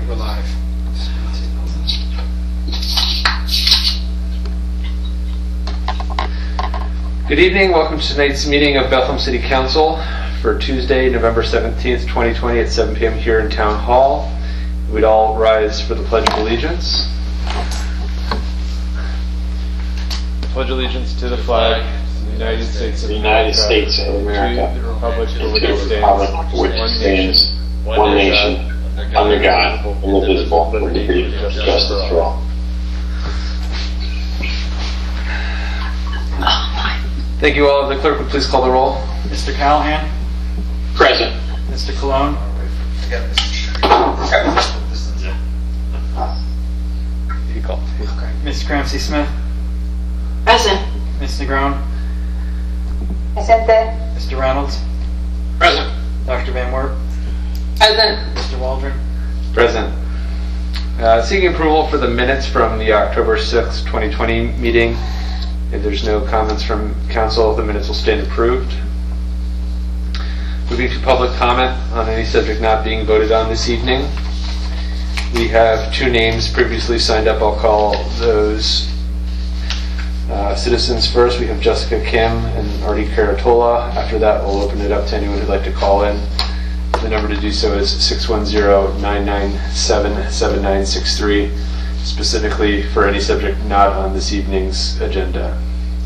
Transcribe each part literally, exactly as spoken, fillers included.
We're live. Good evening. Welcome to tonight's meeting of Bethlehem City Council for Tuesday, November seventeenth, twenty twenty at seven p m here in Town Hall. We'd all rise for the Pledge of Allegiance. Pledge allegiance to the flag of the United States of the United States of America, to the republic for which to it the stands, republic for which one it nation, stands, one nation, under God, indivisible, with liberty and justice for all. Thank you all. The clerk would please call the roll. Mister Callahan? Present. Mister Cologne? He called. Okay. Mister Cramsey Smith? Present. Miz Negron? Presente. Mister Reynolds? Present. Doctor Van Wert? Present. Mister Waldron? Present. Uh, seeking approval for the minutes from the October sixth, twenty twenty meeting. If there's no comments from council, the minutes will stand approved. Moving to public comment on any subject not being voted on this evening. We have two names previously signed up. I'll call those uh, citizens first. We have Jessica Kim and Artie Caratola. After that, we'll open it up to anyone who'd like to call in. The number to do so is six one zero, nine nine seven, seven nine six three, specifically for any subject not on this evening's agenda.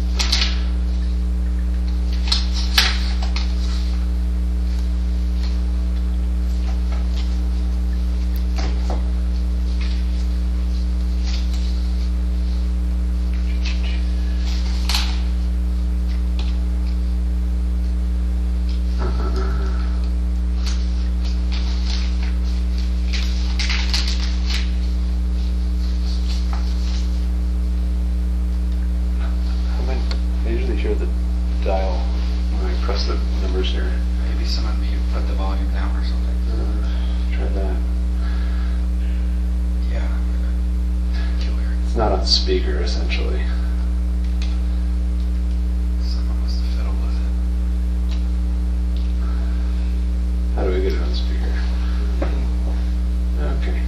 Maybe some of you put the volume down or something. Uh, try that. Yeah. Kill Eric. It's not on speaker, essentially. Someone must have fiddled with it. How do we get it on speaker? Okay.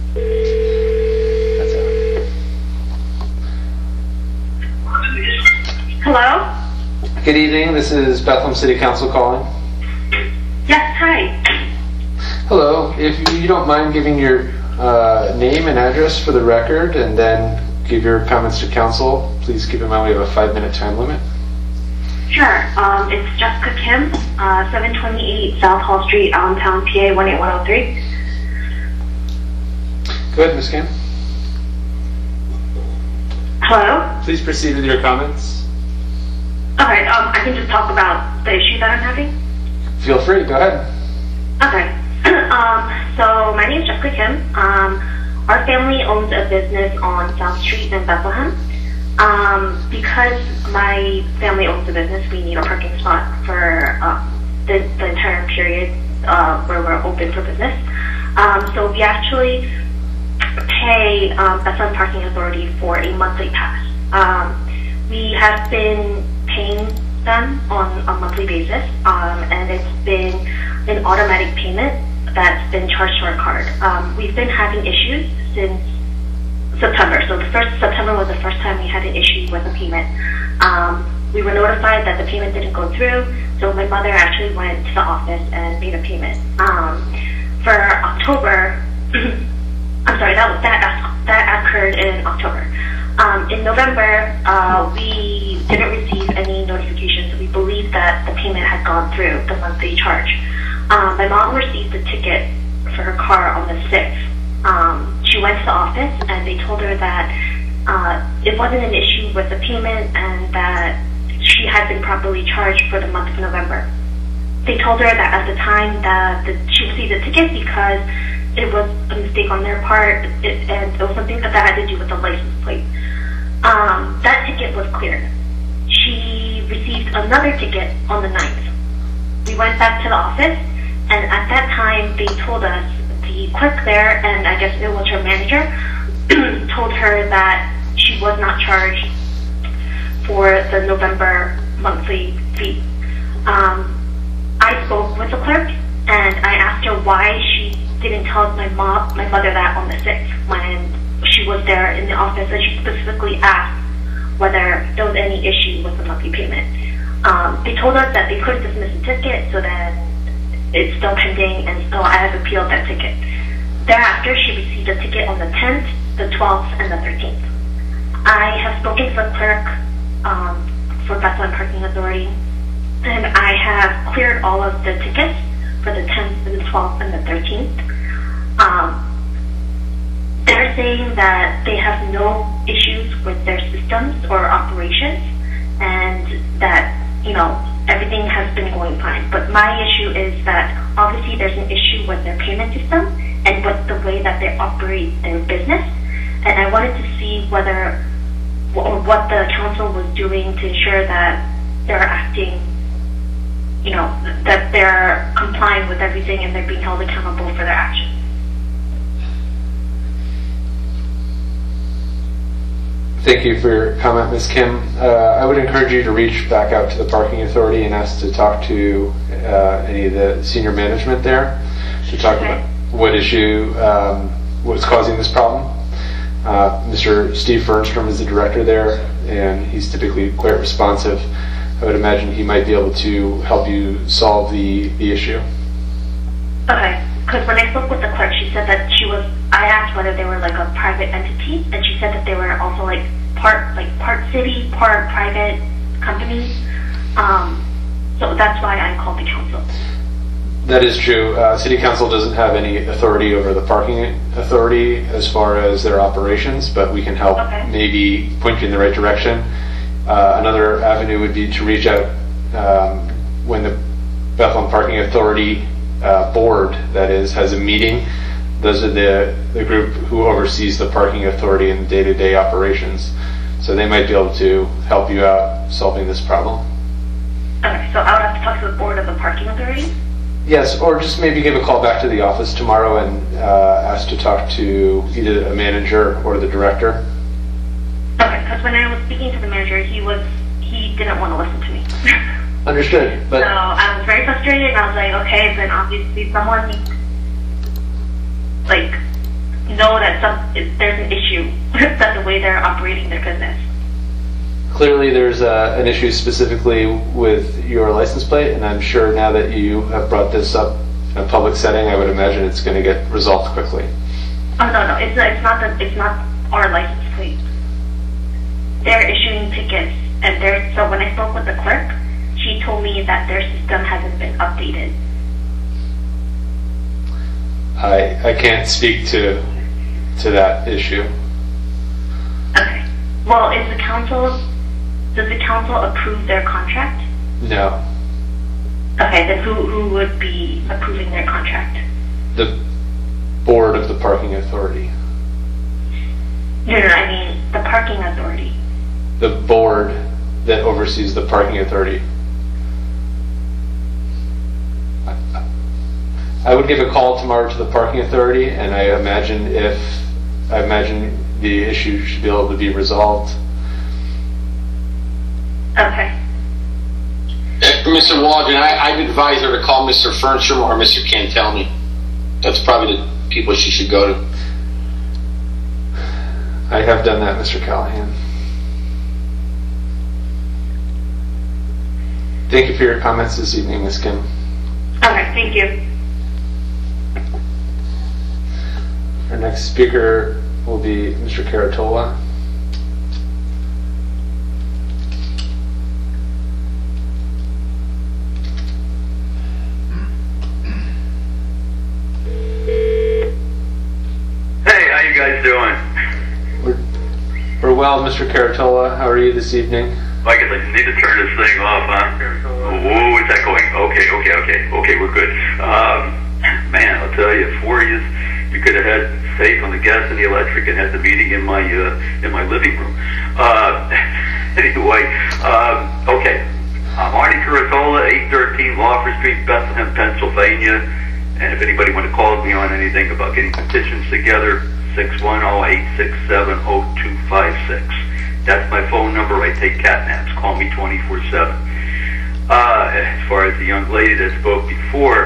That's out. Hello? Good evening. This is Bethlehem City Council calling. Yes, hi. Hello. If you don't mind giving your uh, name and address for the record and then give your comments to council, please keep in mind we have a five-minute time limit. Sure. Um, it's Jessica Kim, uh, seven twenty-eight South Hall Street, Allentown, P A one eight one oh three. Go ahead, Miz Kim. Hello? Please proceed with your comments. Okay, um, I can just talk about the issue that I'm having? Feel free. Go ahead. Okay. um, so my name is Jessica Kim. Um, our family owns a business on South Street in Bethlehem. Um, because my family owns the business, we need a parking spot for uh, the, the entire period uh, where we're open for business. Um, so we actually pay um, Bethlehem Parking Authority for a monthly pass. Um, we have been paying them on a monthly basis, um, and it's been an automatic payment that's been charged to our card. Um, we've been having issues since September. So the first September was the first time we had an issue with a payment. Um, we were notified that the payment didn't go through, so my mother actually went to the office and made a payment. Um, for October, I'm sorry, that was that that occurred in October. Um, in November, uh, we didn't receive any notification, so we believed that the payment had gone through, the monthly charge. Um, my mom received a ticket for her car on the sixth. Um, she went to the office and they told her that uh, it wasn't an issue with the payment and that she had been properly charged for the month of November. They told her that at the time that the, she received the ticket because it was a mistake on their part, it, and it was something that had to do with the license plate. Um, that ticket was cleared. She received another ticket on the ninth. We went back to the office, and at that time they told us, the clerk there, and I guess it was her manager, told her that she was not charged for the November monthly fee. Um, I spoke with the clerk, and I asked her why she didn't tell my mom, my mother that on the sixth when she was there in the office, and she specifically asked whether there was any issue with the monthly payment. Um, they told us that they couldn't dismiss the ticket, so then it's still pending, and so I have appealed that ticket. Thereafter, she received a ticket on the tenth, the twelfth, and the thirteenth. I have spoken to the clerk um, for Bethlehem Parking Authority, and I have cleared all of the tickets for the tenth, and the twelfth, and the thirteenth. Um, they're saying that they have no issues with their systems or operations, and that, you know, everything has been going fine. But my issue is that obviously there's an issue with their payment system and with the way that they operate their business. And I wanted to see whether, or what the council was doing to ensure that they're acting, you know, that they're complying with everything and they're being held accountable for their actions. Thank you for your comment, Miz Kim. Uh, I would encourage you to reach back out to the parking authority and ask to talk to uh, any of the senior management there to talk Okay. about what issue um, was causing this problem. Uh, Mister Steve Fernstrom is the director there, and he's typically quite responsive. I would imagine he might be able to help you solve the, the issue. Okay, because when I spoke with the clerk, she said that she was, I asked whether they were like a private entity, and she said that they were also like part, like part city, part private companies. Um, so that's why I called the council. That is true. Uh, City Council doesn't have any authority over the parking authority as far as their operations, but we can help Okay. maybe point you in the right direction. Uh, another avenue would be to reach out um, when the Bethlehem Parking Authority uh, board, that is, has a meeting. Those are the, the group who oversees the parking authority and day-to-day operations. So they might be able to help you out solving this problem. Okay, so I would have to talk to the board of the parking authority? Yes, or just maybe give a call back to the office tomorrow and uh, ask to talk to either a manager or the director. Okay, because when I was speaking to the manager, he was, he didn't want to listen to me. Understood, So but I was very frustrated, and I was like, okay, then obviously someone needs, like, know that some, if there's an issue that the way they're operating their business. clearly there's uh, an issue specifically with your license plate, and I'm sure now that you have brought this up in a public setting, I would imagine it's going to get resolved quickly. Oh no, no, it's it's not the, it's not our license plate. They're issuing tickets, and they're so when I spoke with the clerk, she told me that their system hasn't been updated. I I can't speak to to that issue. Okay. Well, is the council does the council approve their contract? No, Okay, then who who would be approving their contract? the board of the parking authority. No, no, I mean the parking authority. The board that oversees the parking authority. I- I would give a call tomorrow to the parking authority, and I imagine if, I imagine the issue should be able to be resolved. Okay. Mister Waldron, I, I'd advise her to call Mister Fernstrom or Mister Cantelmi. That's probably the people she should go to. I have done that, Mister Callahan. Thank you for your comments this evening, Miz Kim. Okay, thank you. Our next speaker will be Mister Caratola. Hey, how you guys doing? We're, we're well, Mister Caratola. How are you this evening? I guess I just need to turn this thing off, huh? Oh, it's echoing. Okay, okay, okay, okay, we're good. Um, man, I'll tell you, four years, you could have had safe on the gas and the electric and had the meeting in my uh, in my living room. Uh, anyway, um, okay. I'm Arnie Caratola, eight thirteen Lawford Street, Bethlehem, Pennsylvania. And if anybody want to call me on anything about getting petitions together, six one zero, eight six seven, zero two five six. That's my phone number. I take catnaps. Call me twenty-four seven. Uh, as far as the young lady that spoke before,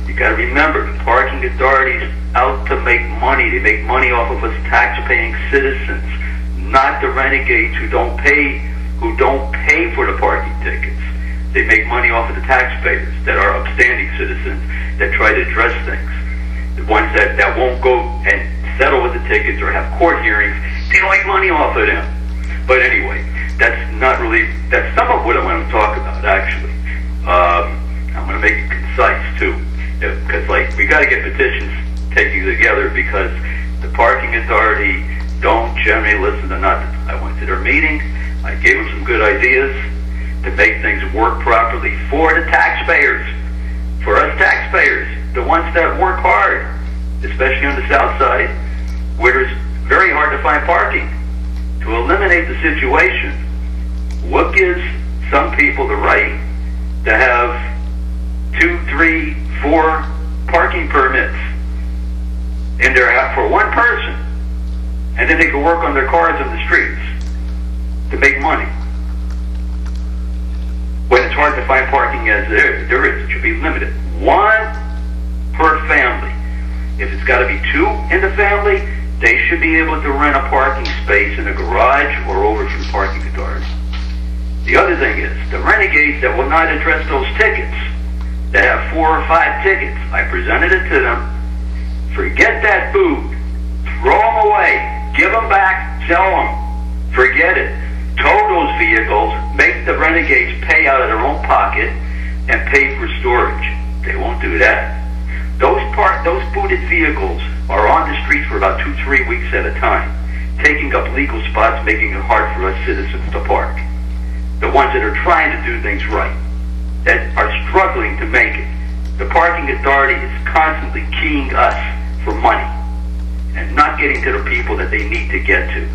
You got to remember, the parking authority's out to make money. They make money off of us tax-paying citizens, not the renegades who don't pay, who don't pay for the parking tickets. They make money off of the taxpayers that are upstanding citizens that try to address things. The ones that, that won't go and settle with the tickets or have court hearings, they don't make money off of them. But anyway, that's not really, that's some of what I want to talk about, actually. Um, I'm going to make it concise, too. Because, like, we got to get petitions taken together because the parking authority don't generally listen to nothing. I went to their meeting. I gave them some good ideas to make things work properly for the taxpayers, for us taxpayers, the ones that work hard, especially on the south side, where it's very hard to find parking. To eliminate the situation, what gives some people the right to have two, three, four parking permits in their house for one person, and then they can work on their cars on the streets to make money? When it's hard to find parking as there, there is, it should be limited. One per family. If it's got to be two in the family, they should be able to rent a parking space in a garage or over from the parking authority. The other thing is, the renegades that will not address those tickets, that have four or five tickets, I presented it to them, forget that food, throw them away, give them back, sell them, forget it. Tow those vehicles, make the renegades pay out of their own pocket, and pay for storage. They won't do that. Those part, those booted vehicles are on the streets for about two, three weeks at a time, taking up legal spots, making it hard for us citizens to park. The ones that are trying to do things right, that are struggling to make it. The parking authority is constantly keying us for money and not getting to the people that they need to get to.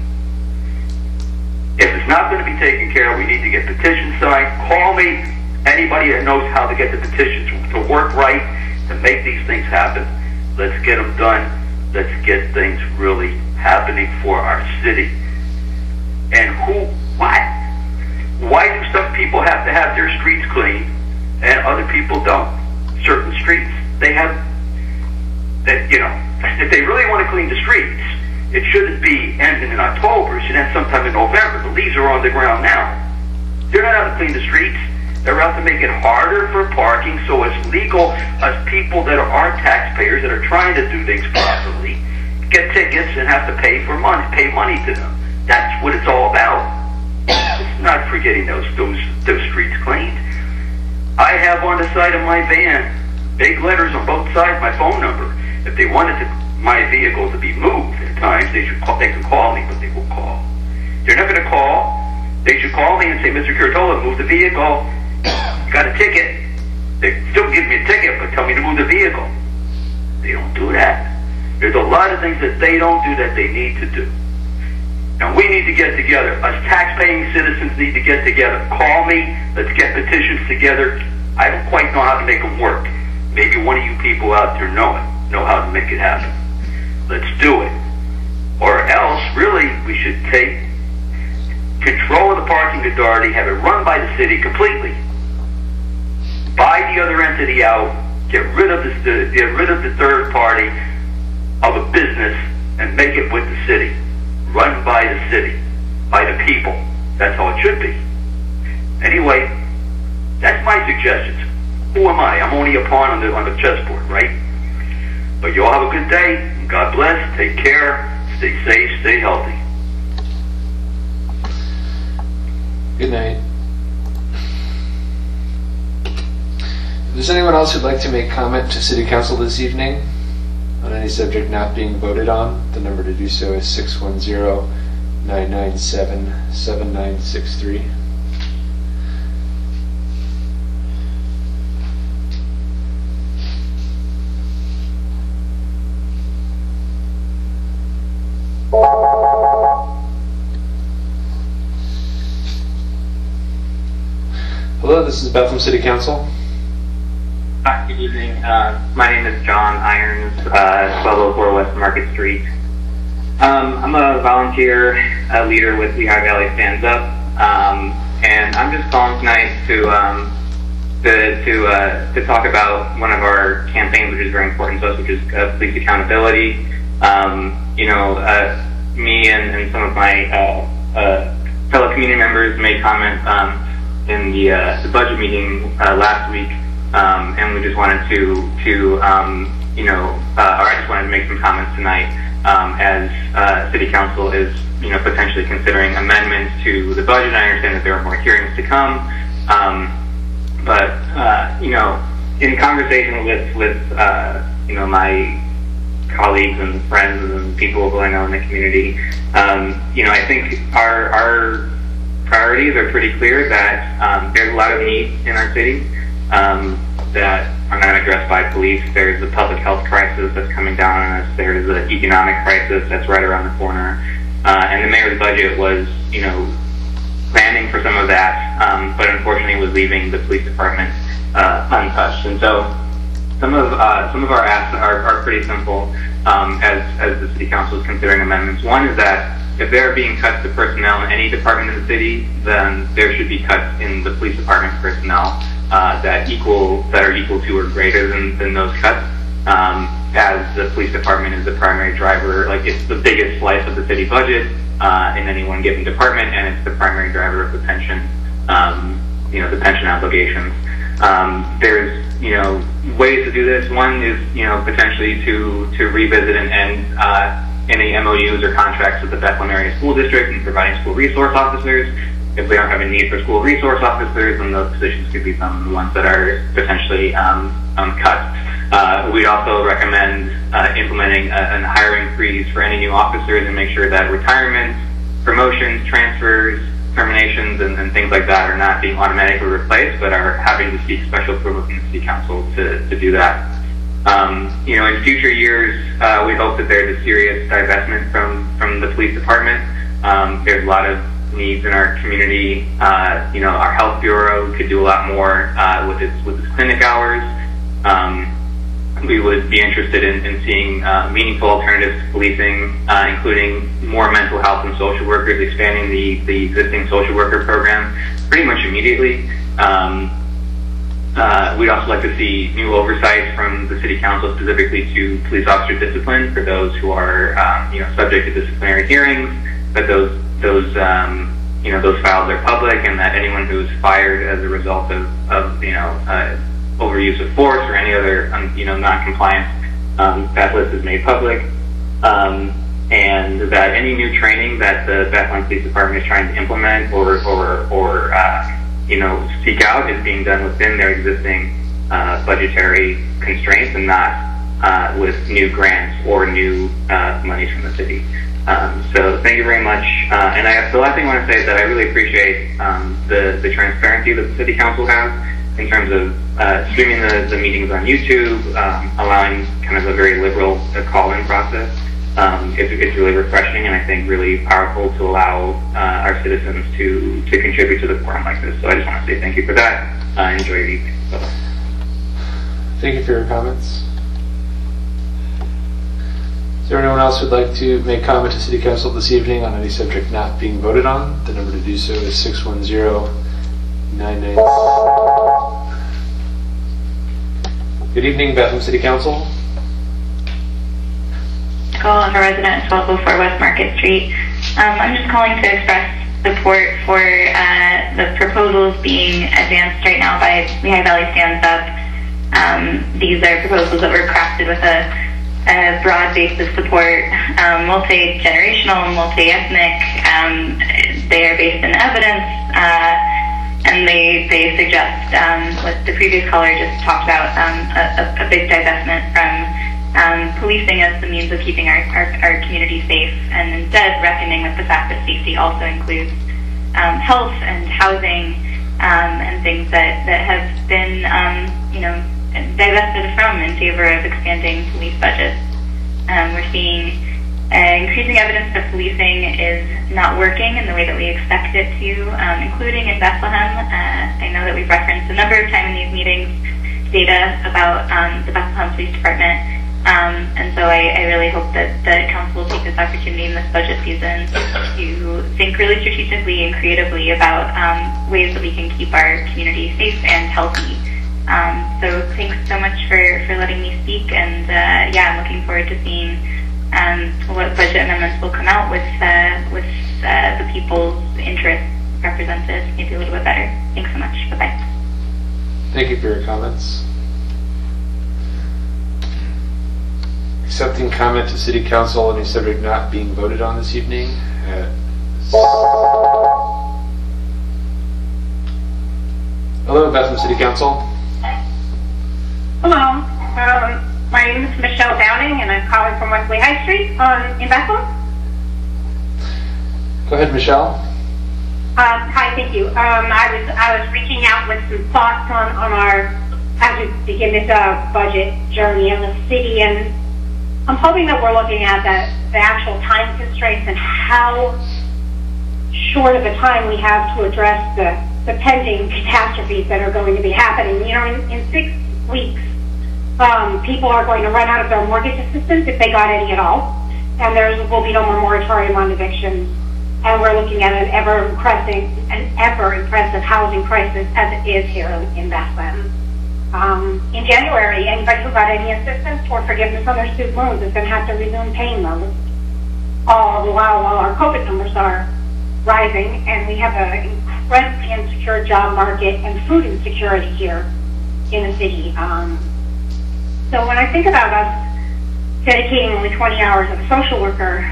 If it's not going to be taken care of, we need to get petitions signed. Call me, anybody that knows how to get the petitions to work right, to make these things happen. Let's get them done. Let's get things really happening for our city. And who, why? Why do some people have to have their streets clean and other people don't? Certain streets, they have, that you know, if they really want to clean the streets, it shouldn't be ending in October. It should end sometime in November. The leaves are on the ground now. They're not out to clean the streets. They're out to make it harder for parking so it's legal as people that are taxpayers that are trying to do things properly get tickets and have to pay for money, pay money to them. That's what it's all about. It's not for getting those, those, those streets cleaned. I have on the side of my van big letters on both sides, my phone number. If they wanted to, my vehicle to be moved at times, they should call, they can call me, but they won't call. They're not going to call. They should call me and say, Mister Curatola, move the vehicle. You got a ticket. They still give me a ticket, but tell me to move the vehicle. They don't do that. There's a lot of things that they don't do that they need to do. And we need to get together. Us tax-paying citizens need to get together. Call me. Let's get petitions together. I don't quite know how to make them work. Maybe one of you people out there know it, know how to make it happen. Let's do it. Or else, really, we should take control of the parking authority, have it run by the city completely. Buy the other entity out, get rid of the, get rid of the third party of a business, and make it with the city. Run by the city, by the people. That's how it should be. Anyway, that's my suggestions. Who am I? I'm only a pawn on the on the chessboard, right? But you all have a good day. God bless. Take care. Stay safe. Stay healthy. Good night. If there's anyone else who'd like to make comment to City Council this evening on any subject not being voted on, the number to do so is six one zero, nine nine seven, seven nine six three. Hello, this is Bethlehem City Council. Hi, good evening. Uh, my name is John Irons, uh, twelve oh four West Market Street. Um, I'm a volunteer uh, leader with Lehigh Valley Stands Up, um, and I'm just calling tonight to um, to to, uh, to talk about one of our campaigns, which is very important to us, which is uh, police accountability. Um, you know, uh, me and, and some of my uh, uh, fellow community members made comments um, in the, uh, the budget meeting uh, last week, um, and we just wanted to to um, you know, uh, or I just wanted to make some comments tonight um, as uh, City Council is you know potentially considering amendments to the budget. I understand that there are more hearings to come, um, but uh, you know, in conversation with with uh, you know my colleagues and friends and people who I know in the community, um, you know, I think our our priorities are pretty clear. That um, there's a lot of needs in our city um, that are not addressed by police. There's a public health crisis that's coming down on us. There's an economic crisis that's right around the corner, uh, and the mayor's budget was, you know, planning for some of that, um, but unfortunately was leaving the police department uh, untouched. And so. Some of uh, some of our asks are, are pretty simple um, as as the city council is considering amendments. One is that if there are being cuts to personnel in any department in the city, then there should be cuts in the police department personnel uh, that equal that are equal to or greater than, than those cuts. Um, as the police department is the primary driver, like it's the biggest slice of the city budget uh, in any one given department, and it's the primary driver of the pension, um, you know, the pension obligations. Um, there's you know, ways to do this. One is, you know, potentially to, to revisit and end uh, any M O Us or contracts with the Bethlehem Area School District and providing school resource officers. If we don't have a need for school resource officers, then those positions could be some of the ones that are potentially um, um, cut. Uh, we'd also recommend uh, implementing a, a hiring freeze for any new officers and make sure that retirements, promotions, transfers, terminations and, and things like that are not being automatically replaced, but are having to seek special approval from the city council to, to do that. Um, you know, in future years, uh, we hope that there's a serious divestment from, from the police department. Um, there's a lot of needs in our community. Uh, you know, our health bureau could do a lot more uh, with its with its clinic hours. Um, we would be interested in, in seeing uh, meaningful alternatives to policing, uh, including more mental health and social workers, expanding the, the existing social worker program pretty much immediately. Um, uh, we'd also like to see new oversight from the city council specifically to police officer discipline for those who are um, you know, subject to disciplinary hearings, that those, those um, you know, those files are public, and that anyone who is fired as a result of, of you know, uh, overuse of force or any other, um, you know, non-compliance, um, that list is made public, um, and that any new training that the Bethlehem Police Department is trying to implement or, or, or uh, you know, seek out is being done within their existing uh, budgetary constraints and not uh, with new grants or new uh, monies from the city. Um, so thank you very much. Uh, and I, the last thing I want to say is that I really appreciate um, the, the transparency that the city council has in terms of uh, streaming the, the meetings on YouTube, um, allowing kind of a very liberal uh, call-in process. Um, it's, it's really refreshing and I think really powerful to allow uh, our citizens to, to contribute to the forum like this. So I just want to say thank you for that. Uh, enjoy your evening. Bye-bye. Thank you for your comments. Is there anyone else who would like to make comment to City Council this evening on any subject not being voted on? The number to do so is six one zero, nine nine. Good evening, Bethlehem City Council. I'm a resident of twelve oh four West Market Street. Um, I'm just calling to express support for uh, the proposals being advanced right now by Lehigh Valley Stands Up. Um, these are proposals that were crafted with a, a broad base of support, um, multi-generational, multi-ethnic. Um, they are based in evidence. Uh, And they, they suggest, um, what the previous caller just talked about, um, a, a big divestment from um, policing as the means of keeping our, our, our community safe, and instead reckoning with the fact that safety also includes um, health and housing um, and things that, that have been, um, you know, divested from in favor of expanding police budgets. Um, we're seeing Uh, increasing evidence that policing is not working in the way that we expect it to, um, including in Bethlehem. Uh, I know that we've referenced a number of times in these meetings data about um, the Bethlehem Police Department, um, and so I, I really hope that the council will take this opportunity in this budget season to think really strategically and creatively about um, ways that we can keep our community safe and healthy Um, so thanks so much for, for letting me speak, and uh, yeah, I'm looking forward to seeing um, what budget amendments will come out with uh, with uh, the people's interests represented maybe a little bit better. Thanks so much. Bye bye. Thank you for your comments. Accepting comment to City Council on a subject not being voted on this evening. At Hello, Bethlehem City Council. Hello. Um, my name is Michelle Downing, and I'm calling from Wesley High Street on, in Bethlehem. Go ahead, Michelle. Um, hi, thank you. Um, I was I was reaching out with some thoughts on, on our, as we begin this uh, budget journey in the city, and I'm hoping that we're looking at the, the actual time constraints and how short of a time we have to address the, the pending catastrophes that are going to be happening. You know, in, in six weeks, um, people are going to run out of their mortgage assistance if they got any at all, and there will be no more moratorium on evictions. And we're looking at an ever impressive, an ever impressive housing crisis as it is here in Bethlehem. Um, in January, anybody who got any assistance or forgiveness on their student loans is going to have to resume paying those. All the while, while our COVID numbers are rising, and we have an incredibly insecure job market and food insecurity here in the city. Um, so when I think about us dedicating only twenty hours of a social worker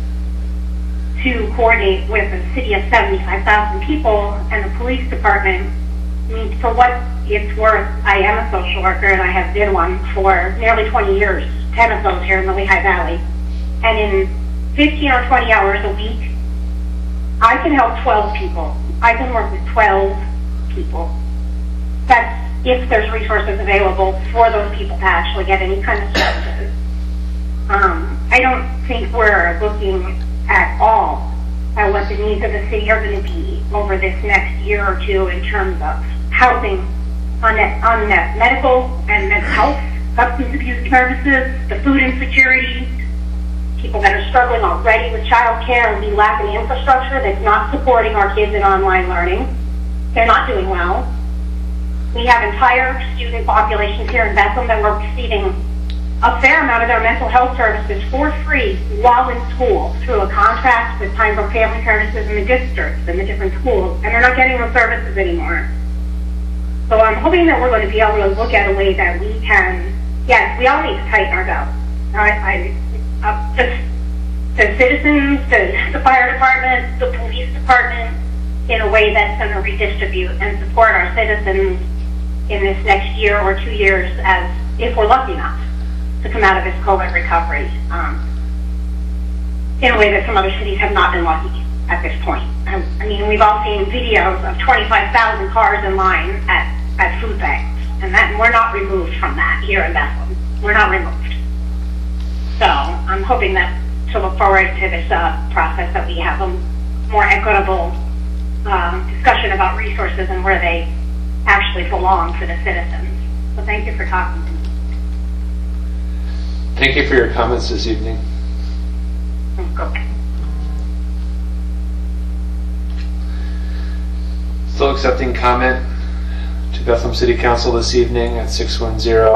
to coordinate with a city of seventy-five thousand people and the police department, I mean, for what it's worth, I am a social worker, and I have been one for nearly twenty years, ten of those here in the Lehigh Valley. And in fifteen or twenty hours a week, I can help twelve people. I can work with twelve people. That's if there's resources available for those people to actually get any kind of services. Um, I don't think we're looking at all at what the needs of the city are going to be over this next year or two in terms of housing, on that, on that medical and mental health, substance abuse services, the food insecurity, people that are struggling already with child care, and we lack an infrastructure that's not supporting our kids in online learning. They're not doing well. We have entire student populations here in Bethlehem that were receiving a fair amount of their mental health services for free while in school through a contract with Pinebrook Family Services and the districts and the different schools, and they're not getting those services anymore. So I'm hoping that we're going to be able to look at a way that we can, yes, we all need to tighten our belt. I, I, uh, the, the citizens, the, the fire department, the police department, in a way that's going to redistribute and support our citizens in this next year or two years, as if we're lucky enough to come out of this COVID recovery, um, in a way that some other cities have not been lucky at this point. Um, I mean, we've all seen videos of twenty-five thousand cars in line at, at food banks, and that we're not removed from that here in Bethlehem. We're not removed. So I'm hoping that to look forward to this uh, process that we have a more equitable um, discussion about resources and where they actually belong for the citizens. So thank you for talking to me. Thank you for your comments this evening. Okay. Still accepting comment to Bethlehem City Council this evening at six one zero.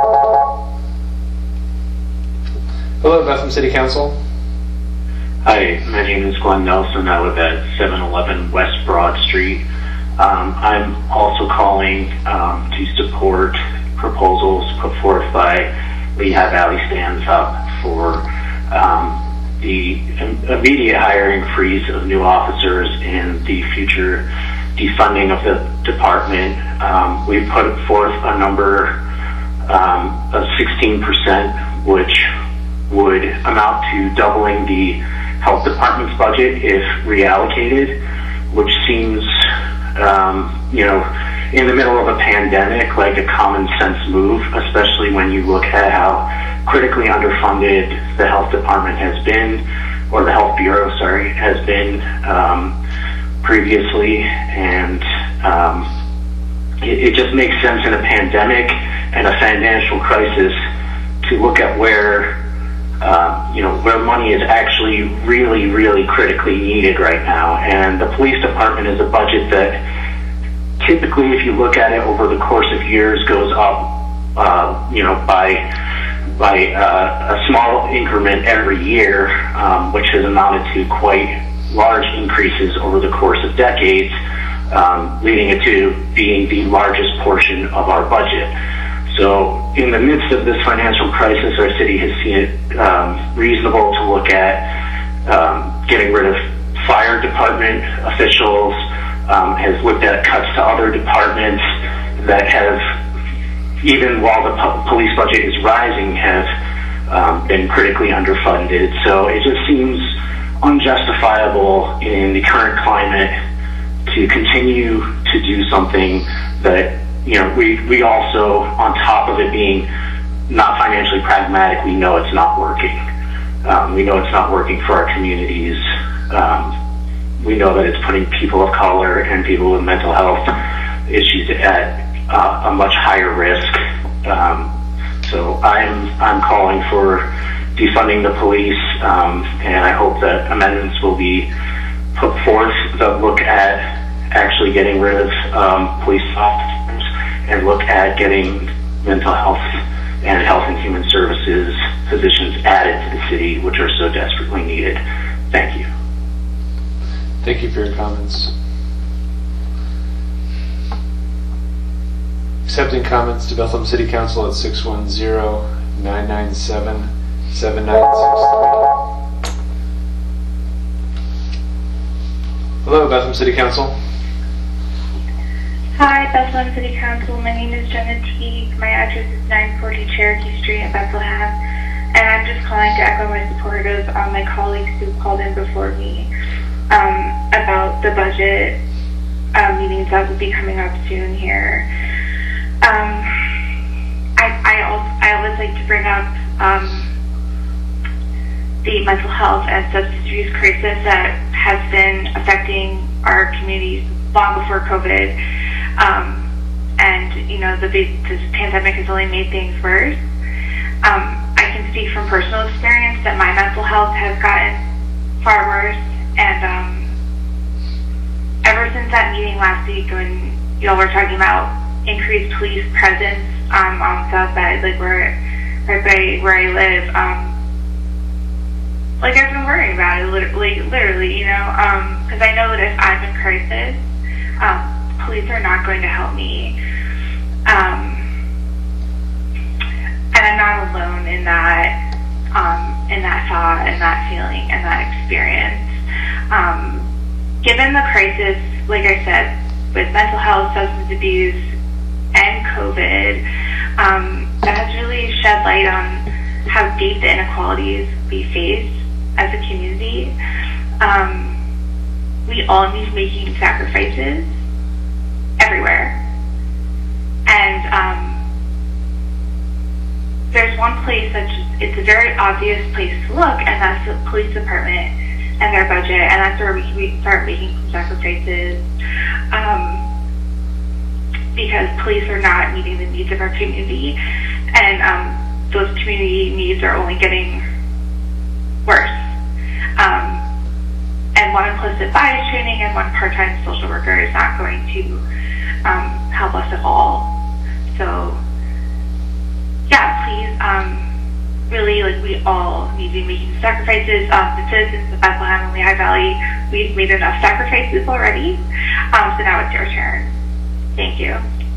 Hello, Bethlehem City Council. Hi, my name is Glenn Nelson. I live at seven eleven West Broad Street. Um, I'm also calling um, to support proposals put forth by Lehigh Valley Stands Up for um, the immediate hiring freeze of new officers and the future defunding of the department. Um, we put forth a number um, of sixteen percent, which would amount to doubling the health department's budget if reallocated, which seems, um, you know, in the middle of a pandemic, like a common sense move, especially when you look at how critically underfunded the health department has been, or the health bureau, sorry, has been um, previously. And um, it, it just makes sense in a pandemic and a financial crisis to look at where Uh, you know, where money is actually really, really critically needed right now. And the police department is a budget that typically, if you look at it over the course of years, goes up, uh, you know, by by uh, a small increment every year, um, which has amounted to quite large increases over the course of decades, um, leading it to being the largest portion of our budget. So in the midst of this financial crisis, our city has seen it um, reasonable to look at um, getting rid of fire department officials, um, has looked at cuts to other departments that have, even while the pu- police budget is rising, have um, been critically underfunded. So it just seems unjustifiable in the current climate to continue to do something that, you know, we, we also, on top of it being not financially pragmatic, we know it's not working. Um, we know it's not working for our communities. Um, we know that it's putting people of color and people with mental health issues at uh, a much higher risk. Um, so I'm, I'm calling for defunding the police, um, and I hope that amendments will be put forth that look at actually getting rid of um, police officers and look at getting mental health and health and human services positions added to the city, which are so desperately needed. Thank you. Thank you for your comments. Accepting comments to Bethlehem City Council at six one zero, nine nine seven, seven nine six three. Hello, Bethlehem City Council. Hi, Bethlehem City Council. My name is Jenna Teague. My address is nine forty Cherokee Street in Bethlehem. And I'm just calling to echo my support of um, my colleagues who called in before me um, about the budget uh, meetings that will be coming up soon here. Um, I, I, also, I always like to bring up um, the mental health and substance abuse crisis that has been affecting our communities long before COVID. Um, and, you know, the, this pandemic has only made things worse. Um, I can speak from personal experience that my mental health has gotten far worse. And um, ever since that meeting last week when y'all were talking about increased police presence um, on South Side, like where, right by where I live, um, like I've been worrying about it, literally, literally you know, because um, I know that if I'm in crisis, um, police are not going to help me. Um, and I'm not alone in that, um, in that thought, and that feeling, and that experience. Um, given the crisis, like I said, with mental health, substance abuse, and COVID, um, that has really shed light on how deep the inequalities we face as a community. Um, we all need making sacrifices everywhere. And um, there's one place that's just, it's a very obvious place to look, and that's the police department and their budget, and that's where we can start making some sacrifices. Um, because police are not meeting the needs of our community, and um, those community needs are only getting worse. Um, and one implicit bias training and one part-time social worker is not going to um, help us at all. So, yeah, please, um, really, like, we all need to be making sacrifices. Um, the citizens of Bethlehem and Lehigh Valley, we've made enough sacrifices already, um, so now it's your turn. Thank you.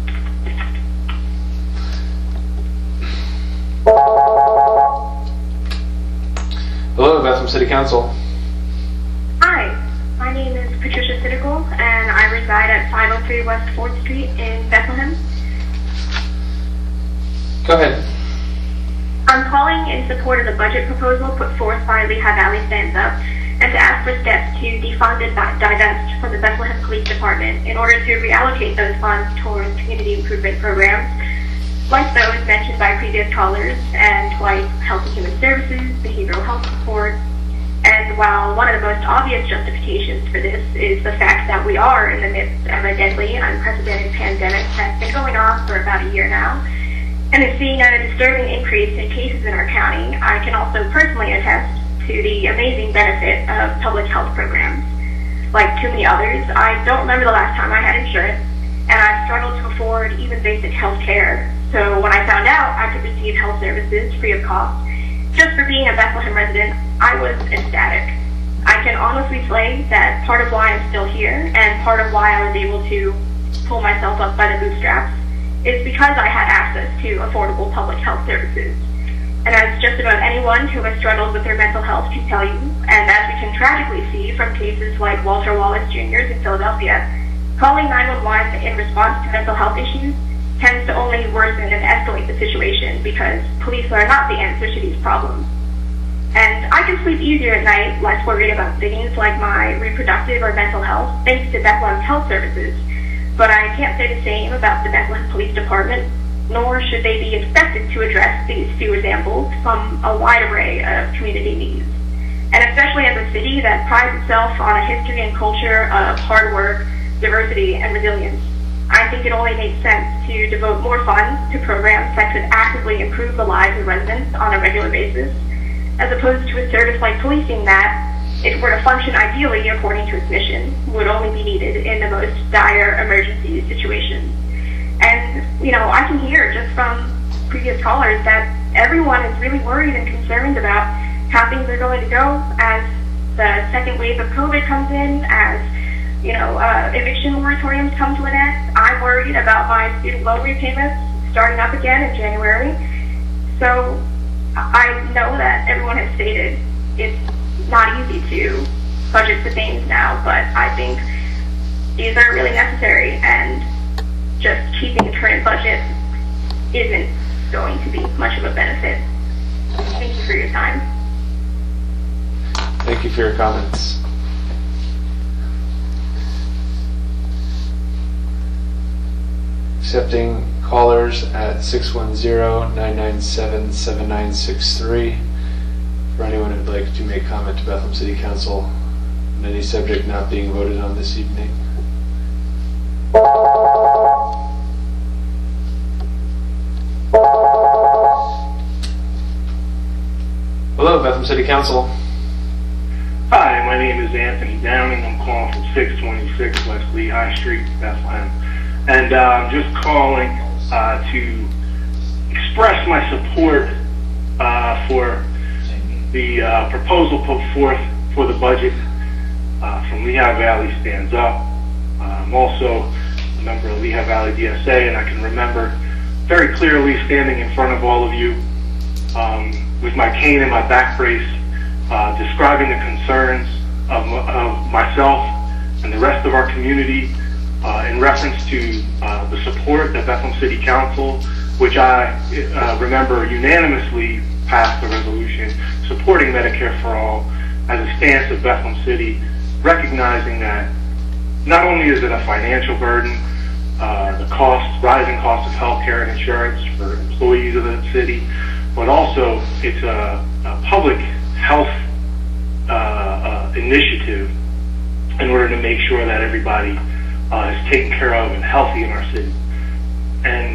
Hello, Bethlehem City Council. Hi, my name is Patricia Sittigal, and I reside at five oh three West fourth Street in Bethlehem. Go ahead. I'm calling in support of the budget proposal put forth by Lehigh Valley Stands Up, and to ask for steps to defund and divest from the Bethlehem Police Department in order to reallocate those funds towards community improvement programs, like those mentioned by previous callers, and like health and human services, behavioral health support. And while one of the most obvious justifications for this is the fact that we are in the midst of a deadly, unprecedented pandemic that's been going on for about a year now, and is seeing a disturbing increase in cases in our county, I can also personally attest to the amazing benefit of public health programs. Like too many others, I don't remember the last time I had insurance, and I struggled to afford even basic health care. So when I found out I could receive health services free of cost, just for being a Bethlehem resident, I was ecstatic. I can honestly say that part of why I'm still here, and part of why I was able to pull myself up by the bootstraps, is because I had access to affordable public health services. And as just about anyone who has struggled with their mental health can tell you, and as we can tragically see from cases like Walter Wallace Junior's in Philadelphia, calling nine one one in response to mental health issues tends to only worsen and escalate the situation because police are not the answer to these problems. And I can sleep easier at night, less worried about things like my reproductive or mental health, thanks to Bethlehem's health services. But I can't say the same about the Bethlehem Police Department, nor should they be expected to address these few examples from a wide array of community needs. And especially as a city that prides itself on a history and culture of hard work, diversity, and resilience, I think it only makes sense to devote more funds to programs that could actively improve the lives of residents on a regular basis, as opposed to a service like policing that, if it were to function ideally according to its mission, would only be needed in the most dire emergency situations. And, you know, I can hear just from previous callers that everyone is really worried and concerned about how things are going to go as the second wave of COVID comes in, as you know, uh, eviction moratoriums come to an end. I'm worried about my student loan repayments starting up again in January. So I know that everyone has stated it's not easy to budget for things now, but I think these are really necessary, and just keeping the current budget isn't going to be much of a benefit. Thank you for your time. Thank you for your comments. Accepting callers at six one zero, nine nine seven, seven nine six three. For anyone who'd like to make comment to Bethlehem City Council on any subject not being voted on this evening. Hello, Bethlehem City Council. Hi, my name is Anthony Downing. I'm calling from six twenty-six West Lehigh Street, Bethlehem. And uh, I'm just calling uh, to express my support uh, for the uh, proposal put forth for the budget uh, from Lehigh Valley Stands Up. Uh, I'm also a member of Lehigh Valley D S A, and I can remember very clearly standing in front of all of you um, with my cane and my back brace, uh, describing the concerns of, of myself and the rest of our community Uh, in reference to uh, the support that Bethlehem City Council, which I uh, remember unanimously passed a resolution supporting Medicare for All as a stance of Bethlehem City, recognizing that not only is it a financial burden, uh, the cost, rising cost of health care and insurance for employees of the city, but also it's a, a public health uh, uh, initiative in order to make sure that everybody Uh, is taken care of and healthy in our city. And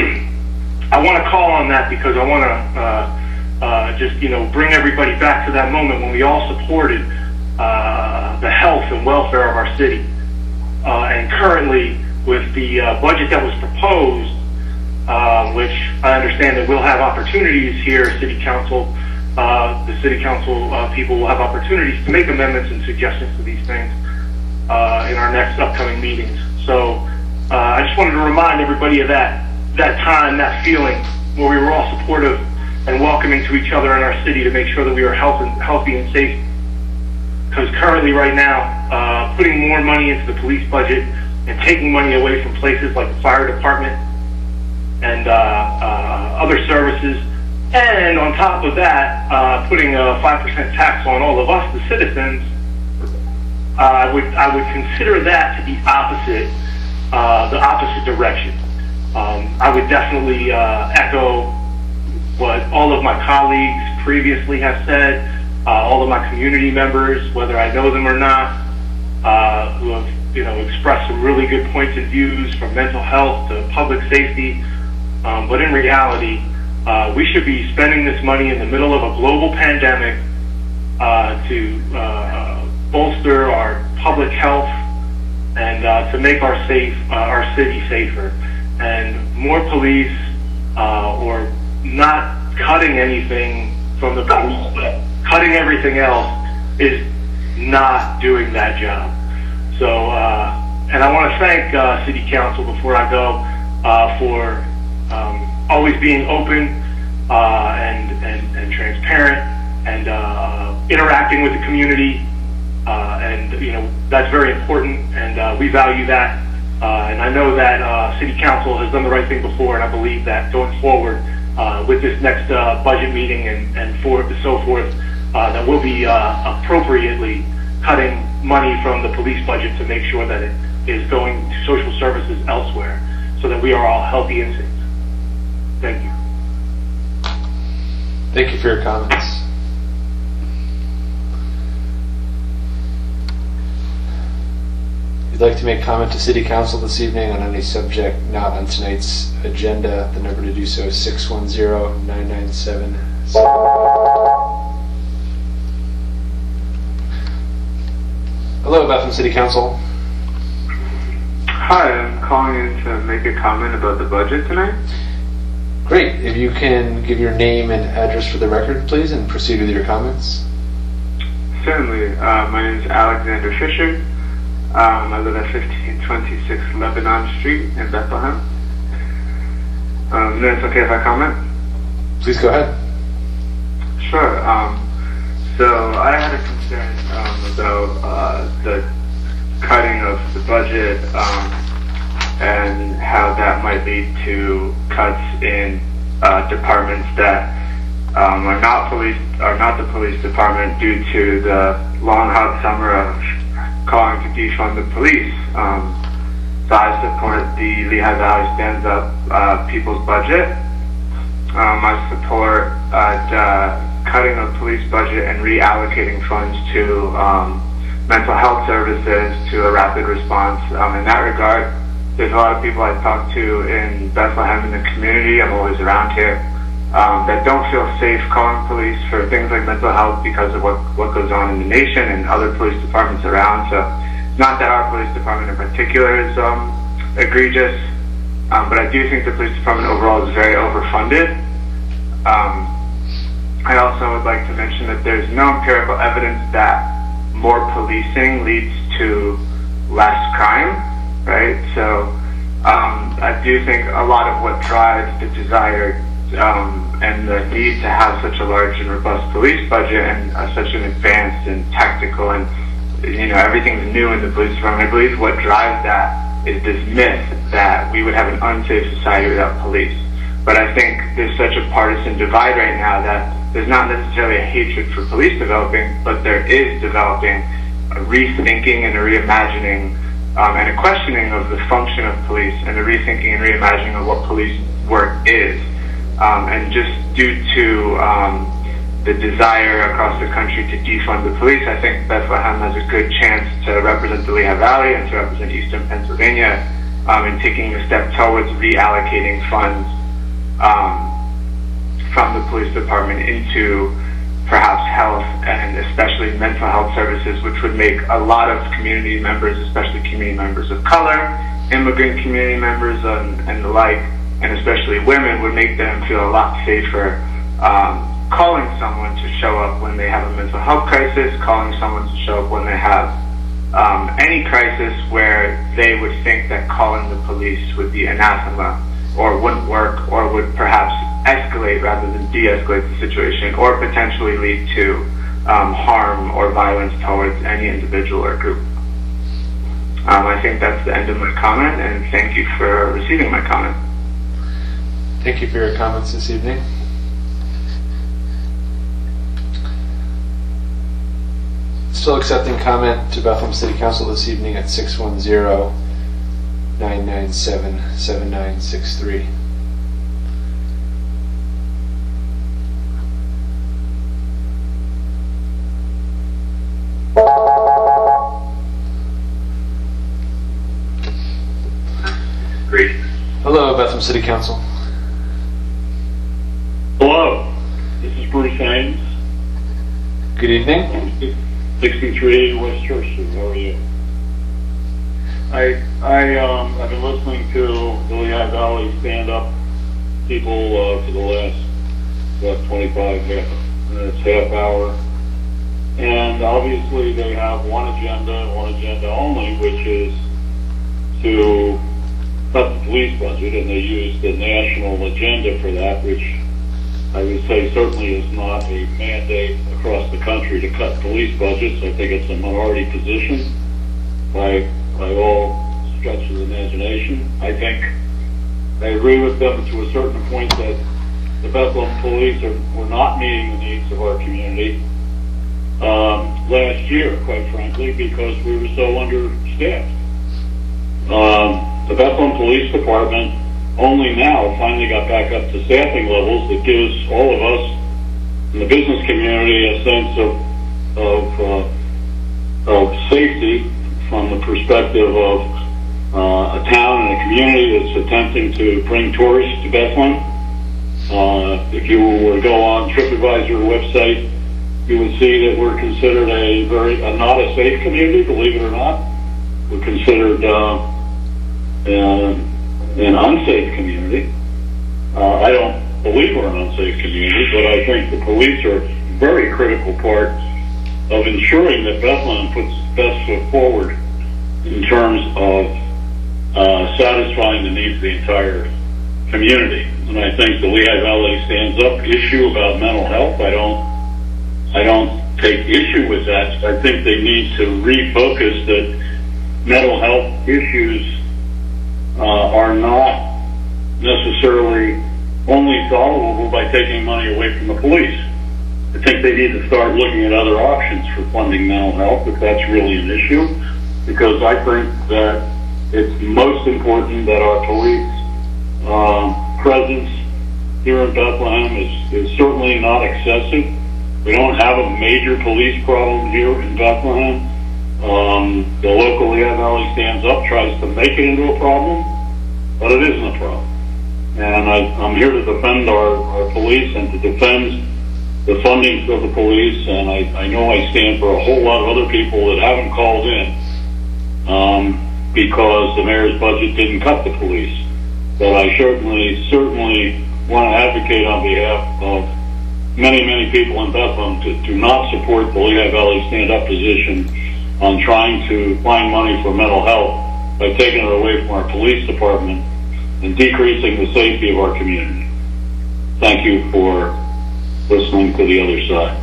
I want to call on that because I want to uh, uh, just, you know, bring everybody back to that moment when we all supported uh, the health and welfare of our city. Uh, and currently, with the uh, budget that was proposed, uh, which I understand that we'll have opportunities here, City Council, uh, the City Council uh, people will have opportunities to make amendments and suggestions to these things Uh, in our next upcoming meetings. So uh, I just wanted to remind everybody of that, that time, that feeling where we were all supportive and welcoming to each other in our city to make sure that we were health and, healthy and safe. Because currently right now, uh, putting more money into the police budget and taking money away from places like the fire department and uh, uh, other services, and on top of that, uh, putting a five percent tax on all of us, the citizens, Uh, I would I would consider that to be opposite, uh, the opposite direction. Um, I would definitely uh, echo what all of my colleagues previously have said, uh, all of my community members, whether I know them or not, uh, who have you know expressed some really good points and views from mental health to public safety. Um, but in reality, uh, we should be spending this money in the middle of a global pandemic uh, to uh, bolster our public health and uh, to make our safe uh, our city safer. And more police, uh, or not cutting anything from the police, but cutting everything else is not doing that job. So, uh, and I want to thank uh, City Council before I go uh, for um, always being open uh, and, and, and transparent and uh, interacting with the community. Uh, and, you know, that's very important, and uh, we value that. Uh, and I know that uh, City Council has done the right thing before, and I believe that going forward uh, with this next uh, budget meeting and, and for, so forth, uh, that we'll be uh, appropriately cutting money from the police budget to make sure that it is going to social services elsewhere so that we are all healthy and safe. Thank you. Thank you for your comments. If you'd like to make comment to City Council this evening on any subject not on tonight's agenda, the number to do so is six one zero, nine nine seven, seven. Hello, Bethlehem City Council. Hi, I'm calling in to make a comment about the budget tonight. Great. If you can give your name and address for the record, please, and proceed with your comments. Certainly. Uh, my name is Alexander Fisher. Um, I live at fifteen twenty-six Lebanon Street in Bethlehem. Um, then it's okay if I comment? Please go ahead. Sure. Um, so I had a concern um, about uh, the cutting of the budget um, and how that might lead to cuts in uh, departments that um, are not police, are not the police department due to the long hot summer of calling to defund the police. Um, so I support the Lehigh Valley Stands Up uh, People's Budget. Um, I support uh, the cutting of police budget and reallocating funds to um, mental health services to a rapid response. Um, in that regard, there's a lot of people I talk to in Bethlehem in the community, I'm always around here, um, that don't feel safe calling police for things like mental health because of what, what goes on in the nation and other police departments around. So not that our police department in particular is um, egregious, um, but I do think the police department overall is very overfunded. Um, I also would like to mention that there's no empirical evidence that more policing leads to less crime, right? So um, I do think a lot of what drives the desire um, and the need to have such a large and robust police budget and uh, such an advanced and tactical and, you know, everything's new in the police department. I believe what drives that is this myth that we would have an unsafe society without police. But I think there's such a partisan divide right now that there's not necessarily a hatred for police developing, but there is developing a rethinking and a reimagining um, and a questioning of the function of police and a rethinking and reimagining of what police work is. Um, and just due to um, the desire across the country to defund the police, I think Bethlehem has a good chance to represent the Lehigh Valley and to represent Eastern Pennsylvania um, in taking a step towards reallocating funds um, from the police department into perhaps health and especially mental health services, which would make a lot of community members, especially community members of color, immigrant community members and, and the like, and especially women, would make them feel a lot safer um, calling someone to show up when they have a mental health crisis, calling someone to show up when they have um, any crisis where they would think that calling the police would be anathema or wouldn't work or would perhaps escalate rather than de-escalate the situation or potentially lead to um, harm or violence towards any individual or group. Um, I think that's the end of my comment, and thank you for receiving my comment. Thank you for your comments this evening. Still accepting comment to Bethlehem City Council this evening at six one zero, nine nine seven, seven nine six three. Great. Hello, Bethlehem City Council. Hello, this is Bruce Ames. Good evening. sixty-three West Church Street. How are you? I, I, um, I've been listening to the Lehigh Valley stand-up people, uh, for the last, what, twenty-five minutes, half hour. And obviously they have one agenda, one agenda only, which is to cut the police budget, and they use the national agenda for that, which I would say certainly is not a mandate across the country to cut police budgets. I think it's a minority position by, by all stretches of the imagination. I think I agree with them to a certain point that the Bethlehem police are, were not meeting the needs of our community um, last year, quite frankly, because we were so understaffed. Um, the Bethlehem Police Department only now finally got back up to staffing levels that gives all of us in the business community a sense of of, uh, of safety from the perspective of uh, a town and a community that's attempting to bring tourists to Bethlehem. Uh, if you were to go on TripAdvisor website, you would see that we're considered a very a not a safe community, believe it or not. We're considered uh, uh, an unsafe community. Uh, I don't believe we're an unsafe community, but I think the police are a very critical part of ensuring that Bethlehem puts its best foot forward in terms of uh, satisfying the needs of the entire community. And I think the Lehigh Valley Stands Up issue about mental health, I don't, I don't take issue with that. I think they need to refocus that mental health issues uh, are not necessarily only solvable by taking money away from the police. I think they need to start looking at other options for funding mental health if that's really an issue, because I think that it's most important that our police um, presence here in Bethlehem is, is certainly not excessive. We don't have a major police problem here in Bethlehem. Um, the local Lehigh Valley Stands Up tries to make it into a problem, but it isn't a problem. And I, I'm here to defend our, our police and to defend the funding of the police, and I, I know I stand for a whole lot of other people that haven't called in um, because the mayor's budget didn't cut the police. But I certainly, certainly want to advocate on behalf of many, many people in Bethlehem to do not support the Lehigh Valley stand-up position on trying to find money for mental health by taking it away from our police department and decreasing the safety of our community. Thank you for listening to the other side.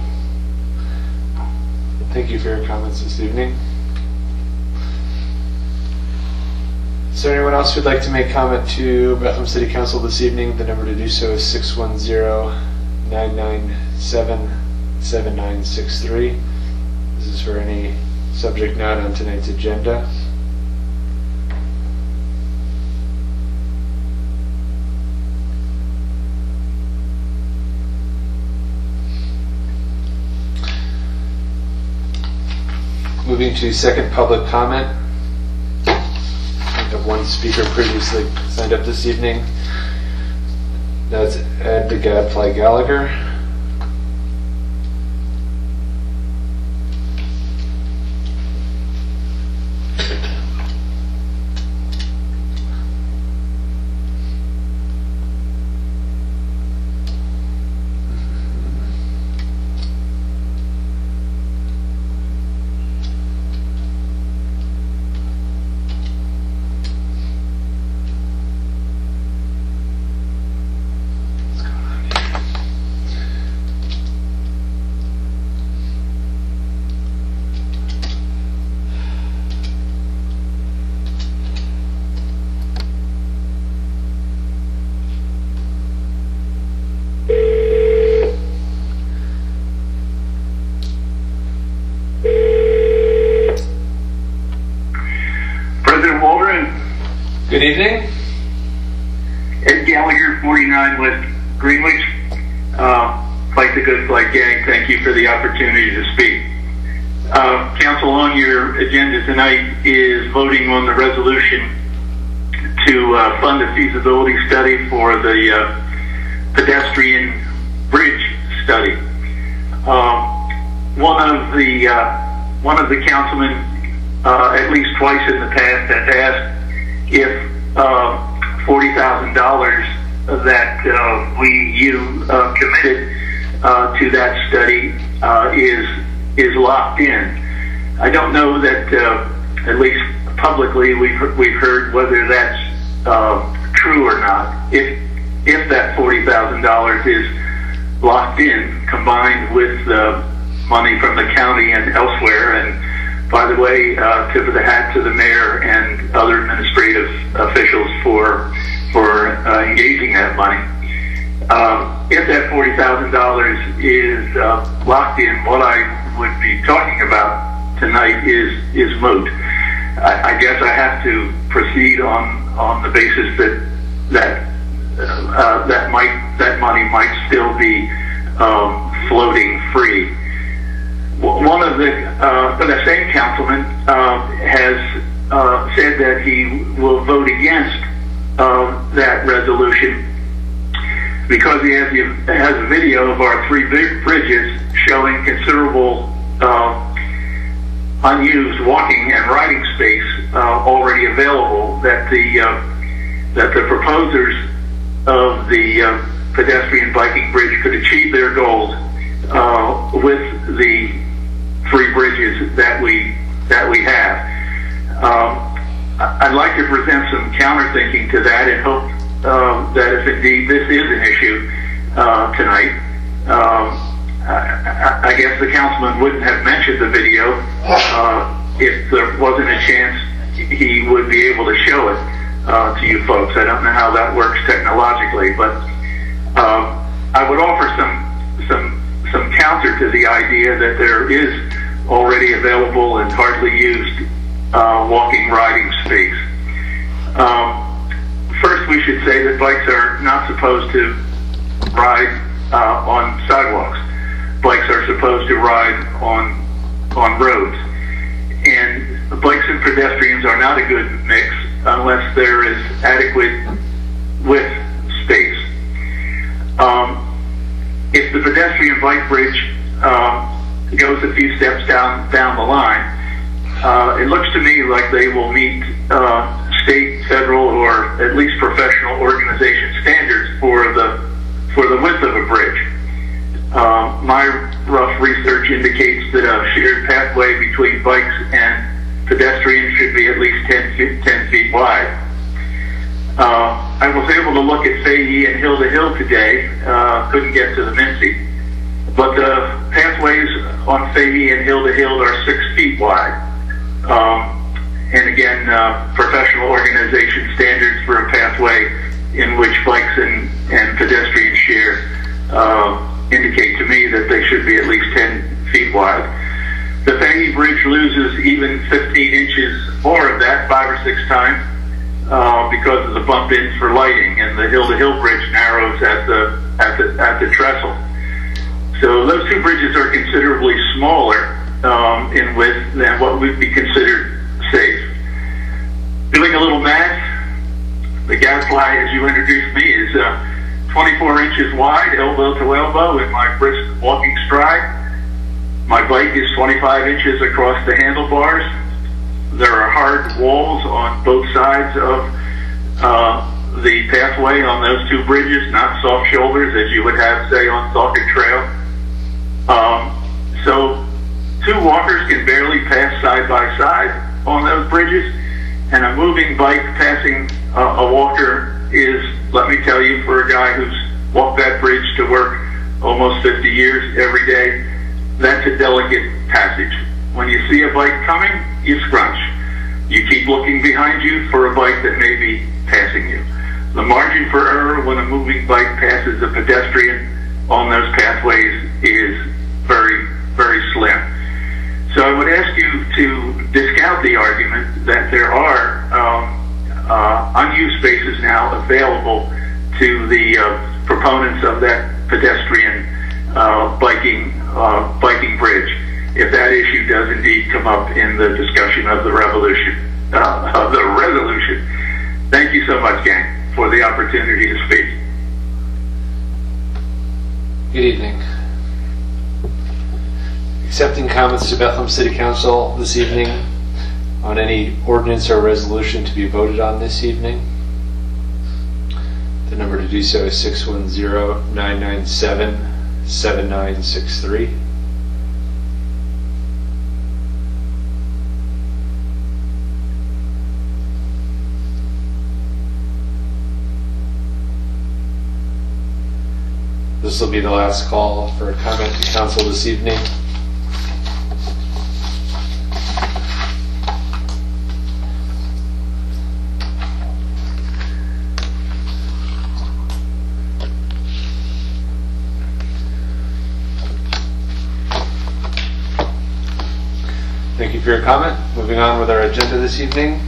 Thank you for your comments this evening. Is there anyone else who'd like to make comment to Bethlehem City Council this evening? The number to do so is six one zero, nine nine seven, seven nine six three. This is for any subject not on tonight's agenda. Moving to second public comment. We have one speaker previously signed up this evening. That's Ed the Gadfly Gallagher. Good evening. Ed Gallagher, forty-nine West Greenwich. Uh, like the Good Flight Gang, thank you for the opportunity to speak. Uh, Council, on your agenda tonight is voting on the resolution to uh, fund a feasibility study for the uh, pedestrian bridge study. Uh, one of the uh, one of the councilmen uh, at least twice in the past, has asked if uh, forty thousand dollars that uh, we, you, uh, committed uh, to that study uh, is is locked in. I don't know that, uh, at least publicly, we've we've heard whether that's uh, true or not. If if that forty thousand dollars is locked in, combined with the money from the county and elsewhere, and by the way, uh, tip of the hat to the mayor and other administrative officials for for uh, engaging that money. Um, if that forty thousand dollars is uh, locked in, what I would be talking about tonight is is moot. I, I guess I have to proceed on on the basis that that uh, that might that money might still be um, floating free. One of the uh, the same councilman uh, has uh, said that he will vote against uh, that resolution because he has, has a video of our three big bridges showing considerable uh, unused walking and riding space uh, already available, that the uh, that the proposers of the uh, pedestrian biking bridge could achieve their goals uh, with the three bridges that we that we have. Um, I'd like to present some counter thinking to that and hope uh, that if indeed this is an issue uh, tonight, um, I, I guess the councilman wouldn't have mentioned the video uh, if there wasn't a chance he would be able to show it uh, to you folks. I don't know how that works technologically, but um, I would offer some some some counter to the idea that there is already available and hardly used uh, walking riding space. Um, first, we should say that bikes are not supposed to ride uh, on sidewalks. Bikes are supposed to ride on on roads, and bikes and pedestrians are not a good mix unless there is adequate width space. Um, if the pedestrian bike bridge uh, goes a few steps down down the line, uh, it looks to me like they will meet uh, state, federal, or at least professional organization standards for the for the width of a bridge. Uh, my rough research indicates that a shared pathway between bikes and pedestrians should be at least ten feet, ten feet wide. Uh, I was able to look at Fahey and Hill to Hill today. Uh, couldn't get to the Mincy, but the pathways on Fahey and Hill to Hill are six feet wide. Um, and again, uh, professional organization standards for a pathway in which bikes and, and pedestrians share uh, indicate to me that they should be at least ten feet wide. The Fahey Bridge loses even fifteen inches more of that five or six times uh, because of the bump ins for lighting, and the Hill to Hill Bridge narrows at the at the at the trestle. So those two bridges are considerably smaller um, in width than what would be considered safe. Doing a little math, the gadfly, as you introduced me, is uh, twenty-four inches wide, elbow to elbow, in my brisk walking stride. My bike is twenty-five inches across the handlebars. There are hard walls on both sides of uh, the pathway on those two bridges, not soft shoulders as you would have, say, on Saucon Trail. Um, so two walkers can barely pass side by side on those bridges, and a moving bike passing uh, a walker is, let me tell you, for a guy who's walked that bridge to work almost fifty years every day, that's a delicate passage. When you see a bike coming, you scrunch. You keep looking behind you for a bike that may be passing you. The margin for error when a moving bike passes a pedestrian on those pathways is very, very slim. So I would ask you to discount the argument that there are um, uh, unused spaces now available to the uh, proponents of that pedestrian uh, biking uh, biking bridge, if that issue does indeed come up in the discussion of the revolution uh, of the resolution. Thank you so much, gang, for the opportunity to speak. Good evening. Accepting comments to Bethlehem City Council this evening. on any ordinance or resolution to be voted on this evening? The number to do so is six one zero, nine nine seven, seven nine six three. This will be the last call for a comment to council this evening. Thank you for your comment. Moving on with our agenda this evening.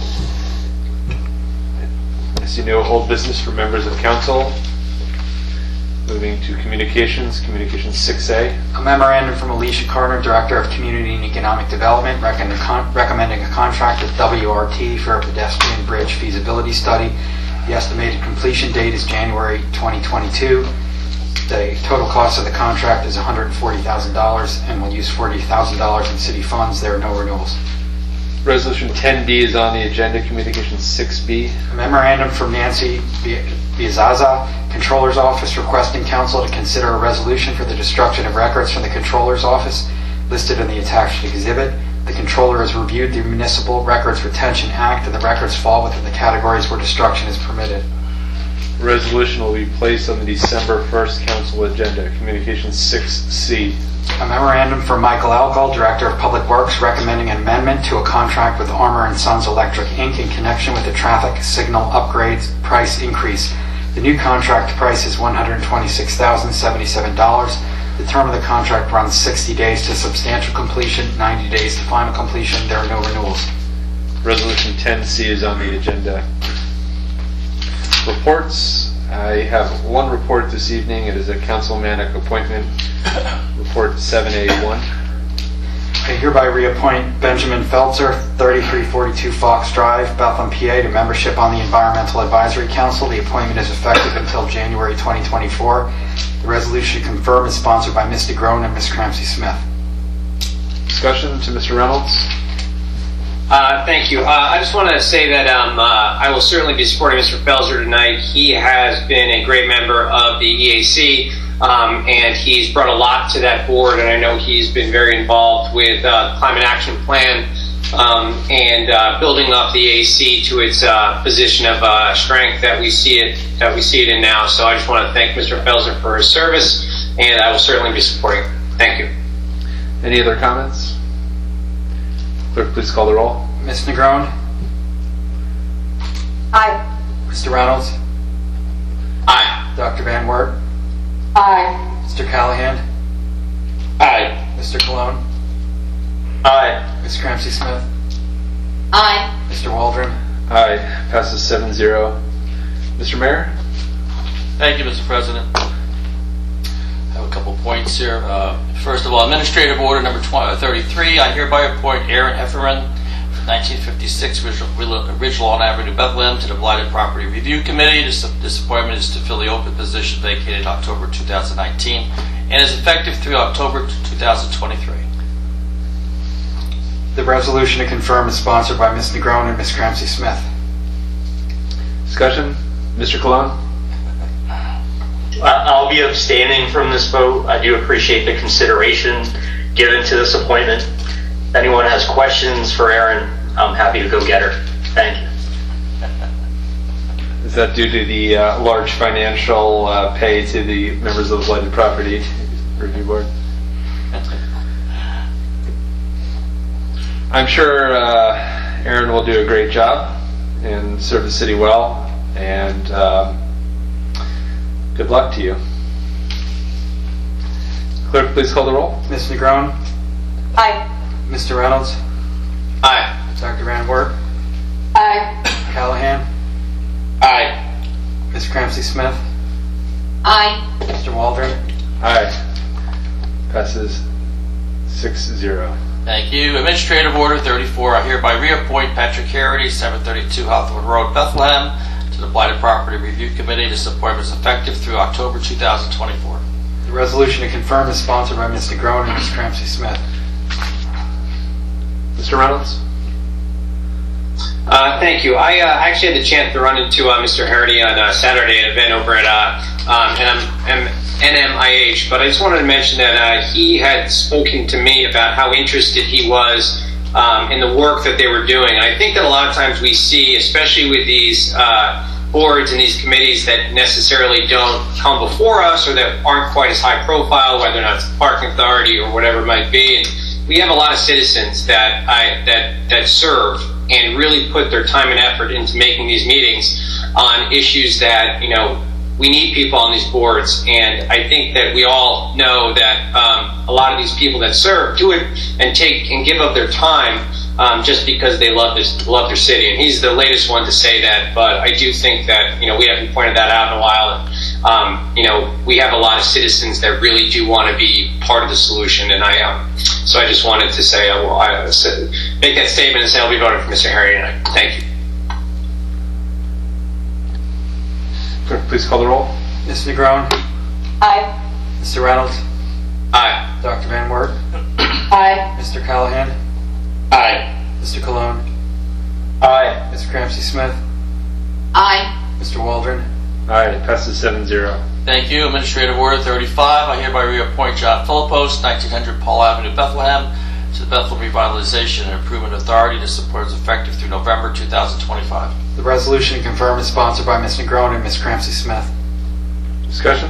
I see no old business for members of council. Moving to communications, communications six A. A memorandum from Alicia Carter, Director of Community and Economic Development, recommend- con- recommending a contract with W R T for a pedestrian bridge feasibility study. The estimated completion date is January twenty twenty-two. The total cost of the contract is one hundred forty thousand dollars and will use forty thousand dollars in city funds. There are no renewals. Resolution ten B is on the agenda, communications six B. A memorandum from Nancy Biazaza, Controller's Office, requesting council to consider a resolution for the destruction of records from the Controller's Office listed in the attached exhibit. The Controller has reviewed the Municipal Records Retention Act, and the records fall within the categories where destruction is permitted. Resolution will be placed on the December first council agenda, communications six C. A memorandum from Michael Algall, Director of Public Works, recommending an amendment to a contract with Armour and Sons Electric, Incorporated in connection with the traffic signal upgrades price increase. The new contract price is one hundred twenty-six thousand seventy-seven dollars. The term of the contract runs sixty days to substantial completion, ninety days to final completion. There are no renewals. Resolution ten C is on the agenda. Reports. I have one report this evening. It is a councilmanic appointment. Report seven A one. I hereby reappoint Benjamin Feltzer, thirty-three forty-two Fox Drive, Bethlehem, P A, to membership on the Environmental Advisory Council. The appointment is effective until January twenty twenty-four. The resolution confirmed is sponsored by Miz DeGrone and Miz Cramsey Smith. Discussion to Mister Reynolds. Uh, thank you. Uh, I just want to say that um, uh, I will certainly be supporting Mister Felser tonight. He has been a great member of the E A C, um, and he's brought a lot to that board, and I know he's been very involved with uh, the Climate Action Plan um, and uh, building up the E A C to its uh, position of uh, strength that we see it that we see it in now. So I just want to thank Mister Felser for his service, and I will certainly be supporting him. Thank you. Any other comments? Clerk, please call the roll. Miz Negron? Aye. Mister Reynolds? Aye. Doctor Van Wert? Aye. Mister Callahan? Aye. Mister Cologne? Aye. Miz Cramsey Smith? Aye. Mister Waldron? Aye. Passes seven zero. Mister Mayor? Thank you, Mister President. I have a couple points here. Uh, first of all, Administrative Order number thirty-three. I hereby appoint Aaron Hefferman, nineteen fifty-six Ridgelawn Avenue, Bethlehem, to the Blighted Property Review Committee. This, this appointment is to fill the open position vacated October two thousand nineteen and is effective through October two thousand twenty-three. The resolution to confirm is sponsored by Miz Negron and Miz Cramsey Smith. Discussion? Mister Cologne? I'll be abstaining from this vote. I do appreciate the consideration given to this appointment. If anyone has questions for Erin, I'm happy to go get her. Thank you. Is that due to the uh, large financial uh, pay to the members of the Blighted Property Review Board? I'm sure uh, Erin will do a great job and serve the city well, and um, good luck to you. Clerk, please call the roll. Miz Negron? Aye. Mister Reynolds? Aye. Doctor Van Wert? Aye. Callahan? Aye. Miz Cramsey Smith? Aye. Mister Waldron? Aye. Passes six zero. Thank you. Administrative Order thirty-four. I hereby reappoint Patrick Harity, seven thirty-two Hawthorne Road, Bethlehem, to the Blighted Property Review Committee. This appointment is effective through October two thousand twenty-four. The resolution to confirm is sponsored by Miz Negron and Miz Cramsey Smith. Mister Reynolds? Uh, thank you. I uh, actually had the chance to run into uh, Mister Harity on uh, Saturday at an event over at uh, um, N M I H, but I just wanted to mention that uh, he had spoken to me about how interested he was um, in the work that they were doing. And I think that a lot of times we see, especially with these uh, boards and these committees that necessarily don't come before us or that aren't quite as high profile, whether or not it's the parking authority or whatever it might be. And we have a lot of citizens that I, that that serve and really put their time and effort into making these meetings on issues that, you know, we need people on these boards. And I think that we all know that um, a lot of these people that serve do it and take and give up their time um, just because they love this, love their city. And he's the latest one to say that, but I do think that, you know, we haven't pointed that out in a while. And, um, you know, we have a lot of citizens that really do want to be part of the solution. And I, um, so I just wanted to say, I will I, make that statement and say I'll be voting for Mister Harry tonight. Thank you. Clerk, please call the roll. Miz Negron? Aye. Mister Reynolds? Aye. Doctor Van Wert? Aye. Mister Callahan? Aye. Mister Cologne? Aye. Miz Cramsey Smith? Aye. Mister Waldron? Aye. Passes seven zero. Thank you. Administrative Order thirty-five, I hereby reappoint John Philippos, nineteen hundred Paul Avenue, Bethlehem, to the Bethlehem Revitalization and Improvement Authority to support is effective through November two thousand twenty-five. The resolution confirmed is sponsored by Miz Negron and Miz Cramsey Smith. Discussion?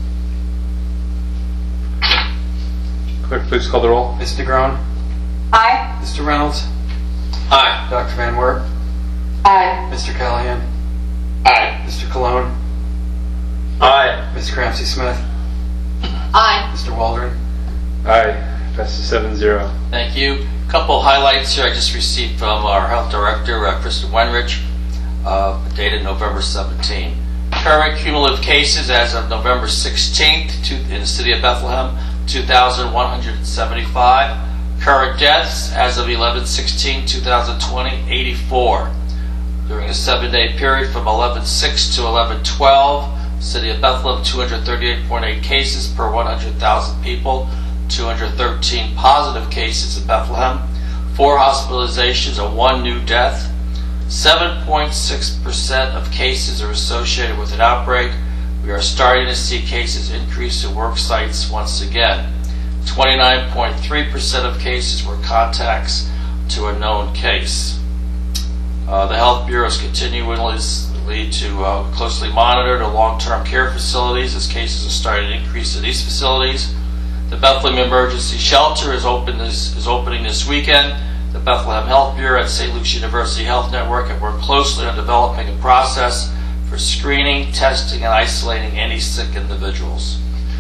Clerk, please call the roll. Miz Negron? Aye. Mister Reynolds? Aye. Doctor Van Wert? Aye. Mister Callahan? Aye. Mister Cologne? Aye. Miz Cramsey Smith? Aye. Mister Waldron? Aye. Passes seven zero. Thank you. A couple highlights here I just received from our Health Director, uh, Kristen Wenrich, uh, dated November seventeenth. Current cumulative cases as of November sixteenth to, in the city of Bethlehem, two thousand one hundred seventy-five. Current deaths as of eleven sixteen two thousand twenty, eighty-four. During a seven-day period from eleven six to eleven twelve, city of Bethlehem, two hundred thirty-eight point eight cases per one hundred thousand people, two hundred thirteen positive cases in Bethlehem, four hospitalizations and one new death. seven point six percent of cases are associated with an outbreak. We are starting to see cases increase at work sites once again. twenty-nine point three percent of cases were contacts to a known case. Uh, the Health Bureau is continually to uh, closely monitor the long-term care facilities as cases are starting to increase in these facilities. The Bethlehem Emergency Shelter is, open this, is opening this weekend. The Bethlehem Health Bureau and Saint Luke's University Health Network have worked closely on developing a process for screening, testing, and isolating any sick individuals.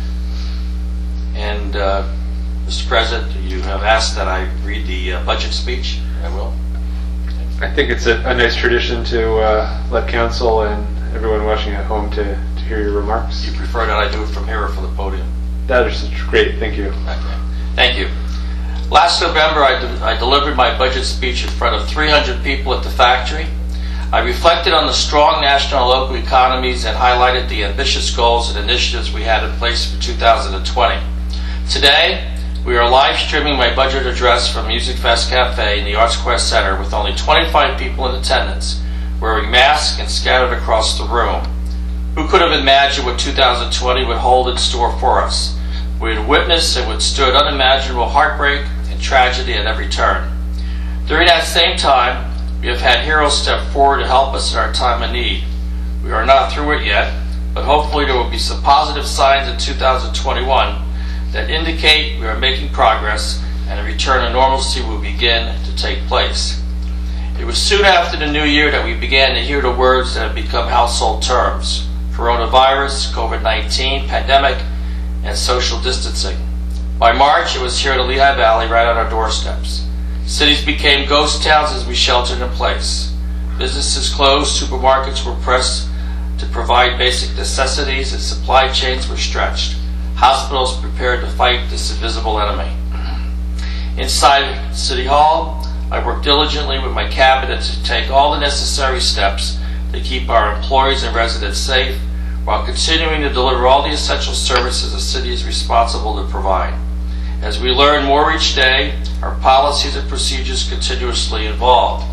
And, uh, Mister President, you have asked that I read the uh, budget speech. I will. I think it's a, a nice tradition to uh, let council and everyone watching at home to, to hear your remarks. You prefer that I do it from here or from the podium? That is great. Thank you. Okay. Thank you. Last November, I, de- I delivered my budget speech in front of three hundred people at the factory. I reflected on the strong national and local economies and highlighted the ambitious goals and initiatives we had in place for two thousand twenty. Today, we are live streaming my budget address from Music Fest Cafe in the Arts Quest Center with only twenty-five people in attendance, wearing masks and scattered across the room. Who could have imagined what two thousand twenty would hold in store for us? We had witnessed and withstood unimaginable heartbreak and tragedy at every turn. During that same time, we have had heroes step forward to help us in our time of need. We are not through it yet, but hopefully there will be some positive signs in two thousand twenty-one that indicate we are making progress and a return to normalcy will begin to take place. It was soon after the new year that we began to hear the words that have become household terms: coronavirus, COVID nineteen, pandemic, and social distancing. By March, it was here in the Lehigh Valley, right on our doorsteps. Cities became ghost towns as we sheltered in place. Businesses closed, supermarkets were pressed to provide basic necessities, and supply chains were stretched. Hospitals prepared to fight this invisible enemy. Inside City Hall, I worked diligently with my cabinet to take all the necessary steps to keep our employees and residents safe while continuing to deliver all the essential services the city is responsible to provide. As we learn more each day, our policies and procedures continuously evolve.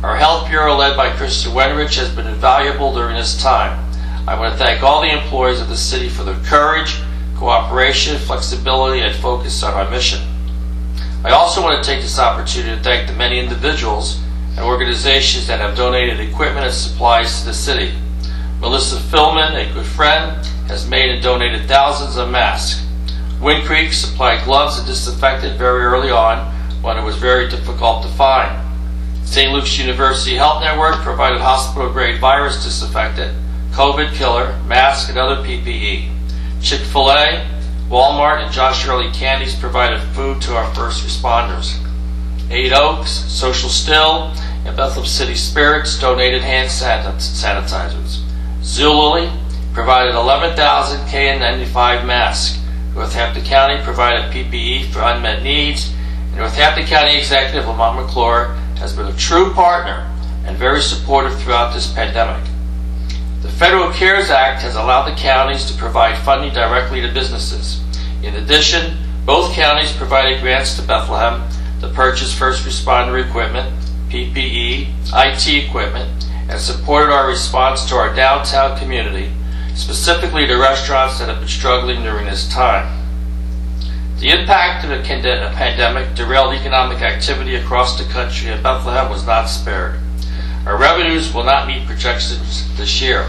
Our Health Bureau, led by Krista Wenrich, has been invaluable during this time. I want to thank all the employees of the city for their courage, cooperation, flexibility, and focus on our mission. I also want to take this opportunity to thank the many individuals and organizations that have donated equipment and supplies to the city. Melissa Philman, a good friend, has made and donated thousands of masks. Wind Creek supplied gloves and disinfectant very early on when it was very difficult to find. Saint Luke's University Health Network provided hospital-grade virus disinfectant, COVID killer, masks, and other P P E. Chick-fil-A, Walmart, and Josh Early Candies provided food to our first responders. Eight Oaks, Social Still, and Bethlehem City Spirits donated hand sanitizers. Zulily provided eleven thousand K N ninety-five masks. Northampton County provided P P E for unmet needs, and Northampton County Executive Lamont McClure has been a true partner and very supportive throughout this pandemic. The Federal CARES Act has allowed the counties to provide funding directly to businesses. In addition, both counties provided grants to Bethlehem to purchase first responder equipment, P P E, I T equipment, and supported our response to our downtown community, specifically to restaurants that have been struggling during this time. The impact of the pandemic derailed economic activity across the country, and Bethlehem was not spared. Our revenues will not meet projections this year.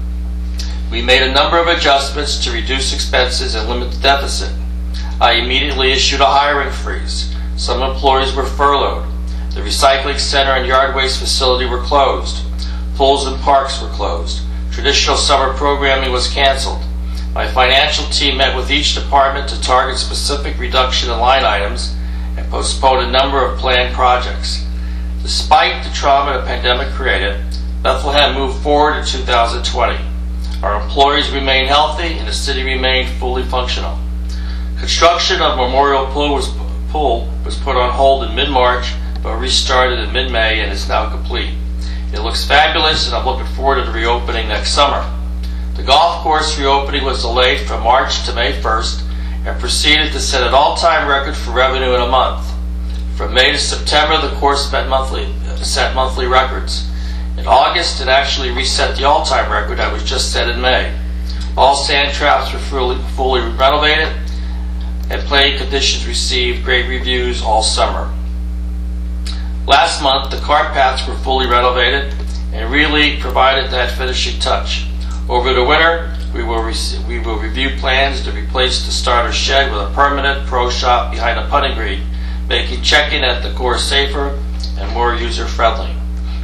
We made a number of adjustments to reduce expenses and limit the deficit. I immediately issued a hiring freeze. Some employees were furloughed. The recycling center and yard waste facility were closed. Pools and parks were closed. Traditional summer programming was canceled. My financial team met with each department to target specific reduction in line items and postpone a number of planned projects. Despite the trauma the pandemic created, Bethlehem moved forward in two thousand twenty. Our employees remained healthy and the city remained fully functional. Construction of Memorial Pool was, pool was put on hold in mid-March, but restarted in mid-May and is now complete. It looks fabulous, and I'm looking forward to the reopening next summer. The golf course reopening was delayed from March to May first and proceeded to set an all-time record for revenue in a month. From May to September, the course set monthly, set monthly records. In August, it actually reset the all-time record that was just set in May. All sand traps were fully, fully renovated, and playing conditions received great reviews all summer. Last month, the cart paths were fully renovated, and really provided that finishing touch. Over the winter, we will, re- we will review plans to replace the starter shed with a permanent pro shop behind a putting green, making check-in at the course safer and more user-friendly.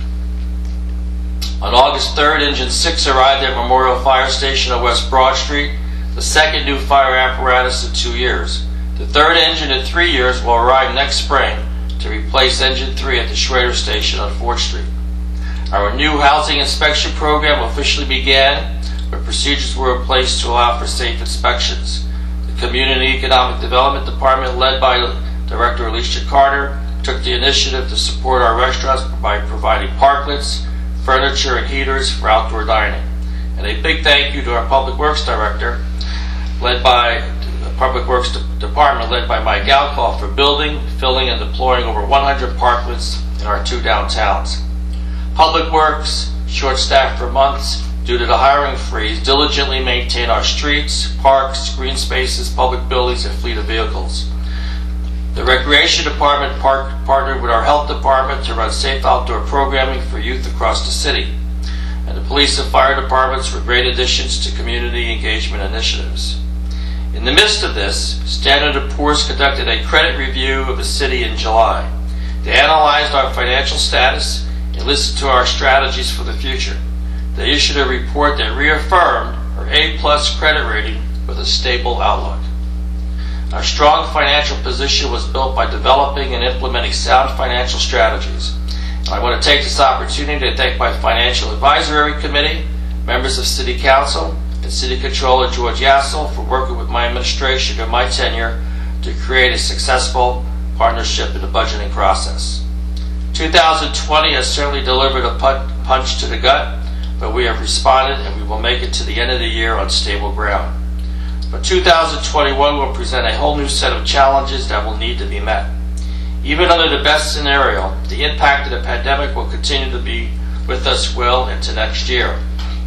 On August third, Engine six arrived at Memorial Fire Station on West Broad Street, the second new fire apparatus in two years. The third engine in three years will arrive next spring to replace Engine three at the Schrader Station on fourth Street. Our new housing inspection program officially began, where procedures were in place to allow for safe inspections. The Community Economic Development Department, led by Director Alicia Carter, took the initiative to support our restaurants by providing parklets, furniture, and heaters for outdoor dining. And a big thank you to our Public Works Director, led by the Public Works De- Department, led by Mike Galcall, for building, filling, and deploying over one hundred parklets in our two downtowns. Public Works, short-staffed for months due to the hiring freeze, diligently maintain our streets, parks, green spaces, public buildings, and fleet of vehicles. The Recreation Department par- partnered with our Health Department to run safe outdoor programming for youth across the city. And the Police and Fire Departments were great additions to community engagement initiatives. In the midst of this, Standard and Poor's conducted a credit review of the city in July. They analyzed our financial status and listened to our strategies for the future. They issued a report that reaffirmed our A plus credit rating with a stable outlook. Our strong financial position was built by developing and implementing sound financial strategies. And I want to take this opportunity to thank my Financial Advisory Committee, members of City Council, and City Controller George Yassel for working with my administration during my tenure to create a successful partnership in the budgeting process. two thousand twenty has certainly delivered a punch to the gut, but we have responded and we will make it to the end of the year on stable ground. But two thousand twenty-one will present a whole new set of challenges that will need to be met. Even under the best scenario, the impact of the pandemic will continue to be with us well into next year.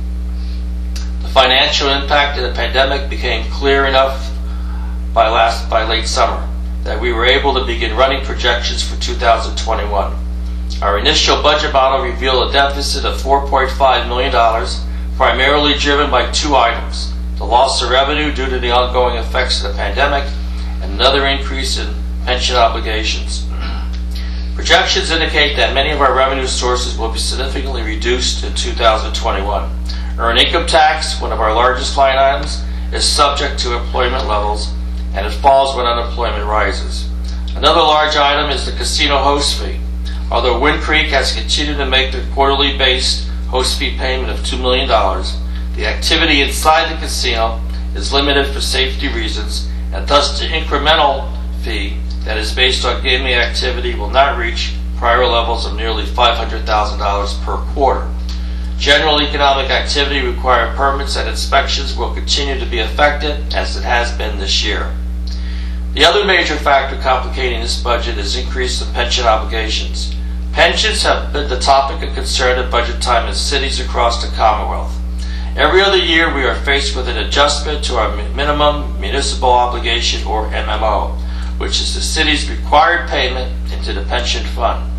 The financial impact of the pandemic became clear enough by last by late summer that we were able to begin running projections for two thousand twenty-one. Our initial budget model revealed a deficit of four point five million dollars, primarily driven by two items: the loss of revenue due to the ongoing effects of the pandemic and another increase in pension obligations. Projections indicate that many of our revenue sources will be significantly reduced in two thousand twenty-one. Earned income tax, one of our largest line items, is subject to employment levels, and it falls when unemployment rises. Another large item is the casino host fee. Although Wind Creek has continued to make their quarterly based host fee payment of two million dollars, the activity inside the casino is limited for safety reasons, and thus the incremental fee that is based on gaming activity will not reach prior levels of nearly five hundred thousand dollars per quarter. General economic activity requiring permits and inspections will continue to be affected, as it has been this year. The other major factor complicating this budget is increase in pension obligations. Pensions have been the topic of concern at budget time in cities across the Commonwealth. Every other year we are faced with an adjustment to our minimum municipal obligation, or M M O, which is the city's required payment into the pension fund.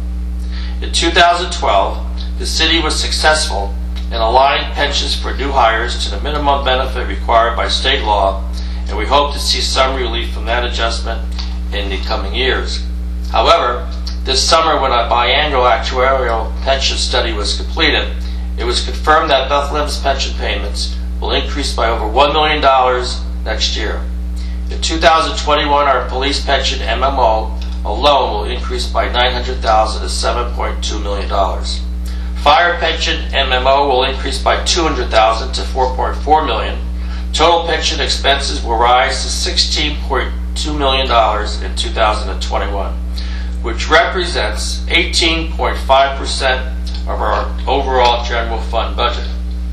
In two thousand twelve, the city was successful in aligning pensions for new hires to the minimum benefit required by state law, and we hope to see some relief from that adjustment in the coming years. However, this summer, when a biannual actuarial pension study was completed, it was confirmed that Bethlehem's pension payments will increase by over one million dollars next year. In two thousand twenty-one, our police pension M M O alone will increase by nine hundred thousand dollars to seven point two million dollars. Fire pension M M O will increase by two hundred thousand dollars to four point four million dollars. Total pension expenses will rise to sixteen point two million dollars in two thousand twenty-one, which represents eighteen point five percent of our overall general fund budget.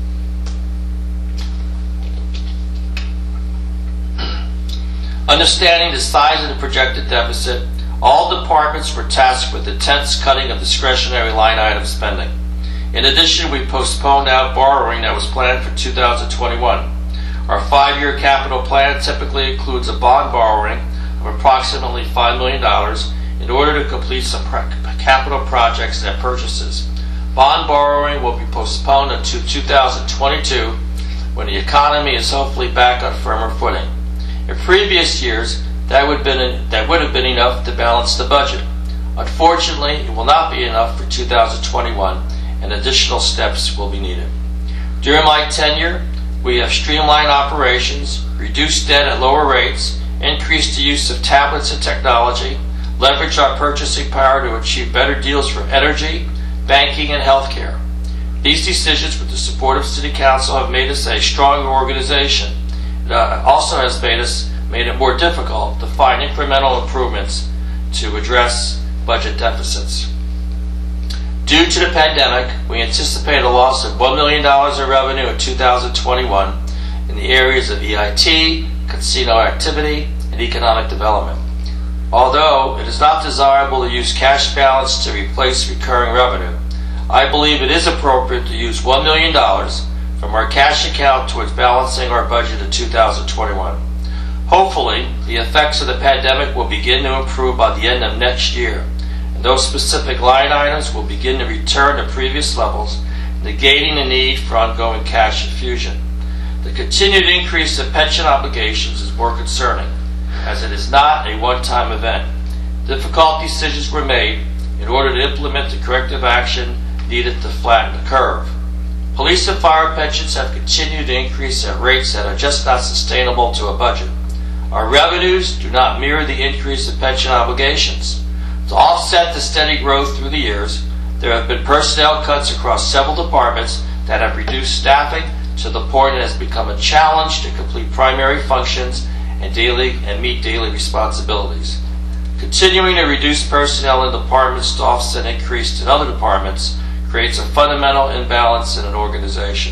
Understanding the size of the projected deficit, all departments were tasked with intense cutting of discretionary line item spending. In addition, we postponed out borrowing that was planned for two thousand twenty-one. Our five-year capital plan typically includes a bond borrowing of approximately five million dollars in order to complete some capital projects and purchases. Bond borrowing will be postponed until two thousand twenty-two, when the economy is hopefully back on firmer footing. In previous years, that would, been, that would have been enough to balance the budget. Unfortunately, it will not be enough for two thousand twenty-one, and additional steps will be needed. During my tenure, we have streamlined operations, reduced debt at lower rates, increased the use of tablets and technology, leveraged our purchasing power to achieve better deals for energy, banking, and healthcare. These decisions, with the support of City Council, have made us a stronger organization. It uh, also has made us made it more difficult to find incremental improvements to address budget deficits. Due to the pandemic, we anticipate a loss of one million dollars in revenue in two thousand twenty-one in the areas of E I T, casino activity, and economic development. Although it is not desirable to use cash balance to replace recurring revenue, I believe it is appropriate to use one million dollars from our cash account towards balancing our budget in two thousand twenty-one. Hopefully, the effects of the pandemic will begin to improve by the end of next year, and those specific line items will begin to return to previous levels, negating the need for ongoing cash infusion. The continued increase in pension obligations is more concerning, as it is not a one-time event. Difficult decisions were made in order to implement the corrective action needed to flatten the curve. Police and fire pensions have continued to increase at rates that are just not sustainable to a budget. Our revenues do not mirror the increase in pension obligations. To offset the steady growth through the years, there have been personnel cuts across several departments that have reduced staffing to the point it has become a challenge to complete primary functions and daily and meet daily responsibilities. Continuing to reduce personnel in departments to offset increase in other departments creates a fundamental imbalance in an organization.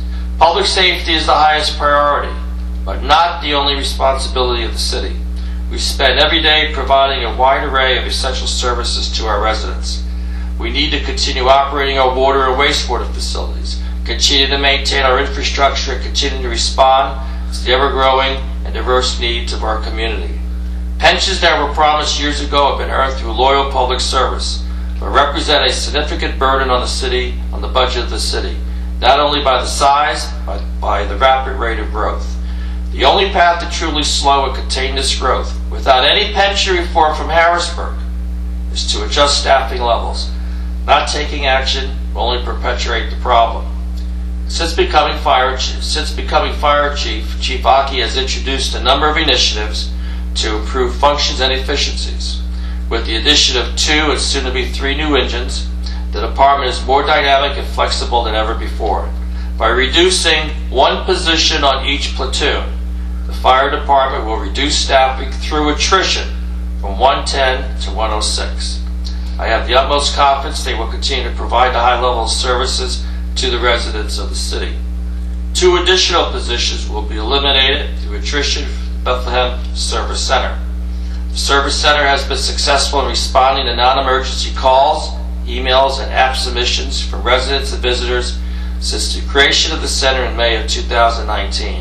Public safety is the highest priority, but not the only responsibility of the city. We We spend every day providing a wide array of essential services to our residents. We need to continue operating our water and wastewater facilities, continue to maintain our infrastructure, and continue to respond to the ever-growing and diverse needs of our community. Pensions that were promised years ago have been earned through loyal public service, but represent a significant burden on the city, on the budget of the city, not only by the size, but by the rapid rate of growth. The only path to truly slow and contain this growth, without any pension reform from Harrisburg, is to adjust staffing levels. Not taking action will only perpetuate the problem. Since becoming fire chief, since becoming fire chief, Chief Aki has introduced a number of initiatives to improve functions and efficiencies. With the addition of two and soon to be three new engines, the department is more dynamic and flexible than ever before. By reducing one position on each platoon, the fire department will reduce staffing through attrition from one ten to one oh six. I have the utmost confidence they will continue to provide the high level of services to the residents of the city. Two additional positions will be eliminated through attrition from the Bethlehem Service Center. The Service Center has been successful in responding to non-emergency calls, emails, and app submissions from residents and visitors since the creation of the center in May of two thousand nineteen.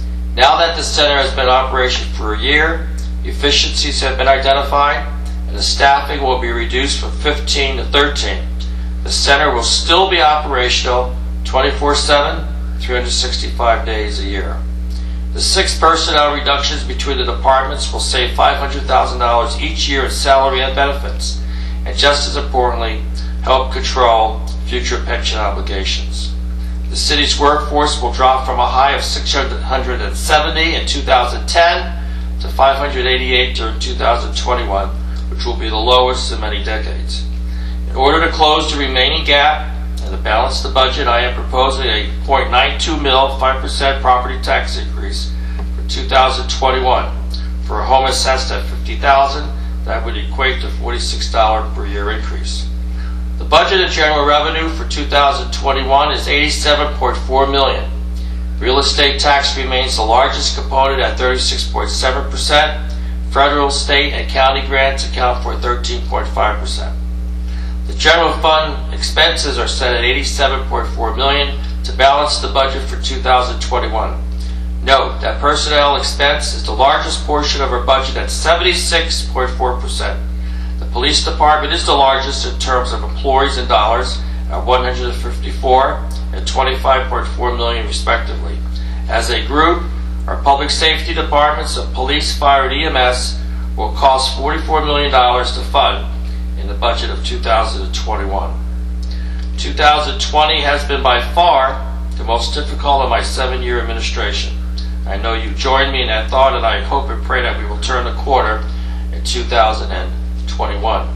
Now that the center has been in operation for a year, efficiencies have been identified, and the staffing will be reduced from fifteen to thirteen. The center will still be operational twenty-four seven, three hundred sixty-five days a year. The six personnel reductions between the departments will save five hundred thousand dollars each year in salary and benefits, and just as importantly, help control future pension obligations. The city's workforce will drop from a high of six hundred seventy in two thousand ten to five hundred eighty-eight during two thousand twenty-one, which will be the lowest in many decades. In order to close the remaining gap and to balance the budget, I am proposing a zero point nine two mil, five percent property tax increase for two thousand twenty-one. For a home assessed at fifty thousand dollars, that would equate to forty-six dollars per year increase. The budget of general revenue for two thousand twenty-one is eighty-seven point four million dollars. Real estate tax remains the largest component at thirty-six point seven percent. Federal, state, and county grants account for thirteen point five percent. The general fund expenses are set at eighty-seven point four million dollars to balance the budget for two thousand twenty-one. Note that personnel expense is the largest portion of our budget at seventy-six point four percent. The police department is the largest in terms of employees and dollars at one hundred fifty-four and twenty-five point four million dollars respectively. As a group, our public safety departments of police, fire, and E M S will cost forty-four million dollars to fund in the budget of two thousand twenty-one. two thousand twenty has been by far the most difficult of my seven-year administration. I know you join me in that thought, and I hope and pray that we will turn the corner in two thousand twenty-one.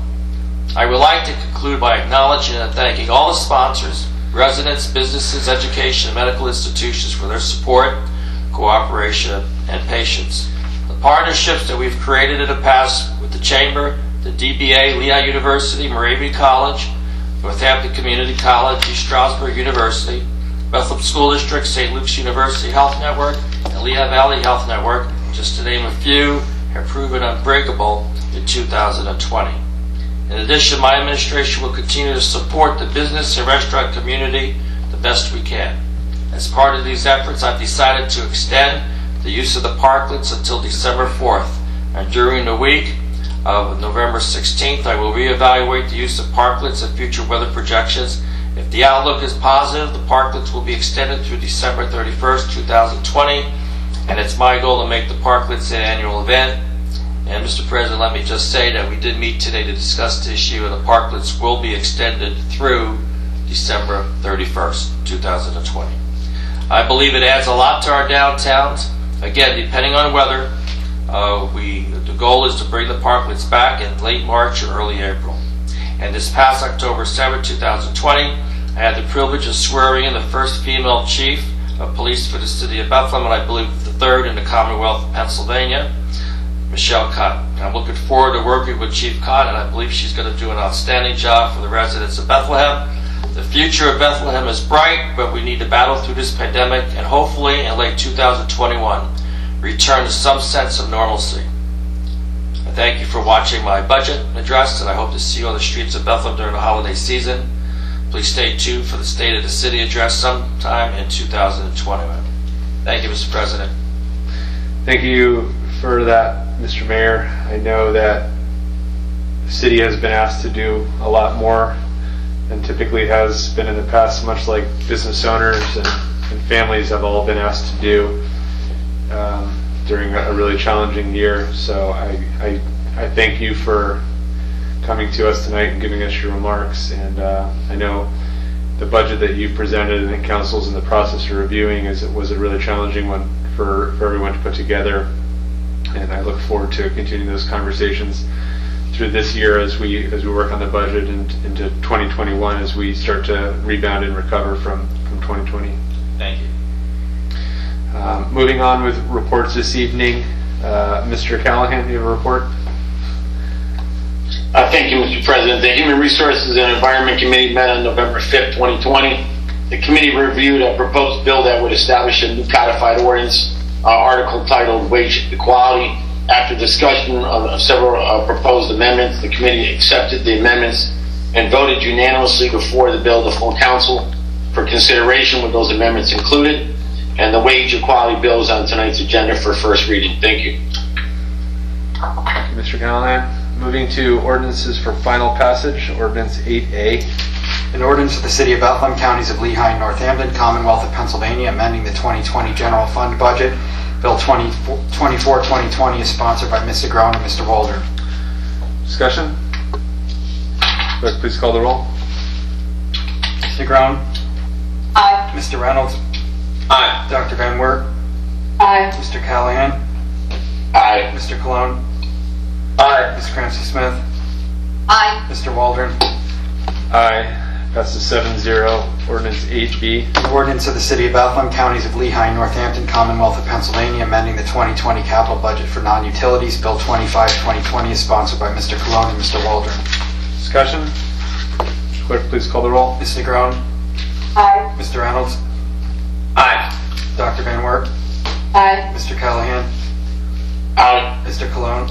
I would like to conclude by acknowledging and thanking all the sponsors, residents, businesses, education, and medical institutions for their support, cooperation, and patience. The partnerships that we've created in the past with the Chamber, the D B A, Lehigh University, Moravian College, Northampton Community College, East Stroudsburg University, Bethlehem School District, Saint Luke's University Health Network, and Lehigh Valley Health Network, just to name a few, have proven unbreakable in two thousand twenty. In addition, my administration will continue to support the business and restaurant community the best we can. As part of these efforts, I've decided to extend the use of the parklets until December fourth, and during the week of November sixteenth, I will reevaluate the use of parklets and future weather projections. If the outlook is positive, the parklets will be extended through December thirty-first, two thousand twenty, and it's my goal to make the parklets an annual event. And Mister President, let me just say that we did meet today to discuss the issue, and the parklets will be extended through December thirty-first, two thousand twenty. I believe it adds a lot to our downtowns. Again, depending on weather, uh, we the goal is to bring the parklets back in late March or early April. And this past October seventh, two thousand twenty, I had the privilege of swearing in the first female chief of police for the city of Bethlehem, and I believe the third in the Commonwealth of Pennsylvania, Michelle Cott. I'm looking forward to working with Chief Cott, and I believe she's going to do an outstanding job for the residents of Bethlehem. The future of Bethlehem is bright, but we need to battle through this pandemic and hopefully in late two thousand twenty-one return to some sense of normalcy. I thank you for watching my budget address, and I hope to see you on the streets of Bethlehem during the holiday season. Please stay tuned for the State of the City address sometime in two thousand twenty-one. Thank you, Mister President. Thank you for that, Mister Mayor. I know that the city has been asked to do a lot more than typically has been in the past, much like business owners and, and families have all been asked to do um, during a, a really challenging year. So I, I, I thank you for coming to us tonight and giving us your remarks. And uh, I know the budget that you presented and the council's in the process of reviewing is it was a really challenging one for, for everyone to put together. And I look forward to continuing those conversations through this year as we as we work on the budget and into twenty twenty-one as we start to rebound and recover from, from twenty twenty. Thank you. Um, moving on with reports this evening, uh, Mister Callahan, you have a report? Uh, thank you, Mister President. The Human Resources and Environment Committee met on November fifth, twenty twenty. The committee reviewed a proposed bill that would establish a new codified ordinance uh, article titled Wage Equality. After discussion of, of several uh, proposed amendments, the committee accepted the amendments and voted unanimously to forward the bill to full council for consideration with those amendments included. And the wage equality bill is on tonight's agenda for first reading. Thank you. Thank you, Mister Callahan. Moving to ordinances for final passage, Ordinance eight A. An ordinance of the City of Bethlehem, Counties of Lehigh and Northampton, Commonwealth of Pennsylvania, amending the twenty twenty General Fund Budget. Bill twenty-four twenty twenty is sponsored by Mister Groen and Mister Waldron. Discussion? Clerk, please call the roll. Mister Groen? Aye. Mister Reynolds? Aye. Doctor Van Wert? Aye. Mister Callahan? Aye. Mister Cologne? Aye. Miz Cramsey Smith? Aye. Mister Waldron? Aye. Passes seven zero. Ordinance eight B. An ordinance of the City of Bethlehem, Counties of Lehigh and Northampton, Commonwealth of Pennsylvania, amending the twenty twenty capital budget for non-utilities. Bill twenty-five twenty twenty is sponsored by Mister Cologne and Mister Waldron. Discussion? Clerk, please call the roll. Mister Groen? Aye. Mister Reynolds? Aye. Doctor Van Wert? Aye. Mister Callahan? Aye. Mister Cologne?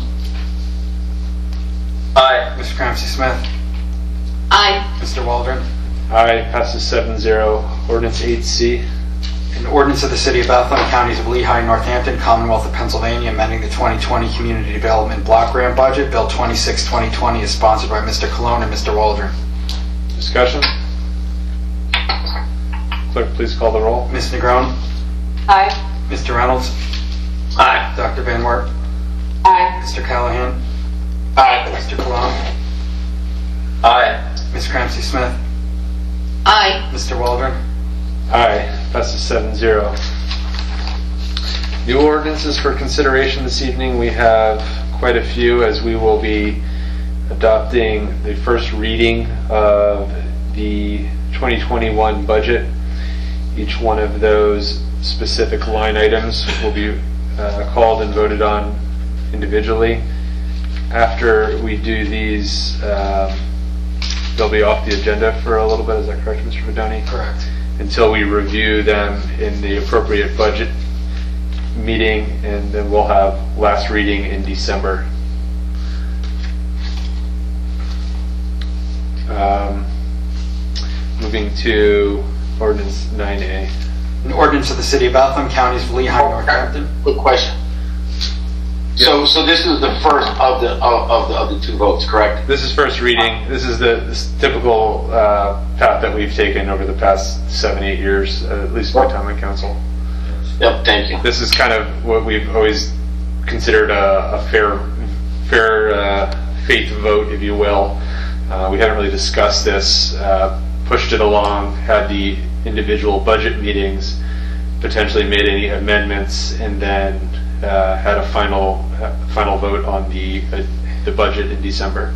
Aye. Miz Cramsey Smith? Aye. Mister Waldron? Aye. Passes seven zero. Ordinance eight C. An ordinance of the City of Bethlehem, Counties of Lehigh and Northampton, Commonwealth of Pennsylvania, amending the twenty twenty Community Development Block Grant Budget. Bill twenty-six twenty twenty is sponsored by Mister Cologne and Mister Waldron. Discussion? Clerk, please call the roll. Miz Negron? Aye. Mister Reynolds? Aye. Doctor Van Wert? Aye. Mister Callahan? Aye. Mister Cologne? Aye. Miz Cramsey Smith? Aye. Mister Waldron? Aye. Passes seven zero. New ordinances for consideration this evening. We have quite a few as we will be adopting the first reading of the twenty twenty-one budget. Each one of those specific line items will be uh, called and voted on individually. After we do these, um, they'll be off the agenda for a little bit. Is that correct, Mister Vidoni? Correct. Until we review them in the appropriate budget meeting, and then we'll have last reading in December. Um, moving to ordinance nine A. An ordinance of the City of Bethlehem, Counties of Lehigh and Northampton. Quick question. So, so this is the first of the of, of the of the two votes, correct? This is first reading. This is the this typical uh, path that we've taken over the past seven, eight years, uh, at least my time on council. Yep, thank you. This is kind of what we've always considered a, a fair, fair uh, faith vote, if you will. Uh, we haven't really discussed this, uh, pushed it along, had the individual budget meetings, potentially made any amendments, and then uh, had a final uh, final vote on the uh, the budget in December.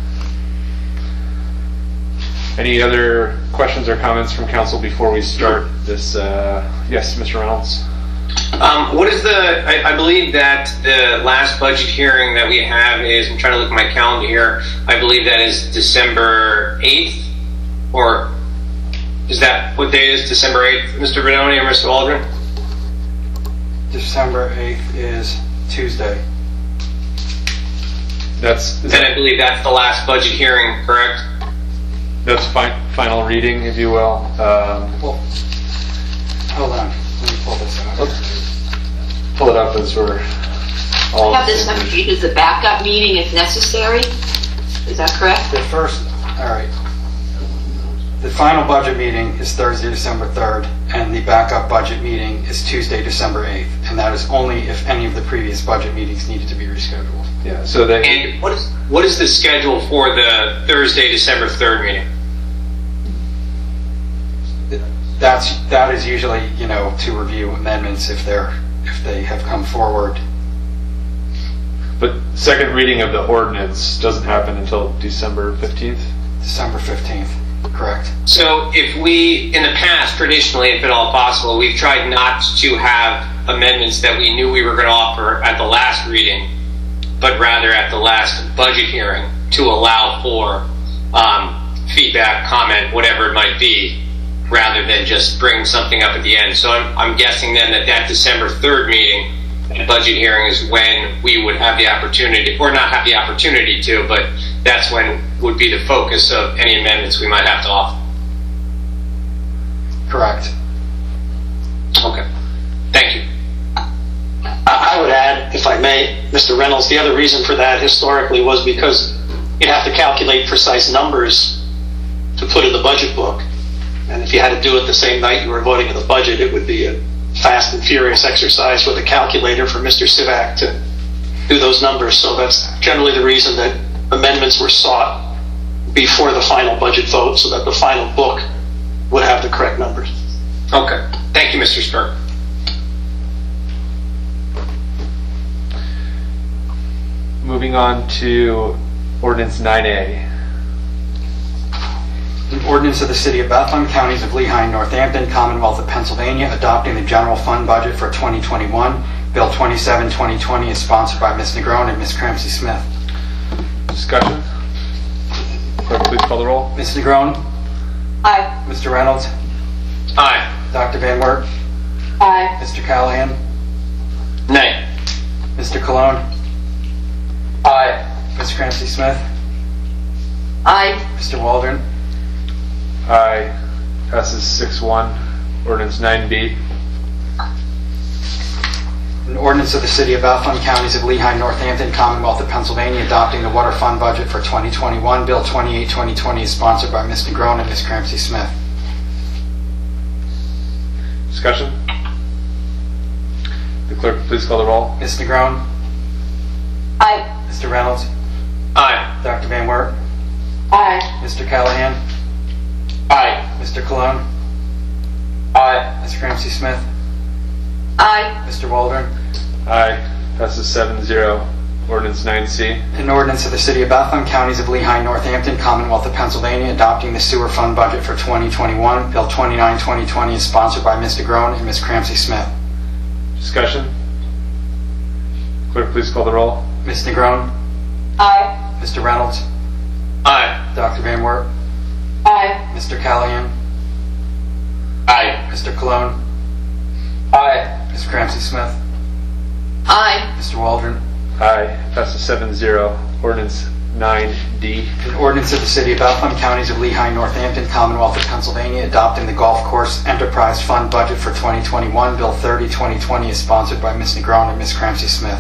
Any other questions or comments from council before we start this? Uh, yes, Mister Reynolds. Um, what is the, I, I believe that the last budget hearing that we have is, I'm trying to look at my calendar here, I believe that is December eighth, or is that, what day is December eighth, Mister Vidoni or Mister Waldron? December eighth is Tuesday. That's Then I believe that's the last budget hearing, correct? that's fi- final reading, if you will. Um, Well, hold on. Let me pull this out. pull it up as we're all. Have this number sheet as a backup meeting if necessary. Is that correct? The first, all right. The final budget meeting is Thursday, December third, and the backup budget meeting is Tuesday, December eighth. And that is only if any of the previous budget meetings needed to be rescheduled. Yeah, so they. And what is what is the schedule for the Thursday, December third meeting? That's, that is usually, you know, to review amendments if they're, if they have come forward. But second reading of the ordinance doesn't happen until December fifteenth? December fifteenth, correct. So if we, in the past, traditionally, if at all possible, we've tried not to have amendments that we knew we were going to offer at the last reading, but rather at the last budget hearing to allow for um, feedback, comment, whatever it might be, rather than just bring something up at the end. So I'm, I'm guessing then that that December third meeting, budget hearing, is when we would have the opportunity, or not have the opportunity to, but that's when would be the focus of any amendments we might have to offer. Correct. Okay. Thank you. I I would add, if I may, Mister Reynolds, the other reason for that historically was because you'd have to calculate precise numbers to put in the budget book. And if you had to do it the same night you were voting on the budget, it would be a fast and furious exercise with a calculator for Mister Sivak to do those numbers. So that's generally the reason that amendments were sought before the final budget vote, so that the final book would have the correct numbers. Okay. Thank you, Mister Spur. Moving on to ordinance nine A. An ordinance of the City of Bethlehem, Counties of Lehigh and Northampton, Commonwealth of Pennsylvania, adopting the general fund budget for twenty twenty-one. Bill twenty-seven twenty twenty is sponsored by Miz Negron and Miz Cramsey Smith. Discussion? Clerk, please call the roll. Miz Negron? Aye. Mister Reynolds? Aye. Doctor Van Wert? Aye. Mister Callahan? Nay. Mister Cologne? Aye. Miz Cramsey Smith? Aye. Mister Waldron? Aye. Passes six one. Ordinance nine B. An ordinance of the City of Bethlehem, Counties of Lehigh and Northampton, Commonwealth of Pennsylvania, adopting the water fund budget for twenty twenty-one. Bill twenty-eight twenty twenty is sponsored by Miz Negron and Miz Cramsey Smith. Discussion? The clerk, please call the roll. Miz Negron? Aye. Mister Reynolds? Aye. Doctor Van Wert? Aye. Mister Callahan? Aye. Mister Cologne? Aye. Miz Cramsey Smith? Aye. Mister Waldron? Aye. Passes seven zero. Ordinance nine C. An ordinance of the City of Bethlehem, Counties of Lehigh and Northampton, Commonwealth of Pennsylvania, adopting the sewer fund budget for twenty twenty-one. Bill twenty-nine twenty twenty is sponsored by Mister Negron and Miz Cramsey Smith. Discussion? Clerk, please call the roll. Miz Negron? Aye. Mister Reynolds? Aye. Doctor Van Wert? Aye. Mister Callahan? Aye. Mister Cologne? Aye. Miz Cramsey Smith? Aye. Mister Waldron? Aye. Passes seven zero. Ordinance nine D. An ordinance of the City of Bethlehem, Counties of Lehigh and Northampton, Commonwealth of Pennsylvania, adopting the Golf Course Enterprise Fund budget for twenty twenty-one. Bill thirty twenty twenty is sponsored by Miz Negron and Miz Cramsey Smith.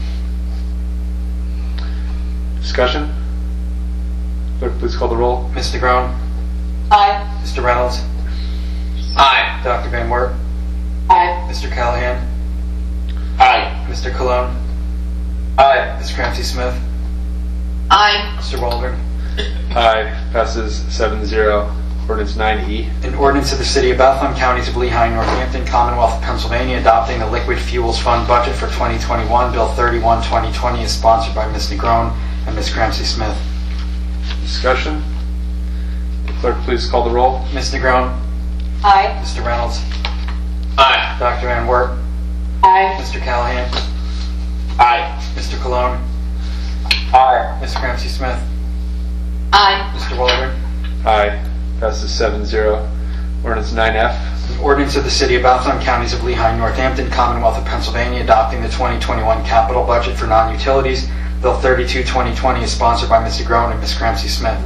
Discussion? Clerk, please call the roll. Miz Negron? Aye. Mister Reynolds? Aye. Doctor Van Wert? Aye. Mister Callahan? Aye. Mister Cologne? Aye. Miz Cramsey Smith? Aye. Mister Waldron? Aye. Passes seven zero. Ordinance nine E. An ordinance of the City of Bethlehem, Counties of Lehigh and Northampton, Commonwealth of Pennsylvania, adopting the Liquid Fuels Fund budget for twenty twenty-one. Bill thirty-one twenty twenty is sponsored by Miz Negron and Miz Cramsey Smith. Discussion? Clerk, please call the roll. Miz Negron? Aye. Mister Reynolds? Aye. Doctor Van Wert? Aye. Mister Callahan? Aye. Mister Cologne? Aye. Miz Cramsey Smith? Aye. Mister Waldron? Aye. Passes seven zero. Ordinance nine F. An ordinance of the City of Bethlehem, Counties of Lehigh and Northampton, Commonwealth of Pennsylvania, adopting the twenty twenty-one capital budget for non-utilities. Bill thirty-two, twenty twenty is sponsored by Mister Groen and Miz Cramsey Smith.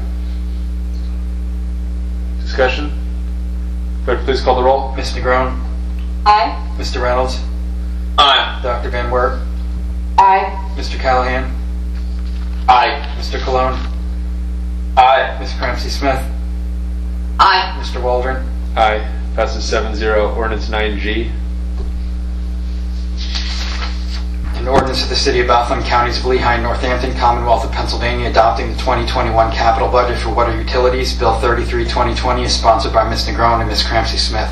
Discussion? Clerk, please call the roll. Mister Groen? Aye. Mister Reynolds? Aye. Doctor Van Wert? Aye. Mister Callahan? Aye. Mister Cologne? Aye. Miz Cramsey Smith? Aye. Mister Waldron? Aye. Passes seven zero. Ordinance nine G. An ordinance of the City of Bethlehem, Counties of Lehigh and Northampton, Commonwealth of Pennsylvania, adopting the twenty twenty-one capital budget for water utilities. Bill thirty-three, twenty twenty is sponsored by Mister Groen and Miz Cramsey Smith.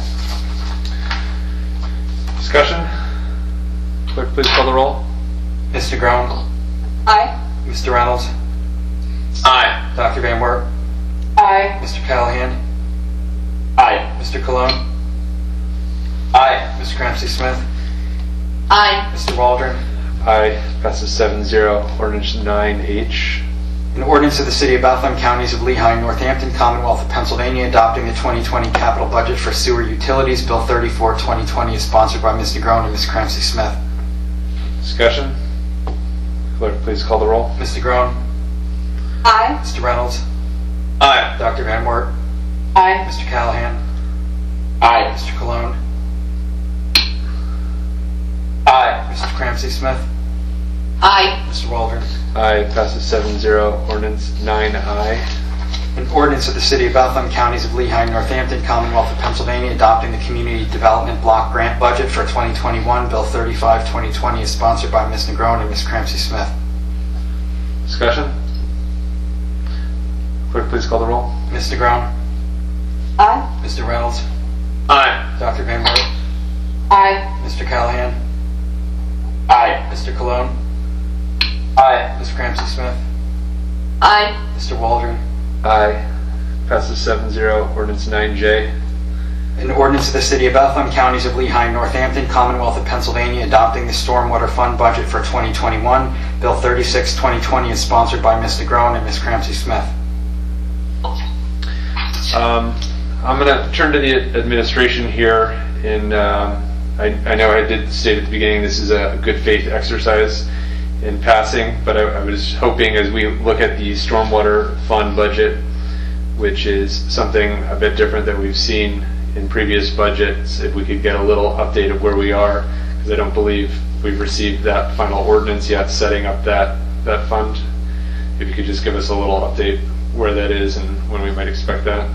Discussion? Clerk, please call the roll. Mister Groen? Aye. Mister Reynolds? Aye. Doctor Van Wert? Aye. Mister Callahan? Aye. Mister Cologne? Aye. Miz Cramsey Smith? Aye. Mister Waldron? Aye. Passes seven zero. Ordinance nine H. An ordinance of the City of Bethlehem, Counties of Lehigh and Northampton, Commonwealth of Pennsylvania, adopting the twenty twenty capital budget for sewer utilities. Bill thirty-four, twenty twenty is sponsored by Mister Groen and Miz Cramsey Smith. Discussion? Clerk, please call the roll. Mister Groen? Aye. Mister Reynolds? Aye. Doctor Van Wert? Aye. Mister Callahan? Aye. Mister Cologne? Aye. Mister Cramsey Smith? Aye. Mister Waldron? Aye. Passes seven zero. Ordinance nine I. An ordinance of the City of Bethlehem, Counties of Lehigh and Northampton, Commonwealth of Pennsylvania, adopting the Community Development Block Grant Budget for twenty twenty-one. Bill thirty-five, twenty twenty is sponsored by Miz Negron and Miz Cramsey Smith. Discussion? Clerk, please call the roll. Miz Negron? Aye. Mister Reynolds? Aye. Doctor Van Wert? Aye. Mister Callahan? Aye. Mister Cologne? Aye. Miz Cramsey Smith? Aye. Mister Waldron? Aye. Passes seven zero. Ordinance nine J. An ordinance of the City of Bethlehem, Counties of Lehigh and Northampton, Commonwealth of Pennsylvania, adopting the Stormwater Fund budget for twenty twenty-one. Bill thirty-six, twenty twenty is sponsored by Miz Negron and Miz Cramsey Smith. Um, I'm going to turn to the administration here. In um, I, I know I did state at the beginning this is a good faith exercise in passing, but I, I was hoping as we look at the Stormwater Fund budget, which is something a bit different that we've seen in previous budgets, if we could get a little update of where we are, because I don't believe we've received that final ordinance yet setting up that, that fund. If you could just give us a little update where that is and when we might expect that.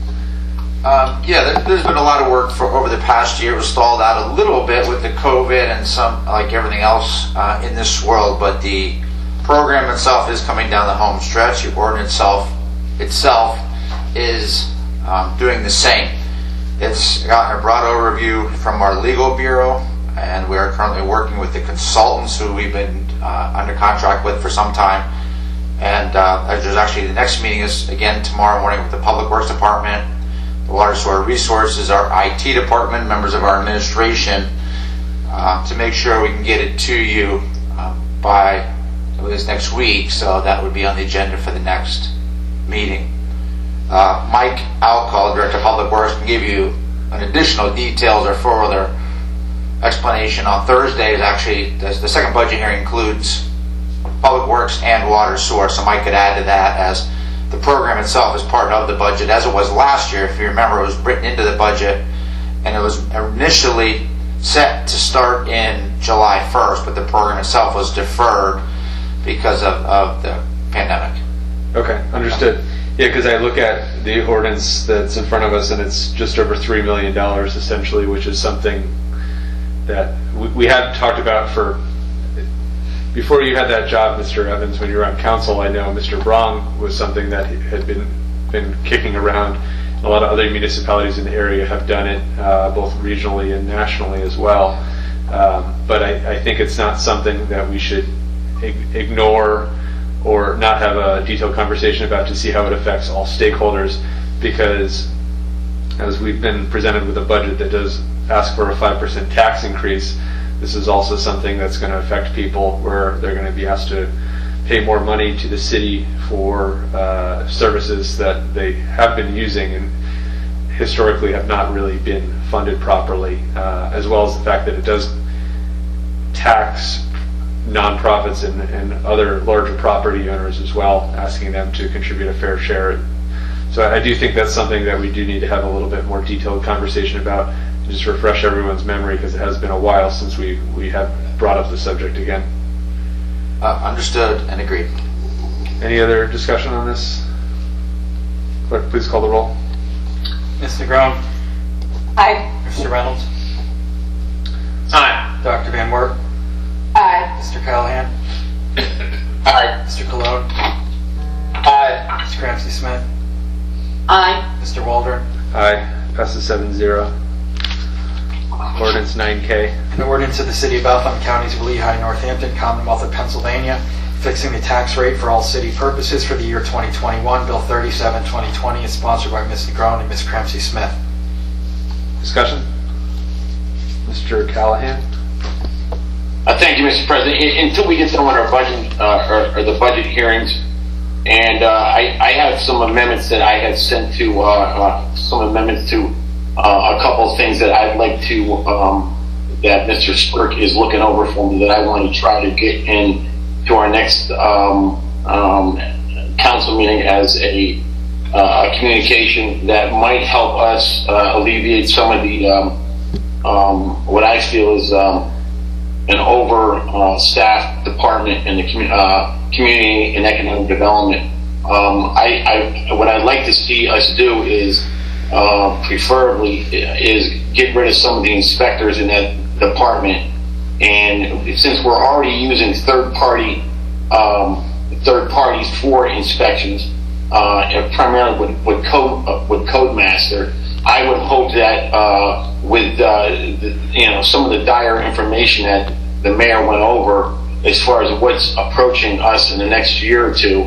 Um, yeah, there, there's been a lot of work for over the past year. It was stalled out a little bit with the COVID and some, like everything else uh, in this world, but the program itself is coming down the home stretch. The ordinance itself, itself is um, doing the same. It's gotten a broad overview from our legal bureau, and we are currently working with the consultants who we've been uh, under contract with for some time. And uh, there's actually the next meeting is again tomorrow morning with the Public Works Department, the Water Sewer Resources, our I T department, members of our administration, uh, to make sure we can get it to you uh, by at least next week. So that would be on the agenda for the next meeting. Uh, Mike Alcall, Director of Public Works, can give you an additional details or further explanation on Thursday. Is actually the, the second budget hearing includes Public Works and Water Sewer, so Mike could add to that, as the program itself is part of the budget, as it was last year. If you remember, it was written into the budget, and it was initially set to start in July first, but the program itself was deferred because of, of the pandemic. Okay, understood. Yeah, because I look at the ordinance that's in front of us, and it's just over three million dollars essentially, which is something that we, we had talked about for, before you had that job, Mister Evans, when you were on council. I know Mister Brong was something that had been been kicking around. A lot of other municipalities in the area have done it, uh, both regionally and nationally as well. Um, but I, I think it's not something that we should ig- ignore or not have a detailed conversation about to see how it affects all stakeholders, because as we've been presented with a budget that does ask for a five percent tax increase, this is also something that's going to affect people where they're going to be asked to pay more money to the city for uh, services that they have been using and historically have not really been funded properly, uh, as well as the fact that it does tax nonprofits and, and other larger property owners as well, asking them to contribute a fair share. So I do think that's something that we do need to have a little bit more detailed conversation about, and just refresh everyone's memory, because it has been a while since we, we have brought up the subject again. Uh, understood and agreed. Any other discussion on this? Clerk, please call the roll. Miz Negron? Aye. Mister Reynolds? Aye. Doctor Van Wert? Aye. Mister Callahan? Aye. Mister Cologne? Aye. Miz Ramsey Smith? Aye. Mister Waldron? Aye. Passes seven zero. Ordinance nine K. An ordinance of the City of Bethlehem, Counties of Lehigh, Northampton, Commonwealth of Pennsylvania, fixing the tax rate for all city purposes for the year twenty twenty-one. Bill thirty-seven, twenty twenty is sponsored by Miz Negron and Miz Ramsey Smith. Discussion? Mister Callahan? Uh, thank you, Mister President. I- until we get done with our budget, uh, or, or the budget hearings, and uh, I, I have some amendments that I had sent to, uh, uh, some amendments to uh, a couple of things that I'd like to, um, that Mister Spurk is looking over for me, that I want to try to get in to our next um, um, council meeting as a uh, communication that might help us uh, alleviate some of the, um, um, what I feel is um, an over-staffed uh, department in the commu- uh, community and economic development. Um, I, I, what I'd like to see us do is, uh, preferably, is get rid of some of the inspectors in that department. And since we're already using third-party um, third parties for inspections, uh, and primarily with with code uh, with Codemaster, I would hope that uh, with uh, the, you know some of the dire information that the mayor went over as far as what's approaching us in the next year or two,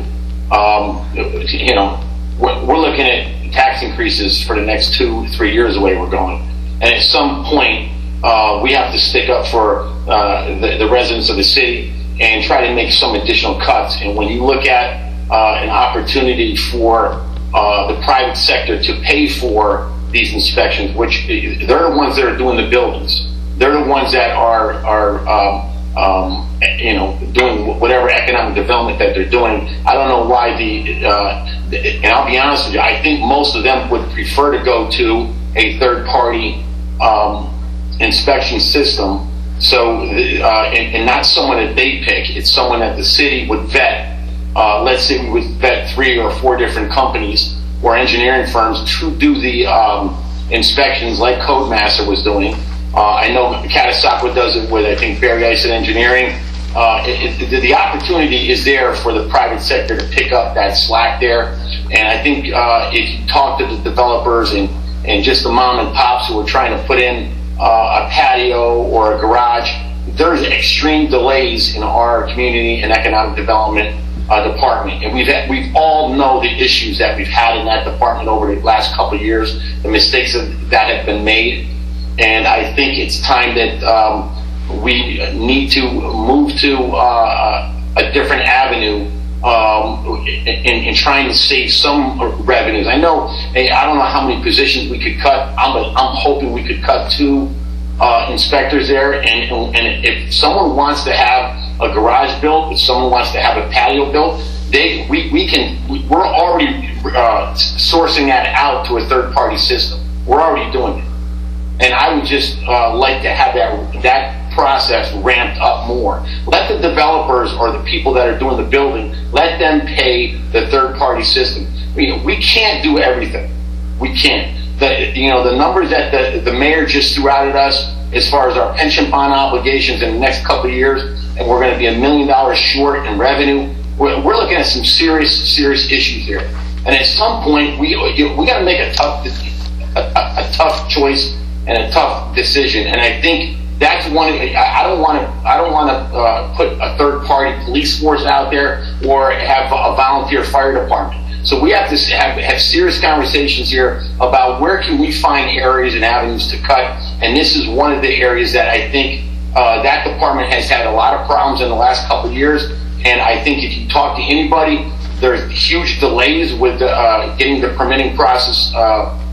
um, you know, we're, we're looking at tax increases for the next two, three years the way we're going, and at some point. Uh, we have to stick up for uh, the, the residents of the city and try to make some additional cuts. And when you look at uh, an opportunity for uh, the private sector to pay for these inspections, which they're the ones that are doing the buildings, they're the ones that are are um, um, you know doing whatever economic development that they're doing. I don't know why the, uh, and I'll be honest with you, I think most of them would prefer to go to a third party. Um, inspection system, so uh, and, and not someone that they pick. It's someone that the city would vet. Uh, let's say we would vet three or four different companies or engineering firms to do the um, inspections, like Codemaster was doing. Uh, I know Catasauqua does it with I think Barry Eisen Engineering. Uh, it, it, the opportunity is there for the private sector to pick up that slack there, and I think uh, if you talk to the developers and and just the mom and pops who are trying to put in Uh, a patio or a garage, there's extreme delays in our community and economic development uh, department, and we've had, we've all know the issues that we've had in that department over the last couple of years, the mistakes that, that have been made, and I think it's time that um, we need to move to uh, a different avenue um, in, in trying to save some revenues. I know, hey, I don't know how many positions we could cut. I'm, I'm hoping we could cut two uh, inspectors there. And, and if someone wants to have a garage built, if someone wants to have a patio built, they we, we can. We, we're already uh, sourcing that out to a third party system. We're already doing it, and I would just uh, like to have that that. process ramped up more. Let the developers or the people that are doing the building, let them pay the third party system. You know, we can't do everything. We can't. The, you know, the numbers that the, the mayor just threw out at us as far as our pension bond obligations in the next couple of years, and we're going to be a million dollars short in revenue. We're, we're looking at some serious, serious issues here. And at some point, we you, we got to make a tough, a, a, a tough choice and a tough decision. And I think that's one. I don't want to. I don't want to uh, put a third-party police force out there or have a volunteer fire department. So we have to have, have serious conversations here about where can we find areas and avenues to cut. And this is one of the areas that I think uh, that department has had a lot of problems in the last couple of years. And I think if you talk to anybody, there's huge delays with uh, getting the permitting process uh,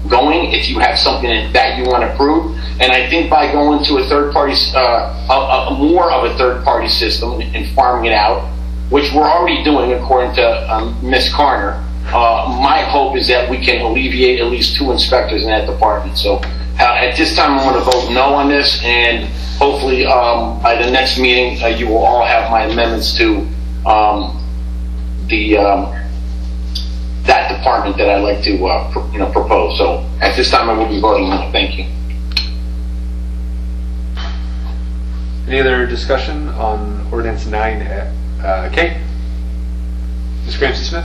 going if you have something that you want to prove. And I think by going to a third party, uh, a, a more of a third party system and farming it out, which we're already doing according to um, Miz Carner, uh, my hope is that we can alleviate at least two inspectors in that department. So uh, at this time, I'm going to vote no on this, and hopefully um, by the next meeting, uh, you will all have my amendments to um, the um, that department that I'd like to uh, pr- you know propose. So at this time, I will be voting no. Thank you. Any other discussion on ordinance nine uh, K? Miz Ramsey Smith?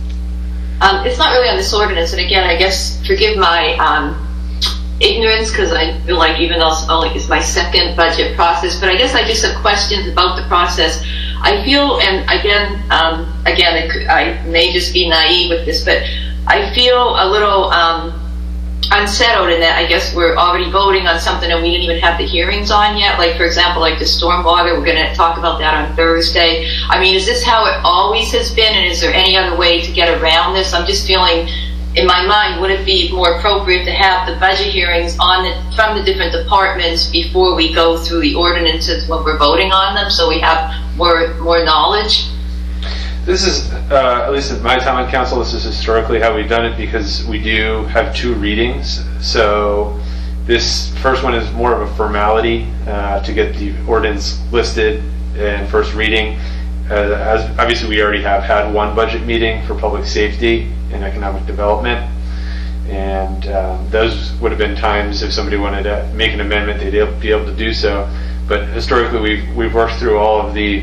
Um, it's not really on this ordinance, and again, I guess forgive my um, ignorance, because I feel like even though it's only it's my second budget process, but I guess I just have questions about the process. I feel, and again, um, again, it could, I may just be naive with this, but I feel a little um, unsettled in that I guess we're already voting on something and we didn't even have the hearings on yet. Like, for example, like the stormwater, we're going to talk about that on Thursday. I mean, is this how it always has been, and is there any other way to get around this? I'm just feeling, in my mind, would it be more appropriate to have the budget hearings on the, from the different departments before we go through the ordinances when we're voting on them, so we have more more knowledge? This is, uh, at least in my time on council, this is historically how we've done it, because we do have two readings. So this first one is more of a formality uh, to get the ordinance listed and first reading. Uh, as obviously, we already have had one budget meeting for public safety and economic development, and um, those would have been times if somebody wanted to make an amendment, they'd be able to do so. But historically, we've we've worked through all of the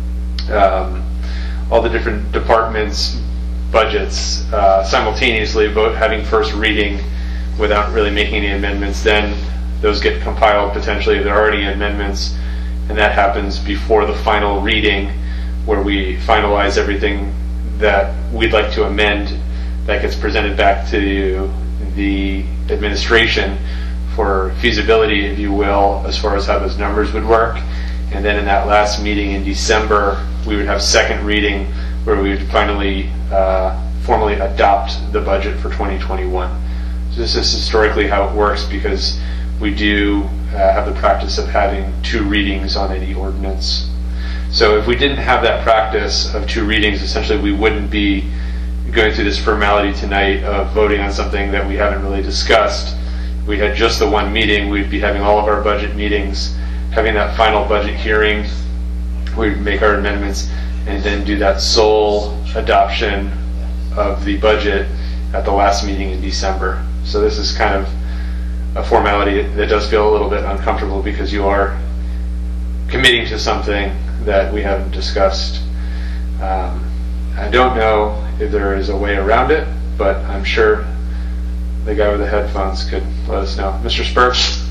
um, all the different departments' budgets uh, simultaneously, vote having first reading without really making any amendments. Then those get compiled potentially if there are already amendments, and that happens before the final reading, where we finalize everything that we'd like to amend. That gets presented back to the administration for feasibility, if you will, as far as how those numbers would work. And then in that last meeting in December, we would have second reading where we would finally uh, formally adopt the budget for twenty twenty-one. So this is historically how it works, because we do uh, have the practice of having two readings on any ordinance. So if we didn't have that practice of two readings, essentially we wouldn't be going through this formality tonight of voting on something that we haven't really discussed. If we had just the one meeting, we'd be having all of our budget meetings, having that final budget hearing, we'd make our amendments, and then do that sole adoption of the budget at the last meeting in December. So this is kind of a formality that does feel a little bit uncomfortable, because you are committing to something that we haven't discussed. Um, I don't know if there is a way around it, but I'm sure the guy with the headphones could let us know. Mister Spurks?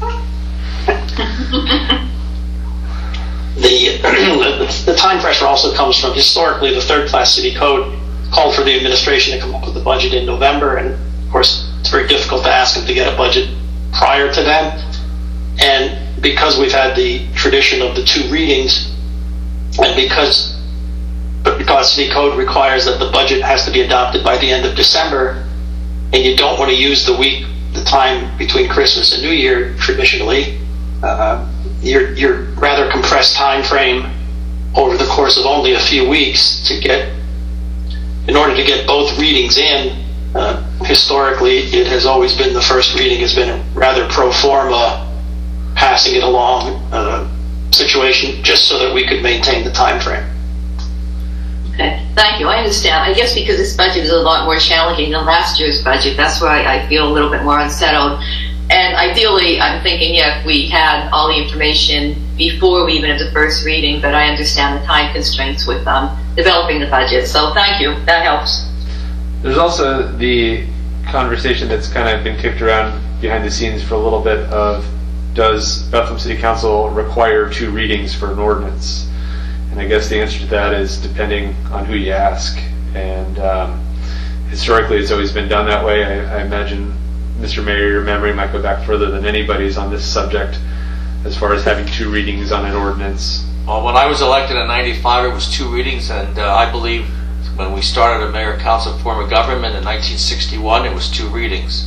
The, the time pressure also comes from, historically, the third class city code called for the administration to come up with the budget in November, and of course it's very difficult to ask them to get a budget prior to then. And because we've had the tradition of the two readings, and because because city code requires that the budget has to be adopted by the end of December, and you don't want to use the week, the time between Christmas and New Year traditionally, uh, your your rather compressed time frame over the course of only a few weeks to get, in order to get both readings in. Uh, historically, it has always been the first reading has been a rather pro forma, passing it along uh, situation, just so that we could maintain the time frame. Okay, thank you. I understand. I guess because this budget is a lot more challenging than last year's budget, that's why I feel a little bit more unsettled. And ideally, I'm thinking, yeah, if we had all the information before we even had the first reading, but I understand the time constraints with um, developing the budget. So thank you. That helps. There's also the conversation that's kind of been kicked around behind the scenes for a little bit of, does Bethlehem City Council require two readings for an ordinance? And I guess the answer to that is depending on who you ask. And um, historically, it's always been done that way. I, I imagine, Mister Mayor, your memory might go back further than anybody's on this subject as far as having two readings on an ordinance. Well, when I was elected in ninety-five, it was two readings, and uh, I believe when we started a mayor council form of government in nineteen sixty-one, it was two readings.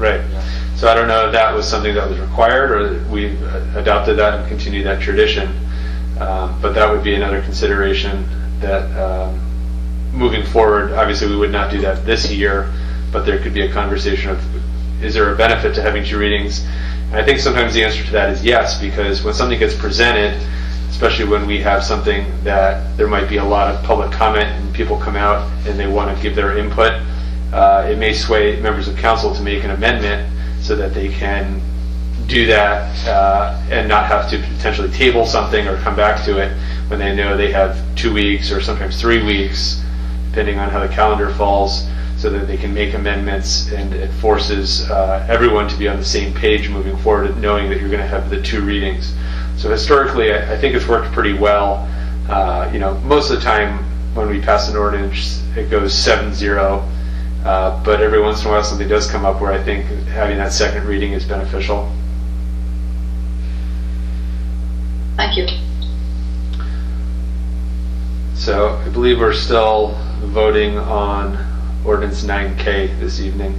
Right. So I don't know if that was something that was required or we've adopted that and continued that tradition. Um, but that would be another consideration that um, moving forward, obviously we would not do that this year, but there could be a conversation of, is there a benefit to having two readings? And I think sometimes the answer to that is yes, because when something gets presented, especially when we have something that there might be a lot of public comment and people come out and they want to give their input, uh, it may sway members of council to make an amendment so that they can do that uh, and not have to potentially table something or come back to it when they know they have two weeks or sometimes three weeks, depending on how the calendar falls, so that they can make amendments, and it forces uh, everyone to be on the same page moving forward, knowing that you're going to have the two readings. So historically, I, I think it's worked pretty well. Uh, you know, most of the time when we pass an ordinance, it goes seven zero. Uh, but every once in a while something does come up where I think having that second reading is beneficial. Thank you. So I believe we're still voting on ordinance nine K this evening.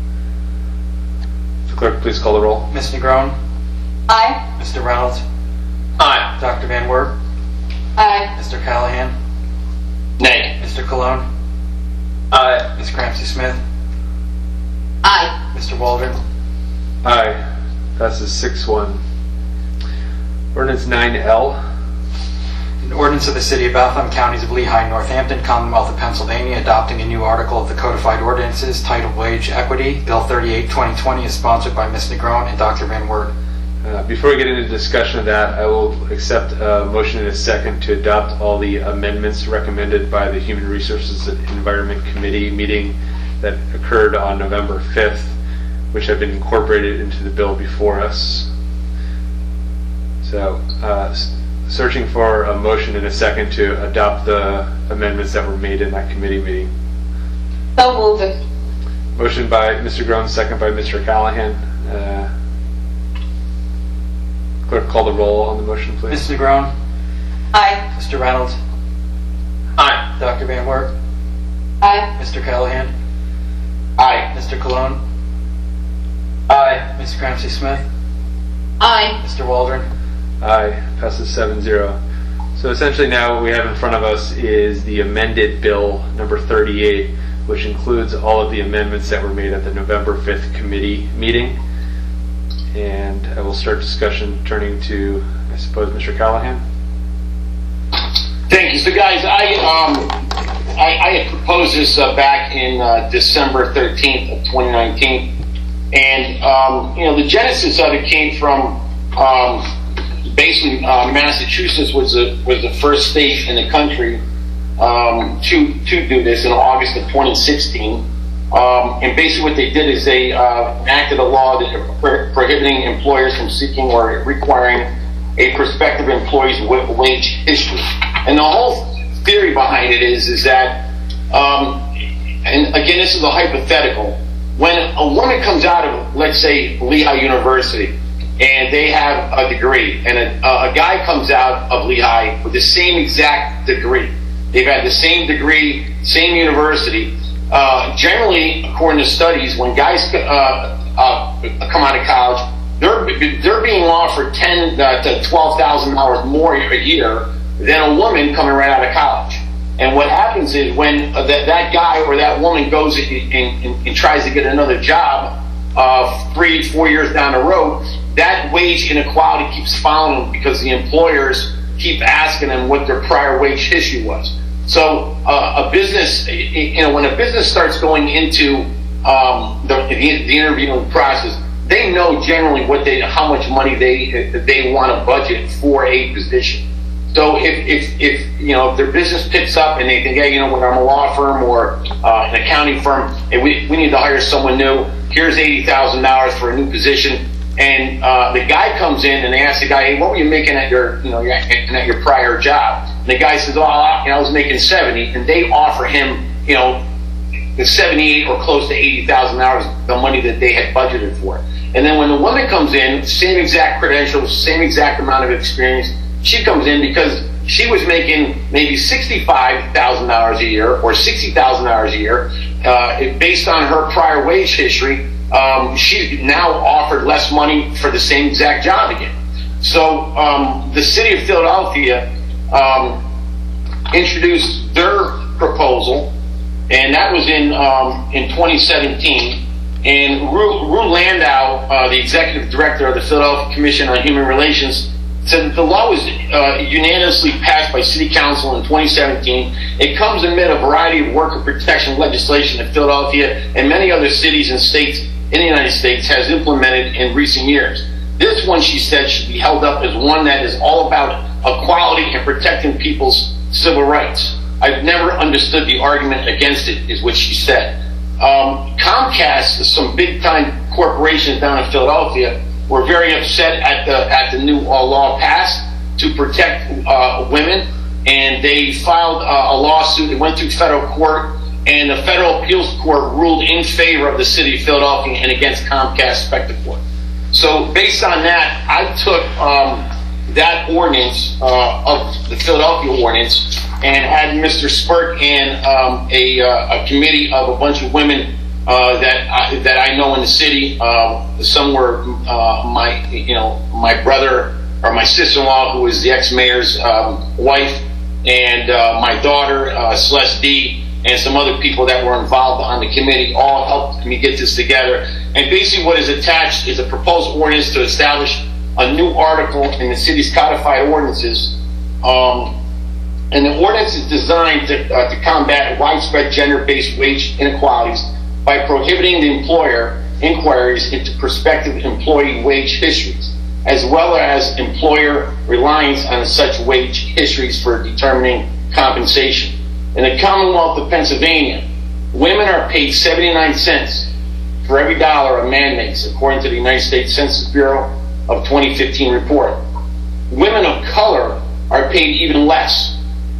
The clerk, please call the roll. Miz Negron? Aye. Mister Reynolds? Aye. Doctor Van Wert? Aye. Mister Callahan? Nay. Mister Cologne? Aye. Miz Cramsey Smith? Aye. Mister Waldron? Aye. Passes six one. Ordinance nine L. An ordinance of the City of Bethlehem, Counties of Lehigh and Northampton, Commonwealth of Pennsylvania, adopting a new article of the Codified Ordinances titled Wage Equity. Bill thirty-eight twenty twenty is sponsored by Miz Negron and Doctor Van Wert. Uh, before we get into discussion of that, I will accept a motion in a second to adopt all the amendments recommended by the Human Resources and Environment Committee meeting that occurred on November fifth, which have been incorporated into the bill before us. So, uh, searching for a motion in a second to adopt the amendments that were made in that committee meeting. So move it. Motion by Mister Groen, second by Mister Callahan. Uh, Clerk, call the roll on the motion, please. Miz Negron? Aye. Mister Reynolds? Aye. Doctor Van Wert? Aye. Mister Callahan? Aye. Mister Cologne? Aye. Miz Cramsey Smith? Aye. Mister Waldron? Aye. Passes seven zero. So essentially now what we have in front of us is the amended bill number thirty-eight, which includes all of the amendments that were made at the November fifth committee meeting. And I will start discussion turning to, I suppose, Mister Callahan. Thank you. So, guys, I um, I, I had proposed this uh, back in uh, December thirteenth of twenty nineteen, and um, you know the genesis of it came from um, basically uh, Massachusetts was the was the first state in the country um, to to do this in August of twenty sixteen. Um, and basically what they did is they uh, enacted a law that pro- prohibiting employers from seeking or requiring a prospective employee's w- wage history. And the whole theory behind it is, is that, um, and again, this is a hypothetical, when a woman comes out of, let's say, Lehigh University, and they have a degree, and a, a guy comes out of Lehigh with the same exact degree. They've had the same degree, same university. Uh, generally, according to studies, when guys uh, uh, come out of college, they're they're being offered ten to twelve thousand dollars more a year than a woman coming right out of college. And what happens is when uh, that that guy or that woman goes and, and, and tries to get another job, uh, three four years down the road, that wage inequality keeps following them because the employers keep asking them what their prior wage history was. So uh, a business, you know, when a business starts going into um, the, the interviewing process, they know generally what they, how much money they they want to budget for a position. So if, if, if you know if their business picks up and they think, hey, you know, when I'm a law firm or uh, an accounting firm, and we we need to hire someone new, here's eighty thousand dollars for a new position. And uh, the guy comes in and they ask the guy, hey, what were you making at your, you know, your, at your prior job? And the guy says, oh, I, you know, I was making seventy, and they offer him, you know, the seventy-eight or close to eighty thousand dollars, the money that they had budgeted for. And then when the woman comes in, same exact credentials, same exact amount of experience, she comes in because she was making maybe sixty-five thousand dollars a year or sixty thousand dollars a year, uh, based on her prior wage history. um, she's now offered less money for the same exact job again. So um, the city of Philadelphia um, introduced their proposal, and that was in um, in twenty seventeen. And Rue, Rue Landau, uh, the executive director of the Philadelphia Commission on Human Relations, said that the law was uh, unanimously passed by City Council in twenty seventeen. It comes amid a variety of worker protection legislation that Philadelphia and many other cities and states in the United States has implemented in recent years. This one, she said, should be held up as one that is all about equality and protecting people's civil rights. I've never understood the argument against it, is what she said. Um, Comcast, some big-time corporations down in Philadelphia, were very upset at the at the new uh, law passed to protect uh, women, and they filed uh, a lawsuit. It went through federal court, and the federal appeals court ruled in favor of the city of Philadelphia and against Comcast Spectacor. So based on that, I took um, that ordinance uh, of the Philadelphia ordinance and had Mister Spurk and um, a, uh, a committee of a bunch of women uh, that I, that I know in the city. Uh, some were uh, my you know my brother or my sister-in-law, who is the ex-mayor's um, wife, and uh, my daughter uh, Celeste D, and some other people that were involved on the committee all helped me get this together. And basically, what is attached is a proposed ordinance to establish a new article in the city's codified ordinances. Um, And the ordinance is designed to, uh, to combat widespread gender-based wage inequalities by prohibiting the employer inquiries into prospective employee wage histories, as well as employer reliance on such wage histories for determining compensation. In the Commonwealth of Pennsylvania, women are paid seventy-nine cents for every dollar a man makes, according to the United States Census Bureau of twenty fifteen report. Women of color are paid even less.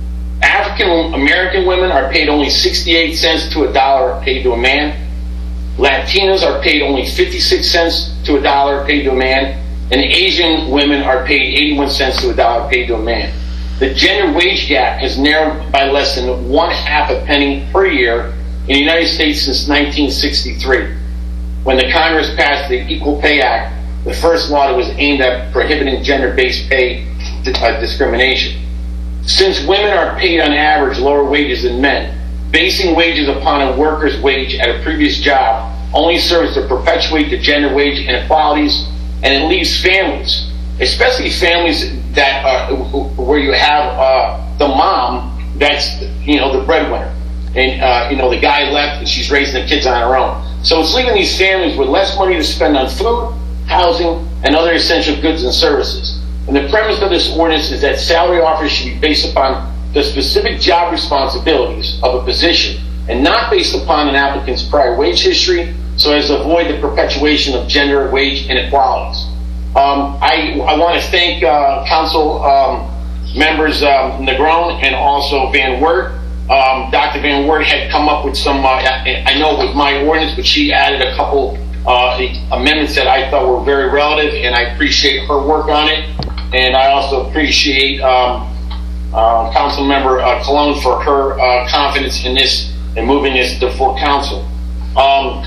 African American women are paid only sixty-eight cents to a dollar paid to a man. Latinos are paid only fifty-six cents to a dollar paid to a man. And Asian women are paid eighty-one cents to a dollar paid to a man. The gender wage gap has narrowed by less than one half a penny per year in the United States since nineteen sixty-three, when the Congress passed the Equal Pay Act, the first law that was aimed at prohibiting gender-based pay discrimination. Since women are paid on average lower wages than men, basing wages upon a worker's wage at a previous job only serves to perpetuate the gender wage inequalities, and it leaves families, especially families that uh, where you have uh, the mom that's you know the breadwinner, and uh, you know the guy left and she's raising the kids on her own. So it's leaving these families with less money to spend on food, housing, and other essential goods and services. And the premise of this ordinance is that salary offers should be based upon the specific job responsibilities of a position and not based upon an applicant's prior wage history, so as to avoid the perpetuation of gender wage inequalities. Um, I, I want to thank uh, council um, members um, Negron and also Van Wert. Um, Doctor Van Wert had come up with some, uh, I know it was my ordinance, but she added a couple uh, amendments that I thought were very relative, and I appreciate her work on it. And I also appreciate um, uh, Council Member uh, Cologne for her uh, confidence in this and moving this to full council. Um,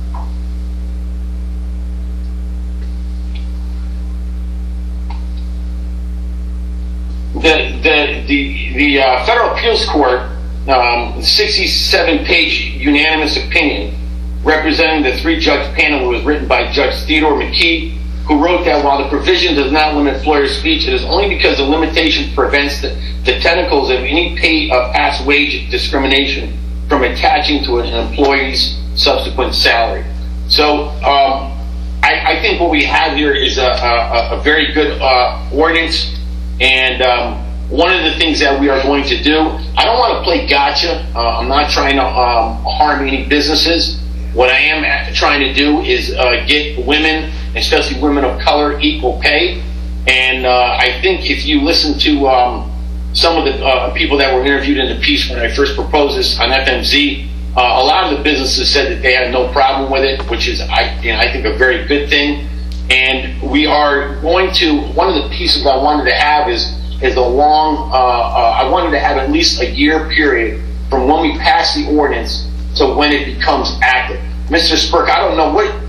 the the the, the uh, Federal Appeals Court, um, sixty-seven page unanimous opinion representing the three-judge panel, was written by Judge Theodore McKee, who wrote that while the provision does not limit employer speech, it is only because the limitation prevents the, the tentacles of any pay of past wage discrimination from attaching to an employee's subsequent salary. So um, I, I think what we have here is a, a, a very good uh, ordinance, and um, one of the things that we are going to do, I don't want to play gotcha. Uh, I'm not trying to um, harm any businesses. What I am trying to do is uh, get women, especially women of color, equal pay. And uh, I think if you listen to um, some of the uh, people that were interviewed in the piece when I first proposed this on F M Z, uh, a lot of the businesses said that they had no problem with it, which is, I, you know, I think, a very good thing. And we are going to, one of the pieces I wanted to have is, is a long, uh, uh, I wanted to have at least a year period from when we pass the ordinance to when it becomes active. Mister Spurk, I don't know what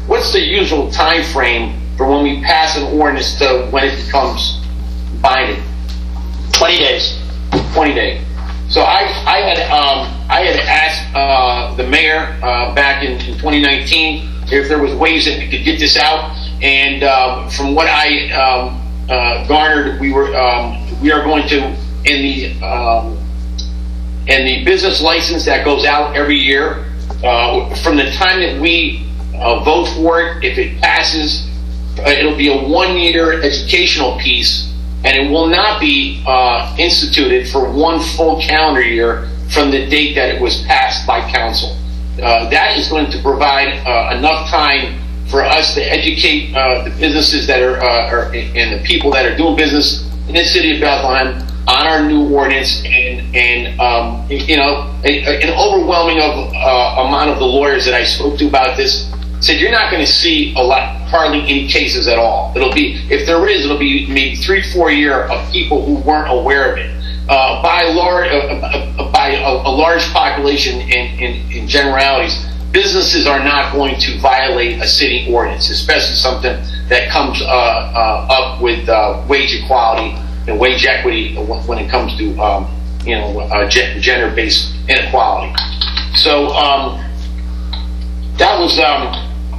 what's the usual time frame for when we pass an ordinance to when it becomes binding? twenty days. twenty days. So I, I had, um, I had asked uh, the mayor uh, back in, in twenty nineteen if there was ways that we could get this out, and um, from what I um, uh, garnered, we were um, we are going to in the um, in the business license that goes out every year. Uh, from the time that we uh, vote for it, if it passes, uh, it'll be a one-year educational piece, and it will not be uh, instituted for one full calendar year from the date that it was passed by council. Uh, that is going to provide uh, enough time for us to educate uh, the businesses that are, uh, are and the people that are doing business in the city of Bethlehem on our new ordinance, and and um, you know, a, an overwhelming of uh, amount of the lawyers that I spoke to about this said you're not going to see a lot, hardly any cases at all. It'll be, if there is, it'll be maybe three, four year of people who weren't aware of it. Uh, by large, uh, uh, by a, a large population in, in, in generalities, businesses are not going to violate a city ordinance, especially something that comes uh, uh, up with uh, wage equality and wage equity when it comes to um, you know uh, gender-based inequality. So um, that was um,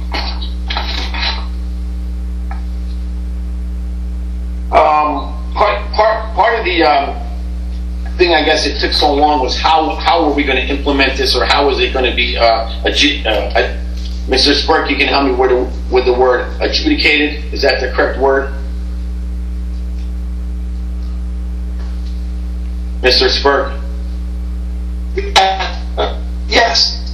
um, part part part of the um, thing. I guess it took so long was how how are we going to implement this, or how is it going to be uh, adju- uh, uh, Mister Spurk, you can help me with the, with the word adjudicated. Is that the correct word? Mister Spurk? Uh, yes.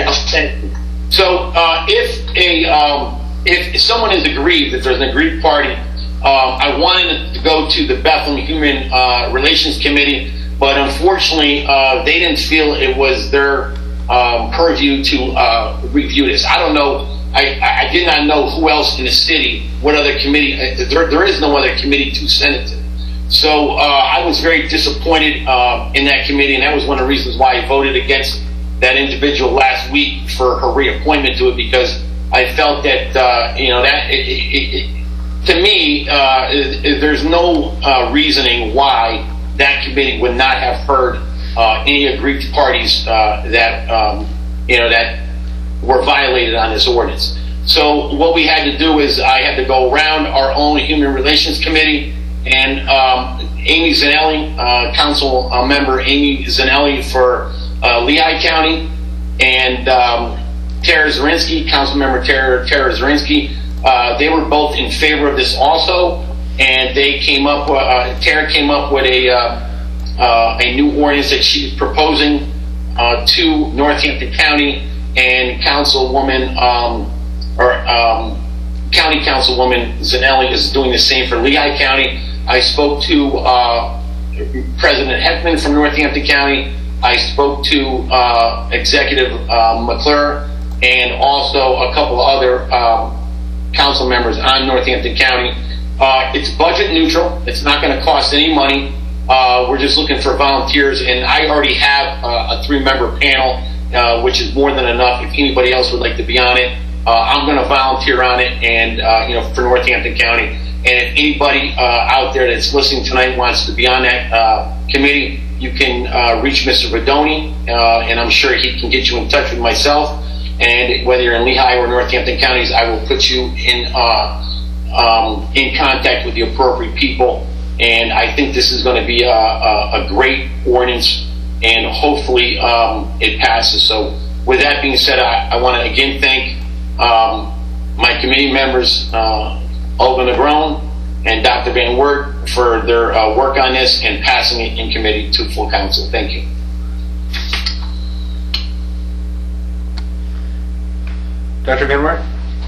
Yes. So uh, if a um, if someone is aggrieved, if there's an aggrieved party, um, I wanted to go to the Bethlehem Human uh, Relations Committee, but unfortunately uh, they didn't feel it was their um, purview to uh, review this. I don't know. I, I did not know who else in the city, what other committee. There, there is no other committee to send it to. So uh, I was very disappointed uh, in that committee, and that was one of the reasons why I voted against that individual last week for her reappointment to it, because I felt that uh, you know that it, it, it, to me uh, it, it, there's no uh, reasoning why that committee would not have heard uh, any aggrieved parties uh, that um, you know that were violated on this ordinance. So what we had to do is I had to go around our own Human Relations Committee. And um, Amy Zanelli, uh, council uh, member Amy Zanelli for uh, Lehigh County, and um, Tara Zarinsky, council member Tara, Tara Zarinsky, uh, they were both in favor of this also, and they came up, uh, Tara came up with a uh, uh, a new ordinance that she's proposing uh, to Northampton County, and Councilwoman, um, or um, County Councilwoman Zanelli is doing the same for Lehigh County. I spoke to uh, President Heckman from Northampton County. I spoke to uh, Executive uh, McClure, and also a couple of other um, council members on Northampton County. Uh, it's budget neutral. It's not going to cost any money. Uh, we're just looking for volunteers, and I already have uh, a three-member panel, uh, which is more than enough. If anybody else would like to be on it, uh, I'm going to volunteer on it, and uh, you know, for Northampton County. And if anybody uh, out there that's listening tonight wants to be on that uh, committee, you can uh, reach Mister Rodoni, uh, and I'm sure he can get you in touch with myself. And whether you're in Lehigh or Northampton counties, I will put you in uh, um, in contact with the appropriate people. And I think this is going to be a, a, a great ordinance, and hopefully um, it passes. So with that being said, I, I want to again thank um, my committee members, uh, Olga Negron and Doctor Van Wert, for their uh, work on this and passing it in committee to full council. Thank you. Doctor Van Wert?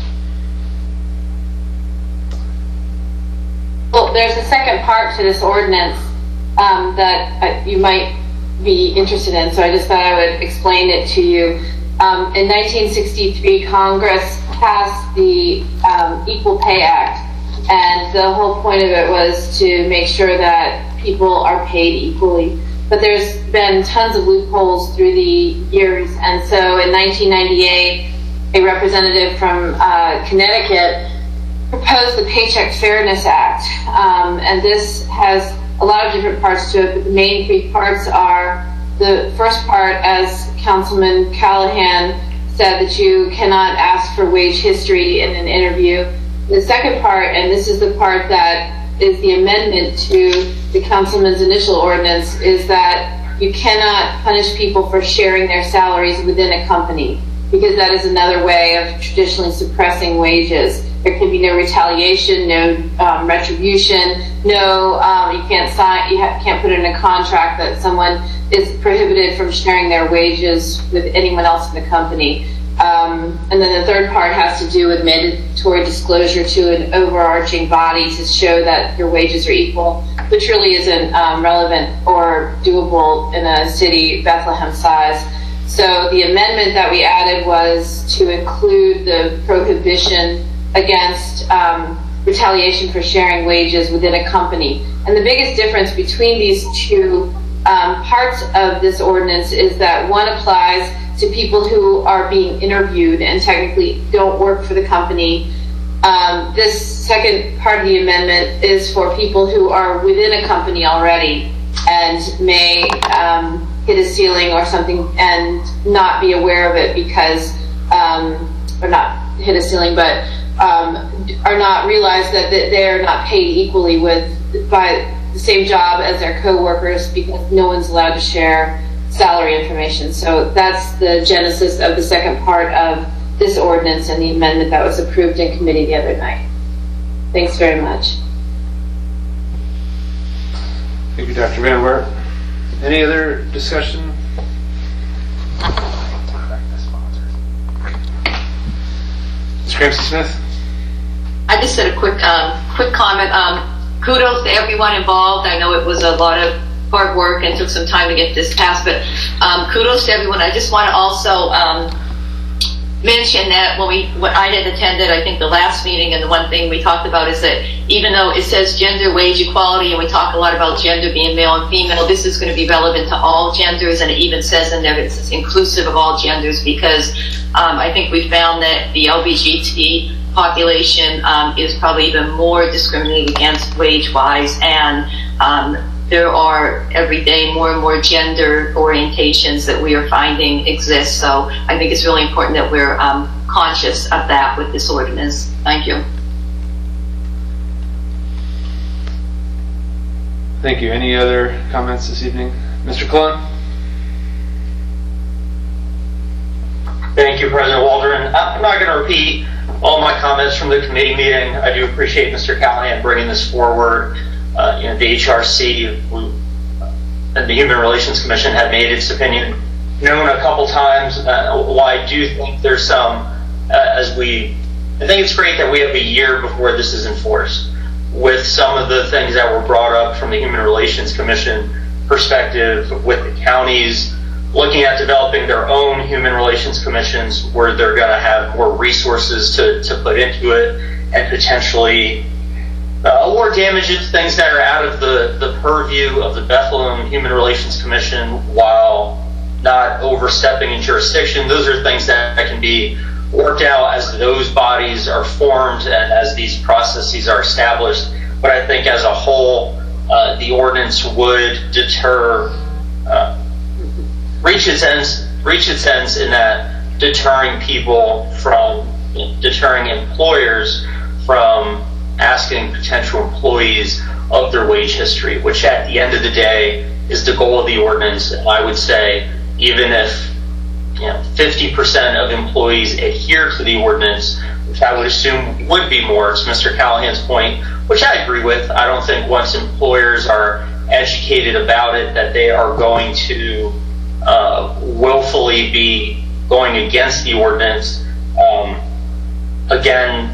Well, there's a second part to this ordinance um, that uh, you might be interested in, so I just thought I would explain it to you. Um, in nineteen sixty-three, Congress passed the um, Equal Pay Act, and the whole point of it was to make sure that people are paid equally. But there's been tons of loopholes through the years, and so in nineteen ninety-eight, a representative from uh, Connecticut proposed the Paycheck Fairness Act. Um, and this has a lot of different parts to it, but the main three parts are the first part, as Councilman Callahan said, that you cannot ask for wage history in an interview. The second part, and this is the part that is the amendment to the councilman's initial ordinance, is that you cannot punish people for sharing their salaries within a company, because that is another way of traditionally suppressing wages. There can be no retaliation, no um, retribution, no, um, you can't sign, you ha- can't put in a contract that someone is prohibited from sharing their wages with anyone else in the company. Um, and then the third part has to do with mandatory disclosure to an overarching body to show that your wages are equal, which really isn't um, relevant or doable in a city Bethlehem size. So the amendment that we added was to include the prohibition against um, retaliation for sharing wages within a company. And the biggest difference between these two um, parts of this ordinance is that one applies to people who are being interviewed and technically don't work for the company. Um, this second part of the amendment is for people who are within a company already and may um, hit a ceiling or something and not be aware of it because, um, or not hit a ceiling, but um, are not realize that they're not paid equally with by the same job as their co-workers because no one's allowed to share salary information. So that's the genesis of the second part of this ordinance and the amendment that was approved in committee the other night. Thanks very much. Thank you, Doctor Van Wert. Any other discussion? Miz Cramsey-Smith? I just had a quick, um, quick comment. Um, kudos to everyone involved. I know it was a lot of hard work and took some time to get this passed, but um, kudos to everyone. I just want to also um, mention that when we, when I had attended, I think the last meeting, and the one thing we talked about is that even though it says gender wage equality, and we talk a lot about gender being male and female, this is going to be relevant to all genders, and it even says in there it's inclusive of all genders, because um, I think we found that the L G B T population um, is probably even more discriminated against wage-wise, and um, there are every day more and more gender orientations that we are finding exist. So I think it's really important that we're um, conscious of that with this ordinance. Thank you. Thank you. Any other comments this evening? Mister Clun? Thank you, President Waldron. I'm not going to repeat all my comments from the committee meeting. I do appreciate Mister Callahan bringing this forward. Uh, you know, the H R C and the Human Relations Commission have made its opinion known a couple times. Uh, while I do think there's some, uh, as we, I think it's great that we have a year before this is enforced. With some of the things that were brought up from the Human Relations Commission perspective, with the counties looking at developing their own Human Relations Commissions where they're going to have more resources to, to put into it and potentially Uh, award damages, things that are out of the, the purview of the Bethlehem Human Relations Commission while not overstepping in jurisdiction. Those are things that, that can be worked out as those bodies are formed and as these processes are established. But I think as a whole, uh, the ordinance would deter, uh, reach its ends, reach its ends in that deterring people from, deterring employers from asking potential employees of their wage history, which at the end of the day is the goal of the ordinance. And I would say even if you know fifty percent of employees adhere to the ordinance, which I would assume would be more, it's Mister Callahan's point, which I agree with. I don't think once employers are educated about it that they are going to uh, willfully be going against the ordinance. Um, again,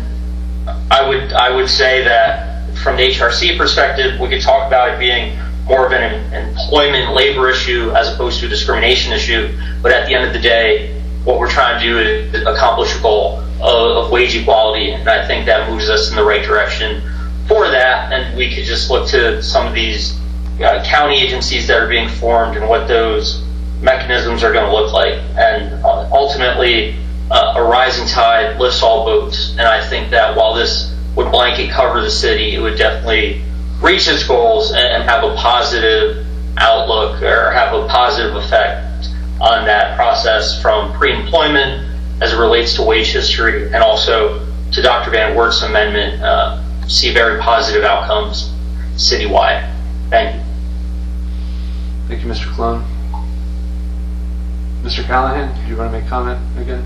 I would I would say that from the H R C perspective, we could talk about it being more of an employment labor issue as opposed to a discrimination issue. But at the end of the day, what we're trying to do is accomplish a goal of, of wage equality, and I think that moves us in the right direction for that. And we could just look to some of these uh, county agencies that are being formed and what those mechanisms are going to look like. And uh, ultimately, uh, a rising tide lifts all boats, and I think that while this would blanket cover the city, it would definitely reach its goals and, and have a positive outlook or have a positive effect on that process from pre-employment as it relates to wage history, and also to Doctor Van Wert's amendment, uh, see very positive outcomes citywide. Thank you. Thank you, Mister Clone. Mister Callahan, do you want to make comment again?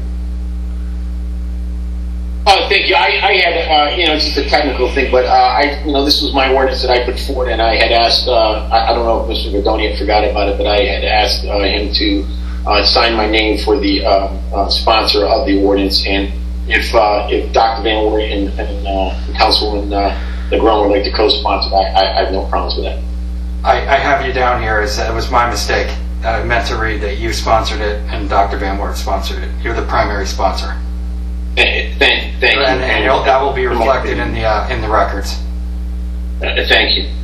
Uh, thank you. I, I had, uh, you know, just a technical thing, but uh, I, you know, this was my ordinance that I put forward, and I had asked, uh, I, I don't know if Mister Verdoni forgot about it, but I had asked uh, him to uh, sign my name for the uh, uh, sponsor of the ordinance, and if uh, if Doctor Van Wert and, and uh, Councilwoman uh, Negron would like to co-sponsor, I, I, I have no problems with that. I, I have you down here as it was my mistake. I meant to read that you sponsored it and Doctor Van Wert sponsored it. You're the primary sponsor. Thank, thank, thank and, you. And that will be reflected in the uh, in the records. Uh, thank you.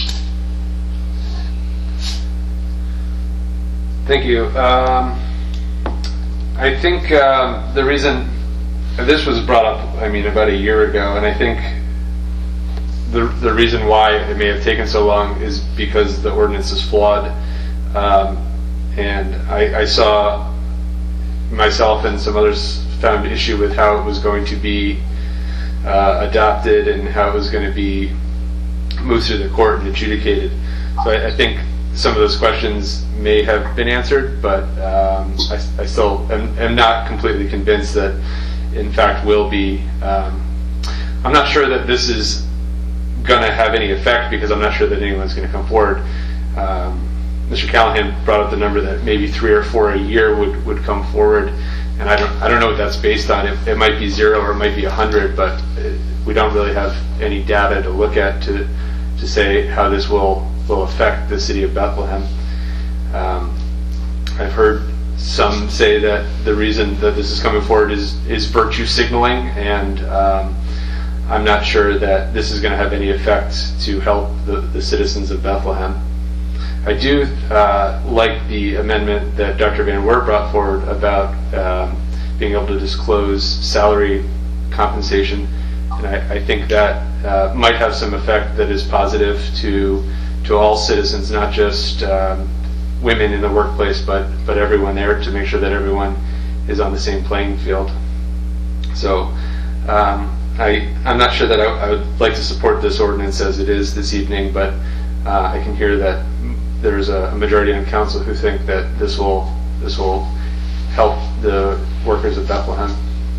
Thank you. Um, I think um, the reason this was brought up, I mean, about a year ago, and I think the the reason why it may have taken so long is because the ordinance is flawed, um, and I, I saw myself and some others found issue with how it was going to be uh, adopted and how it was going to be moved through the court and adjudicated. So I, I think some of those questions may have been answered, but um, I, I still am, am not completely convinced that, in fact, will be. Um, I'm not sure that this is going to have any effect because I'm not sure that anyone's going to come forward. Um, Mister Callahan brought up the number that maybe three or four a year would, would come forward. And I don't, I don't know what that's based on. It, it might be zero or it might be a hundred, but it, we don't really have any data to look at to to say how this will will affect the city of Bethlehem. Um, I've heard some say that the reason that this is coming forward is is virtue signaling, and um, I'm not sure that this is going to have any effect to help the, the citizens of Bethlehem. I do uh, like the amendment that Doctor Van Wert brought forward about um, being able to disclose salary compensation, and I, I think that uh, might have some effect that is positive to to all citizens, not just um, women in the workplace, but but everyone there, to make sure that everyone is on the same playing field. So um, I I'm not sure that I, I would like to support this ordinance as it is this evening, but uh, I can hear that there's a majority on council who think that this will this will help the workers of Bethlehem.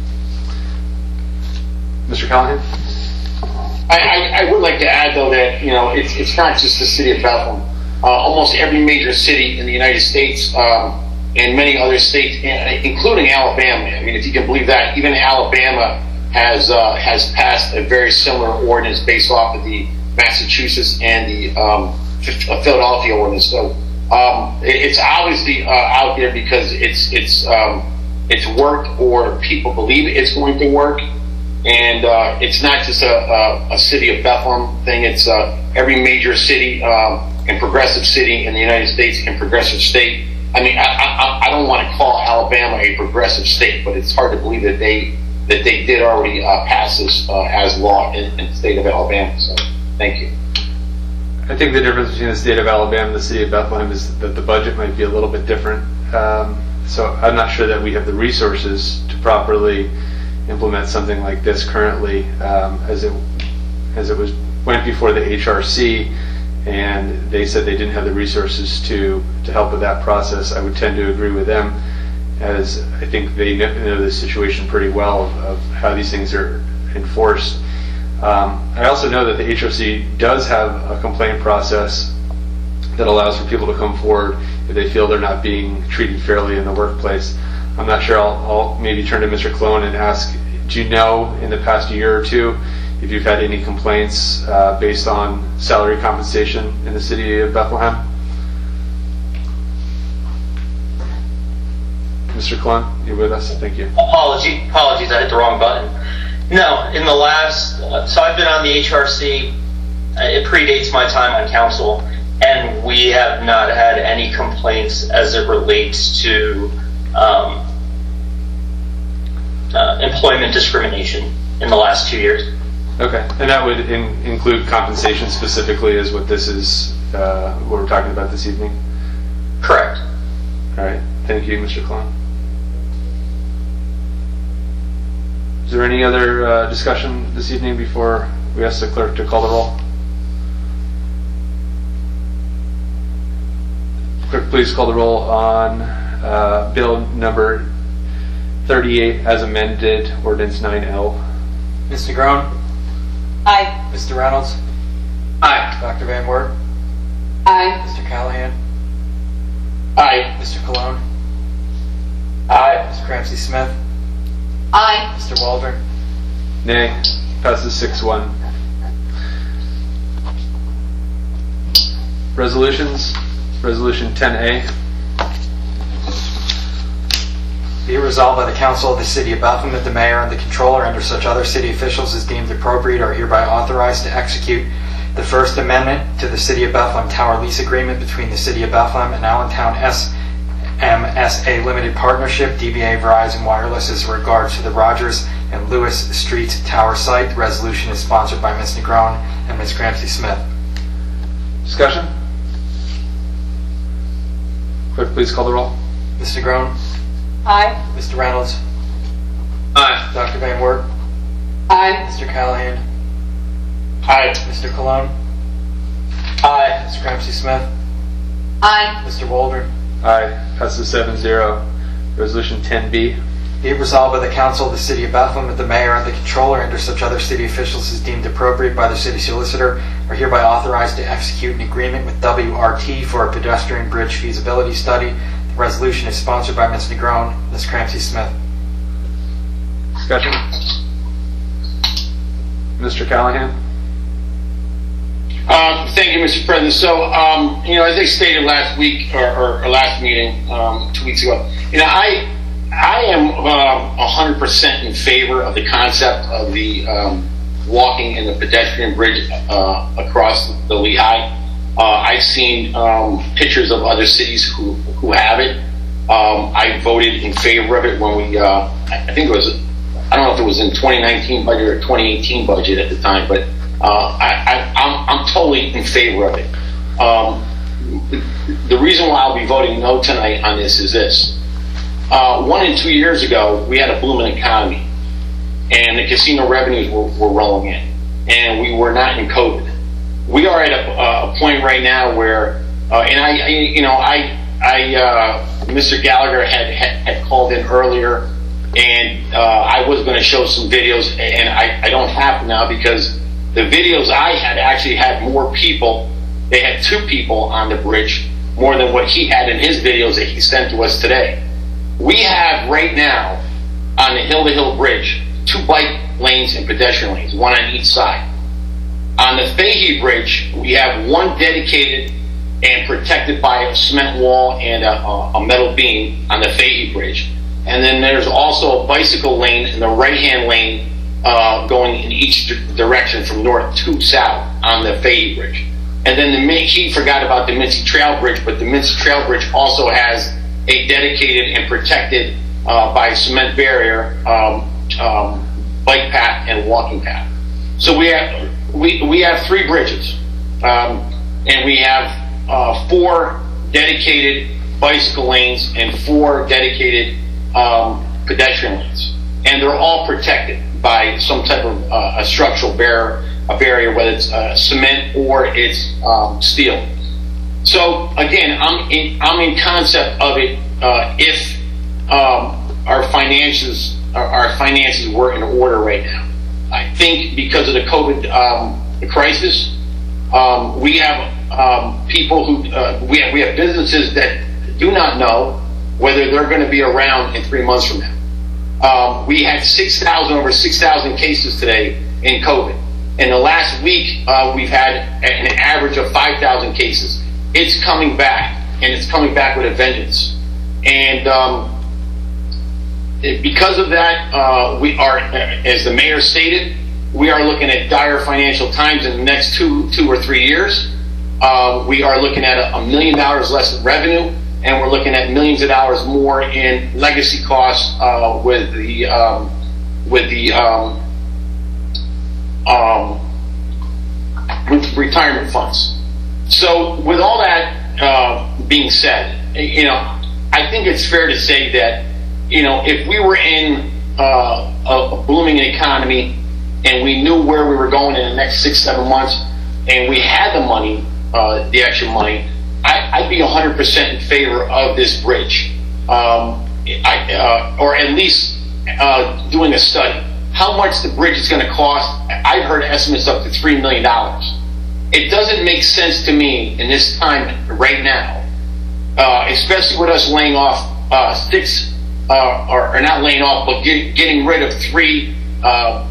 Mister Callahan? I, I, I would like to add, though, that you know it's it's not just the city of Bethlehem. Uh, almost every major city in the United States um, and many other states, including Alabama. I mean, if you can believe that, even Alabama has uh, has passed a very similar ordinance based off of the Massachusetts and the um, Philadelphia ordinance. So um, it, it's obviously uh, out there because it's it's um, it's worked, or people believe it's going to work, and uh, it's not just a, a, a city of Bethlehem thing. It's uh, every major city um, and progressive city in the United States and progressive state. I mean, I, I, I don't want to call Alabama a progressive state, but it's hard to believe that they that they did already uh, pass this uh, as law in, in the state of Alabama. So, thank you. I think the difference between the state of Alabama and the city of Bethlehem is that the budget might be a little bit different. Um, so I'm not sure that we have the resources to properly implement something like this currently, um, as it as it was went before the H R C, and they said they didn't have the resources to to help with that process. I would tend to agree with them, as I think they know the situation pretty well of, of how these things are enforced. Um, I also know that the H R C does have a complaint process that allows for people to come forward if they feel they're not being treated fairly in the workplace. I'm not sure. I'll, I'll maybe turn to Mister Clone and ask, do you know in the past year or two if you've had any complaints uh, based on salary compensation in the city of Bethlehem? Mister Clone, you with us? Thank you. Apology, apologies, I hit the wrong button. No, in the last, uh, so I've been on the H R C, uh, it predates my time on council, and we have not had any complaints as it relates to um, uh, employment discrimination in the last two years. Okay, and that would in, include compensation specifically, is what this is, uh, what we're talking about this evening? Correct. All right, thank you, Mister Cologne. Is there any other uh, discussion this evening before we ask the clerk to call the roll? Clerk, please call the roll on uh, bill number thirty-eight as amended, ordinance nine L. Miz Negron? Aye. Mister Reynolds? Aye. Doctor Van Wert? Aye. Mister Callahan? Aye. Mister Cologne? Aye. Miz Ramsey Smith? Aye. Mister Waldron? Nay. Passes six one. Resolutions. Resolution ten A. Be it resolved by the Council of the City of Bethlehem that the mayor and the controller, under such other city officials as deemed appropriate, are hereby authorized to execute the First Amendment to the City of Bethlehem Tower Lease Agreement between the City of Bethlehem and Allentown S M S A Limited Partnership, D B A Verizon Wireless, as regards to the Rogers and Lewis Street Tower site. The resolution is sponsored by Miz Negron and Miz Ramsey Smith. Discussion? Clerk, please call the roll. Miz Negron? Aye. Mister Reynolds? Aye. Doctor Van Wert? Aye. Mister Callahan? Aye. Mister Cologne? Aye. Miz Ramsey Smith? Aye. Mister Waldron? Aye. Passes seven zero. Resolution ten B. Be it resolved by the Council of the City of Bethlehem that the mayor and the controller, under such other city officials as deemed appropriate by the city solicitor, are hereby authorized to execute an agreement with W R T for a pedestrian bridge feasibility study. The resolution is sponsored by Miz Negron, Miz Ramsey Smith. Discussion? Mister Callahan? Um, thank you, Mister President. So, um, you know, as I stated last week or, or, or last meeting, um, two weeks ago, you know, I I am um, one hundred percent in favor of the concept of the um, walking and the pedestrian bridge uh, across the Lehigh. Uh, I've seen um, pictures of other cities who who have it. Um, I voted in favor of it when we, uh, I think it was, I don't know if it was in twenty nineteen budget or twenty eighteen budget at the time, but uh, I, I, I'm, I'm totally in favor of it. Um, the reason why I'll be voting no tonight on this is this. Uh, one and two years ago, we had a booming economy, and the casino revenues were, were rolling in, and we were not in COVID. We are at a, a point right now where, uh, and I, I, you know, I, I, uh, Mister Gallagher had, had, had called in earlier, and uh, I was going to show some videos, and I, I don't have them now because the videos I had actually had more people. They had two people on the bridge, more than what he had in his videos that he sent to us today. We have right now on the Hill to Hill Bridge two bike lanes and pedestrian lanes, one on each side. On the Fahey Bridge, we have one dedicated and protected by a cement wall and a, a metal beam on the Fahey Bridge. And then there's also a bicycle lane in the right-hand lane uh, going in each direction from north to south on the Fahey Bridge. And then the he forgot about the Mincy Trail Bridge, but the Mincy Trail Bridge also has a dedicated and protected uh, by a cement barrier um, um, bike path and walking path. So we have we we have three bridges, um, and we have uh, four dedicated bicycle lanes and four dedicated um, pedestrian lanes, and they're all protected by some type of uh, a structural barrier, a barrier, whether it's uh, cement or it's um, steel. So again, I'm in, I'm in concept of it uh, if um, our finances our, our finances were in order right now. I think because of the COVID um, the crisis, um, we have um, people who uh, we have we have businesses that do not know whether they're going to be around in three months from now. Um, we had six thousand over six thousand cases today in COVID. In the last week, uh, we've had an average of five thousand cases. It's coming back, and it's coming back with a vengeance. And um, it, because of that, uh, we are, as the mayor stated, we are looking at dire financial times in the next two, two or three years. Uh, we are looking at a, a million dollars less in revenue, and we're looking at millions of dollars more in legacy costs uh, with the um, with the um, um, with retirement funds. So with all that uh, being said, you know, I think it's fair to say that, you know, if we were in uh, a, a booming economy and we knew where we were going in the next six, seven months, and we had the money, uh, the extra money, I, I'd be one hundred percent in favor of this bridge, um, I, uh, or at least uh, doing a study. How much the bridge is going to cost? I've heard estimates up to three million dollars. It doesn't make sense to me in this time right now, uh, especially with us laying off uh, six, uh, or, or not laying off, but get, getting rid of three uh,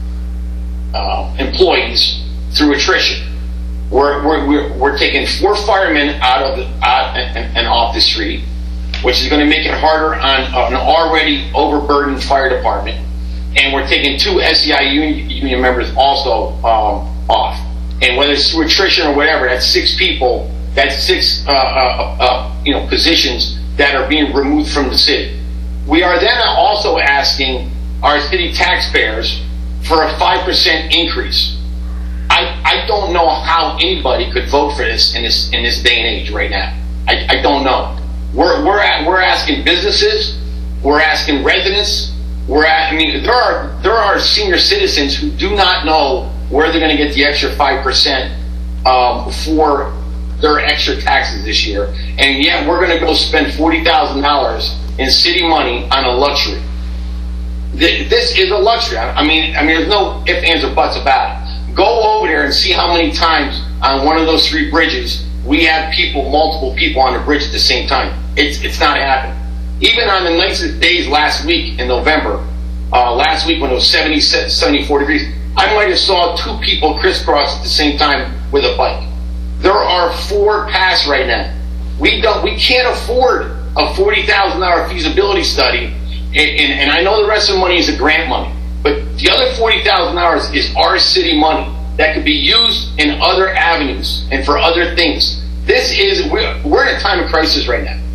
uh, employees through attrition. We're, we're, we're, we're taking four firemen out of the, out and, and off the street, which is going to make it harder on an already overburdened fire department. And we're taking two S E I union, union members also um, off. And whether it's through attrition or whatever, that's six people, that's six uh, uh, uh, you know, positions that are being removed from the city. We are then also asking our city taxpayers for a five percent increase. I, I don't know how anybody could vote for this in this in this day and age right now. I, I don't know. We're we're at, we're asking businesses, we're asking residents, we're at, I mean there are there are senior citizens who do not know where they're going to get the extra five percent um, for their extra taxes this year, and yet we're going to go spend forty thousand dollars in city money on a luxury. This is a luxury. I mean, I mean, there's no ifs, ands, or buts about it. Go over there and see how many times on one of those three bridges we have people, multiple people on the bridge at the same time. It's it's not happening. Even on the nicest days last week in November, uh, last week when it was seventy, seventy-four degrees, I might have saw two people crisscross at the same time with a bike. There are four passed right now. We don't. We can't afford a forty thousand dollar feasibility study, and, and, and I know the rest of the money is a grant money. But the other forty thousand dollars is our city money that could be used in other avenues and for other things. This is, we're, we're in a time of crisis right now.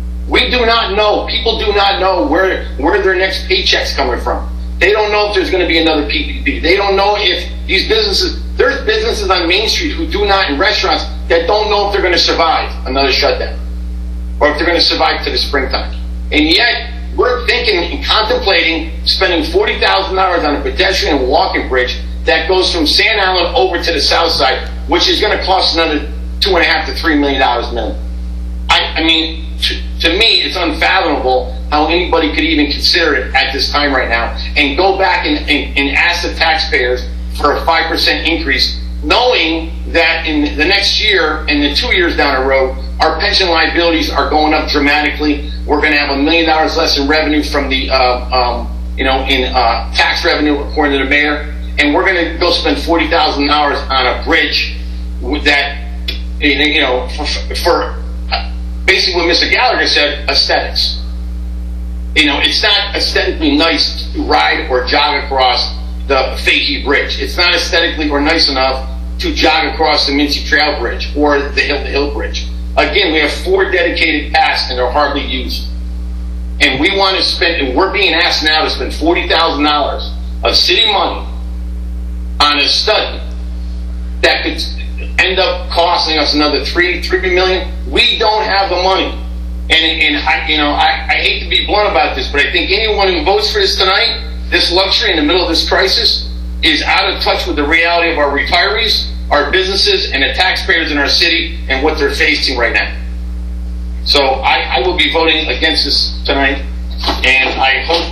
We do not know, people do not know where, where their next paycheck's coming from. They don't know if there's going to be another P P P. They don't know if these businesses, there's businesses on Main Street who do not, in restaurants, that don't know if they're going to survive another shutdown or if they're going to survive to the springtime. And yet, we're thinking and contemplating spending forty thousand dollars on a pedestrian and walking bridge that goes from Sand Island over to the south side, which is going to cost another two and a half to three million dollars minimum. I, I mean, to, to me, it's unfathomable how anybody could even consider it at this time right now and go back and, and, and ask the taxpayers for a five percent increase, knowing that in the next year and the two years down the road, our pension liabilities are going up dramatically. We're going to have a million dollars less in revenue from the, uh, um, you know, in uh, tax revenue, according to the mayor. And we're going to go spend forty thousand dollars on a bridge that, you know, for, for basically what Mister Gallagher said, aesthetics. You know, it's not aesthetically nice to ride or jog across the Fahey Bridge. It's not aesthetically or nice enough to jog across the Mincy Trail Bridge or the Hill to Hill Bridge. Again, we have four dedicated paths and they're hardly used. And we want to spend, and we're being asked now to spend forty thousand dollars of city money on a study that could end up costing us another three, three million. We don't have the money. And, and I, you know, I, I hate to be blunt about this, but I think anyone who votes for this tonight, this luxury in the middle of this crisis, is out of touch with the reality of our retirees, our businesses, and the taxpayers in our city and what they're facing right now. So I, I will be voting against this tonight, and I hope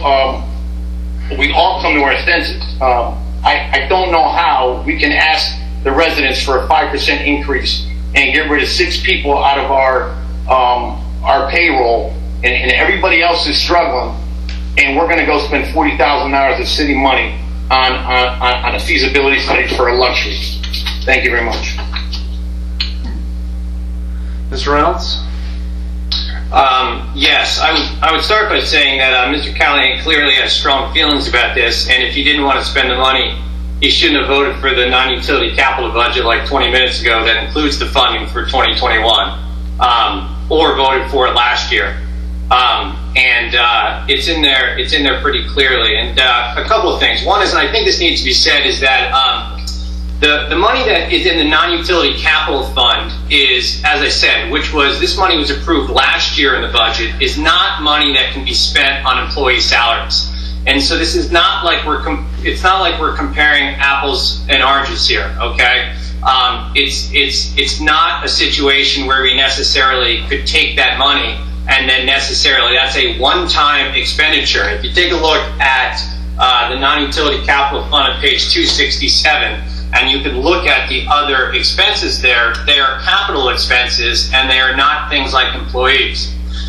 um, we all come to our senses. Um, I, I don't know how we can ask the residents for a five percent increase and get rid of six people out of our um, our payroll, and, and everybody else is struggling, and we're going to go spend forty thousand dollars of city money on, on, on a feasibility study for a luxury. Thank you very much. Mister Reynolds? Um, yes, I would, I would start by saying that uh, Mister Callahan clearly has strong feelings about this, and if he didn't want to spend the money, he shouldn't have voted for the non-utility capital budget like twenty minutes ago that includes the funding for twenty twenty-one, um, or voted for it last year. Um, and uh, it's in there. It's in there pretty clearly. And uh, a couple of things. One is, and I think this needs to be said, is that um, the the money that is in the non-utility capital fund is, as I said, which was this money was approved last year in the budget, is not money that can be spent on employee salaries. And so this is not like we're com- it's not like we're comparing apples and oranges here. Okay. Um, it's it's it's not a situation where we necessarily could take that money and then necessarily that's a one-time expenditure. If you take a look at uh, the non-utility capital fund on page two sixty-seven, and you can look at the other expenses there, they are capital expenses and they are not things like employees.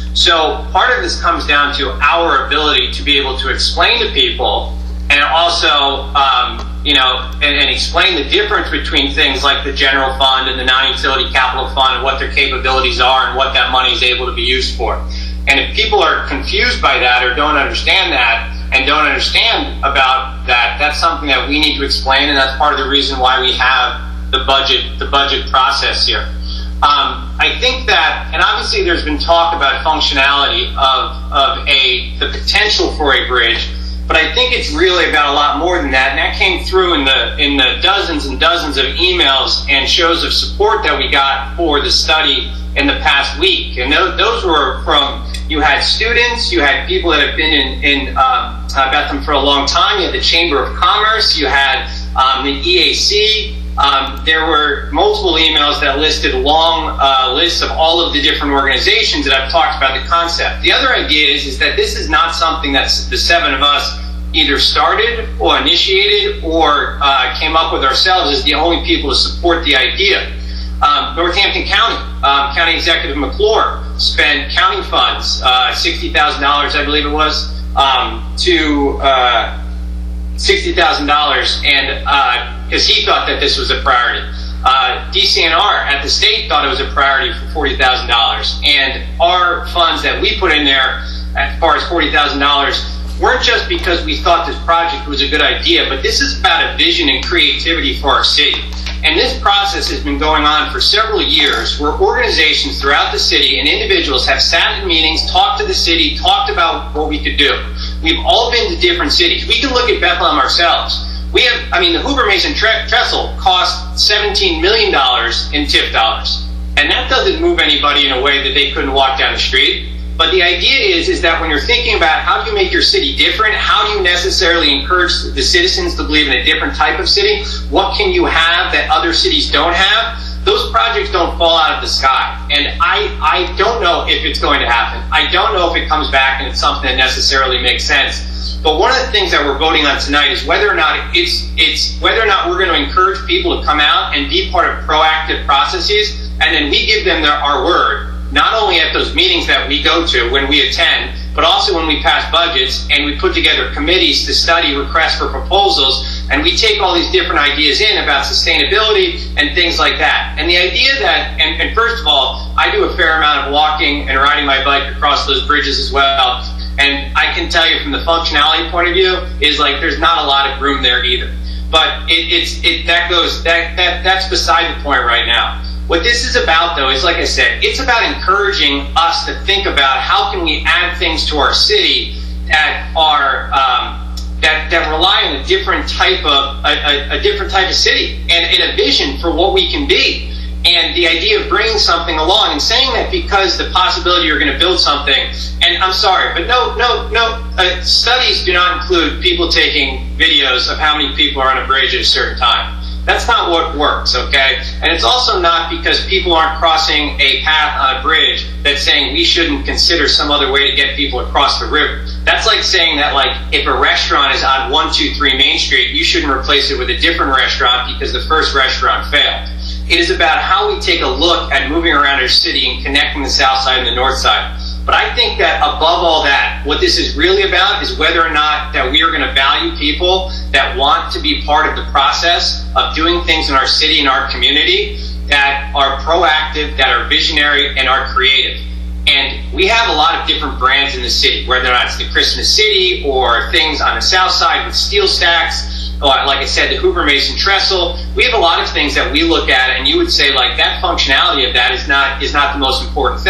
So part of this comes down to our ability to be able to explain to people and also, um, you know, and, and explain the difference between things like the general fund and the non-utility capital fund and what their capabilities are and what that money is able to be used for. And if people are confused by that or don't understand that and don't understand about that, that's something that we need to explain, and that's part of the reason why we have the budget, the budget process here. Um, I think that, and obviously there's been talk about functionality of, of a, the potential for a bridge, but I think it's really about a lot more than that, and that came through in the in the dozens and dozens of emails and shows of support that we got for the study in the past week. And those, those were from, you had students, you had people that have been in, in um, uh, Bethlehem for a long time, you had the Chamber of Commerce, you had um, the E A C. Um, there were multiple emails that listed long uh, lists of all of the different organizations that I've talked about the concept. The other idea is, is that this is not something that the seven of us either started or initiated or uh, came up with ourselves as the only people to support the idea. Um, Northampton County, um, County Executive McClure spent county funds, uh, sixty thousand dollars I believe it was, um, to uh, sixty thousand dollars, and because uh, he thought that this was a priority. Uh, D C N R at the state thought it was a priority for forty thousand dollars, and our funds that we put in there as far as forty thousand dollars weren't just because we thought this project was a good idea, but this is about a vision and creativity for our city. And this process has been going on for several years where organizations throughout the city and individuals have sat in meetings, talked to the city, talked about what we could do. We've all been to different cities. We can look at Bethlehem ourselves. We have, I mean, the Hoover Mason tre- Trestle cost seventeen million dollars in T I F dollars. And that doesn't move anybody in a way that they couldn't walk down the street. But the idea is, is that when you're thinking about how do you make your city different, how do you necessarily encourage the citizens to believe in a different type of city, what can you have that other cities don't have, those projects don't fall out of the sky. And I, I don't know if it's going to happen. I don't know if it comes back and it's something that necessarily makes sense. But one of the things that we're voting on tonight is whether or not it's, it's whether or not we're going to encourage people to come out and be part of proactive processes, and then we give them their, our word. Not only at those meetings that we go to when we attend, but also when we pass budgets and we put together committees to study requests for proposals, and we take all these different ideas in about sustainability and things like that. And the idea that, and, and first of all, I do a fair amount of walking and riding my bike across those bridges as well, and I can tell you from the functionality point of view, is like there's not a lot of room there either. But it, it's it that goes that that that's beside the point right now. What this is about, though, is, like I said, it's about encouraging us to think about how can we add things to our city that are um, that that rely on a different type of a, a, a different type of city and, and a vision for what we can be. And the idea of bringing something along and saying that because the possibility you're going to build something, and I'm sorry, but no, no, no, uh, studies do not include people taking videos of how many people are on a bridge at a certain time. That's not what works, okay? And it's also not because people aren't crossing a path on a bridge that's saying we shouldn't consider some other way to get people across the river. That's like saying that, like, if a restaurant is on one two three Main Street, you shouldn't replace it with a different restaurant because the first restaurant failed. It is about how we take a look at moving around our city and connecting the south side and the north side. But I think that above all that, what this is really about is whether or not that we are going to value people that want to be part of the process of doing things in our city and our community that are proactive, that are visionary, and are creative. And we have a lot of different brands in the city, whether or not it's the Christmas City or things on the south side with steel stacks, or like I said, the Hoover Mason Trestle. We have a lot of things that we look at, and you would say, like, that functionality of that is not is not the most important thing.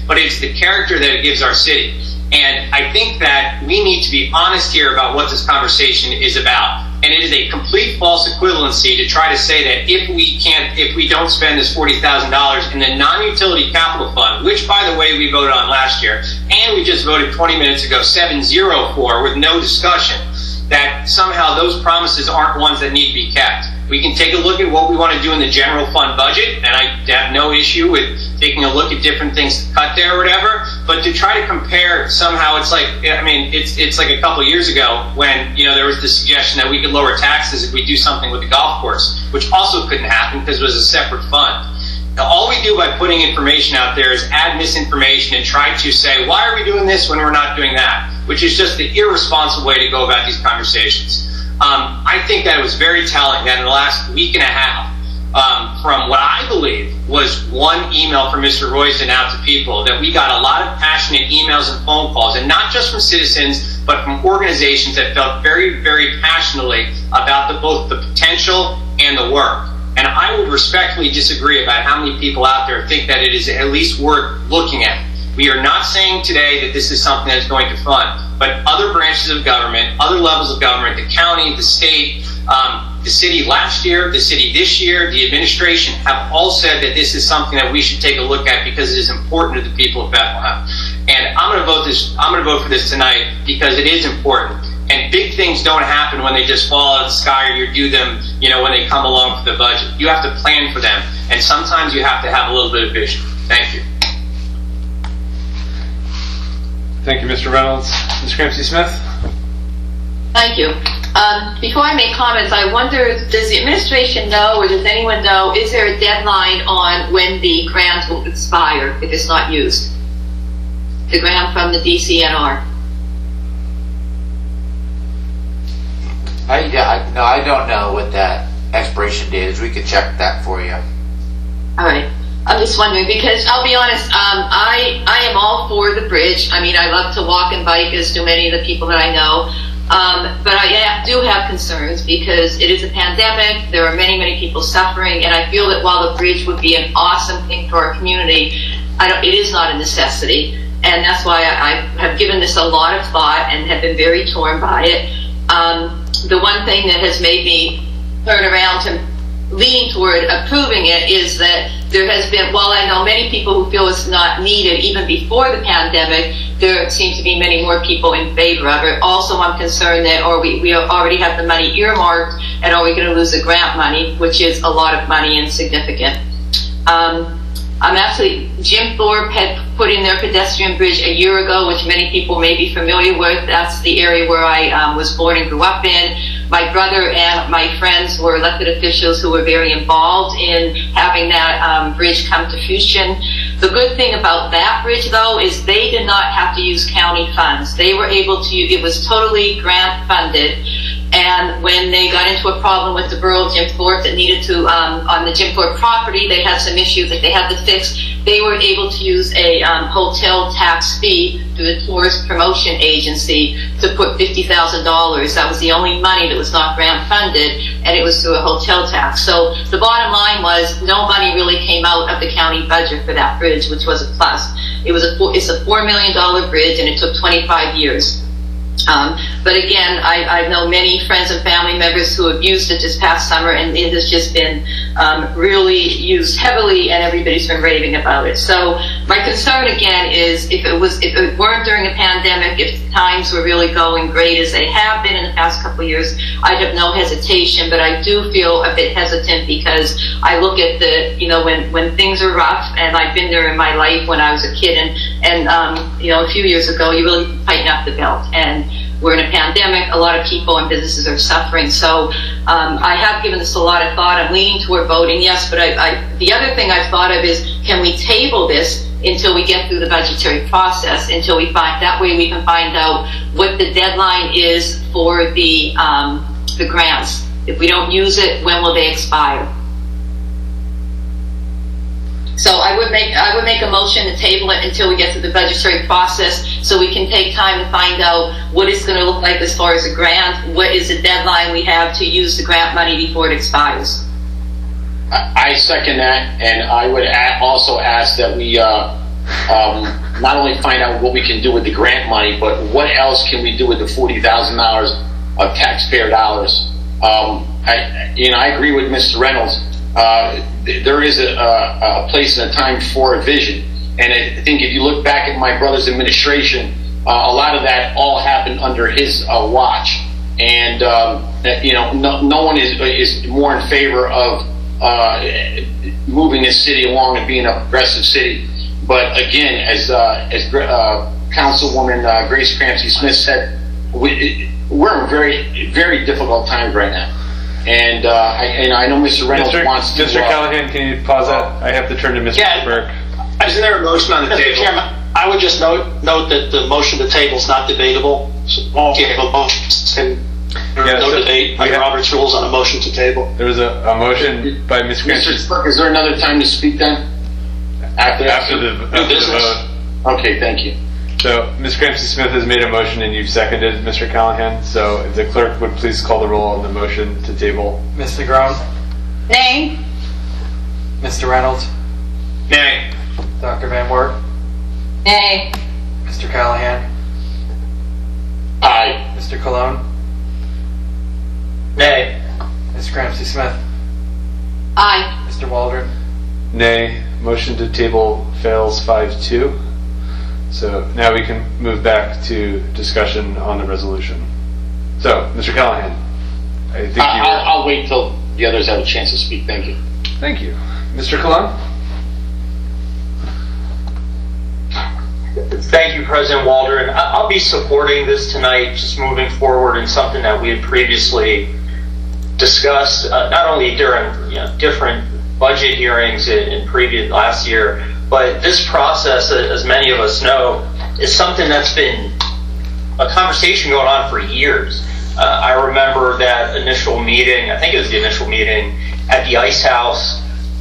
but it's the character that it gives our city. And I think that we need to be honest here about what this conversation is about. And it is a complete false equivalency to try to say that if we can't, if we don't spend this forty thousand dollars in the non-utility capital fund, which by the way we voted on last year, and we just voted twenty minutes ago seven zero for with no discussion, that somehow those promises aren't ones that need to be kept. We can take a look at what we want to do in the general fund budget, and I have no issue with taking a look at different things to cut there or whatever, but to try to compare somehow, it's like, I mean, it's it's like a couple years ago when, you know, there was the suggestion that we could lower taxes if we do something with the golf course, which also couldn't happen because it was a separate fund. Now, all we do by putting information out there is add misinformation and try to say, why are we doing this when we're not doing that? Which is just the irresponsible way to go about these conversations. Um, I think that it was very telling that in the last week and a half, um, from what I believe was one email from Mister Royston out to people, that we got a lot of passionate emails and phone calls, and not just from citizens, but from organizations that felt very, very passionately about the, both the potential and the work. And I would respectfully disagree about how many people out there think that it is at least worth looking at. We are not saying today that this is something that's going to fund, but other branches of government, other levels of government, the county, the state, um, the city last year, the city this year, the administration have all said that this is something that we should take a look at because it is important to the people of Bethlehem. And I'm going to vote this. I'm going to vote for this tonight because it is important. And big things don't happen when they just fall out of the sky, or you do them, you know, when they come along for the budget. You have to plan for them, and sometimes you have to have a little bit of vision. Thank you. Thank you, Mister Reynolds. Miz Cramsey-Smith? Thank you. Um, before I make comments, I wonder, does the administration know, or does anyone know, is there a deadline on when the grant will expire if it's not used? The grant from the D C N R. I, yeah, I, no, I don't know what that expiration date is. We could check that for you. All right. I'm just wondering, because I'll be honest, um, I I am all for the bridge. I mean, I love to walk and bike, as do many of the people that I know. Um, but I do have concerns because it is a pandemic. There are many, many people suffering, and I feel that while the bridge would be an awesome thing for our community, I don't, it is not a necessity. And that's why I, I have given this a lot of thought and have been very torn by it. Um, the one thing that has made me turn around to leaning toward approving it is that there has been, while I know many people who feel it's not needed even before the pandemic, there seem to be many more people in favor of it. Also, I'm concerned that, or we, we already have the money earmarked, and are we going to lose the grant money, which is a lot of money and significant. Um, I'm actually, Jim Thorpe had put in their pedestrian bridge a year ago, which many people may be familiar with. That's the area where I um, was born and grew up in. My brother and my friends were elected officials who were very involved in having that um, bridge come to fruition. The good thing about that bridge, though, is they did not have to use county funds. They were able to, it was totally grant funded. And when they got into a problem with the borough of Jim Thorpe that needed to, um, on the Jim Thorpe property, they had some issues that they had to fix. They were able to use a um, hotel tax fee through the Tourist Promotion Agency to put fifty thousand dollars. That was the only money that was not grant funded, and it was through a hotel tax. So the bottom line was no money really came out of the county budget for that bridge, which was a plus. It was a four, it's a four million dollar bridge, and it took twenty-five years. Um, but again, I, I know many friends and family members who have used it this past summer, and it has just been um, really used heavily, and everybody's been raving about it. So my concern again is if it was, if it weren't during a pandemic, if times were really going great as they have been in the past couple of years, I'd have no hesitation. But I do feel a bit hesitant because I look at the, you know, when when things are rough, and I've been there in my life when I was a kid, and and um, you know, a few years ago, you really tighten up the belt. And we're in a pandemic. A lot of people and businesses are suffering. So um, I have given this a lot of thought. I'm leaning toward voting yes, but I, I, the other thing I've thought of is, can we table this until we get through the budgetary process, until we find, that way we can find out what the deadline is for the, um, the grants. If we don't use it, when will they expire? So I would make I would make a motion to table it until we get to the budgetary process, so we can take time to find out what it's going to look like as far as a grant. What is the deadline we have to use the grant money before it expires? I second that, and I would also ask that we uh, um, not only find out what we can do with the grant money, but what else can we do with the forty thousand dollars of taxpayer dollars. Um, I, you know, I agree with Mister Reynolds. Uh, there is a, a, a place and a time for a vision. And I think if you look back at my brother's administration, uh, a lot of that all happened under his uh, watch. And, um, you know, no, no one is, is more in favor of uh, moving this city along and being a progressive city. But again, as uh, as uh, Councilwoman uh, Grace Cramsey Smith said, we, we're in very, very difficult times right now. And, uh, I, and I know Mister Reynolds Mister wants to... Mister Uh, Callahan, can you pause that? I have to turn to Mister Yeah. Burke. Isn't there a motion on the table? Mister Chairman, I would just note note that the motion to table is not debatable. So you have a motion and Yeah, no so debate by we have- Robert's rules on a motion to table. There was a, a motion by Miz Mister Cramsey. Burke, is there another time to speak then? After, After the, after the vote. Okay, thank you. So, Miz Cramsey Smith has made a motion and you've seconded, Mister Callahan. So, if the clerk would please call the roll on the motion to table. Miz Negron? Nay. Mister Reynolds? Nay. Doctor Van Wert? Nay. Mister Callahan? Aye. Mister Cologne? Nay. Miz Cramsey Smith? Aye. Mister Waldron? Nay. Motion to table fails five two. So now we can move back to discussion on the resolution. So, Mister Callahan, I think I, you I'll, were... I'll wait till the others have a chance to speak. Thank you. Thank you. Mister Cologne? Thank you, President Waldron. I- I'll be supporting this tonight, just moving forward in something that we had previously discussed, uh, not only during you know, different budget hearings in, in previous last year, but this process, as many of us know, is something that's been a conversation going on for years. Uh, I remember that initial meeting, I think it was the initial meeting at the Ice House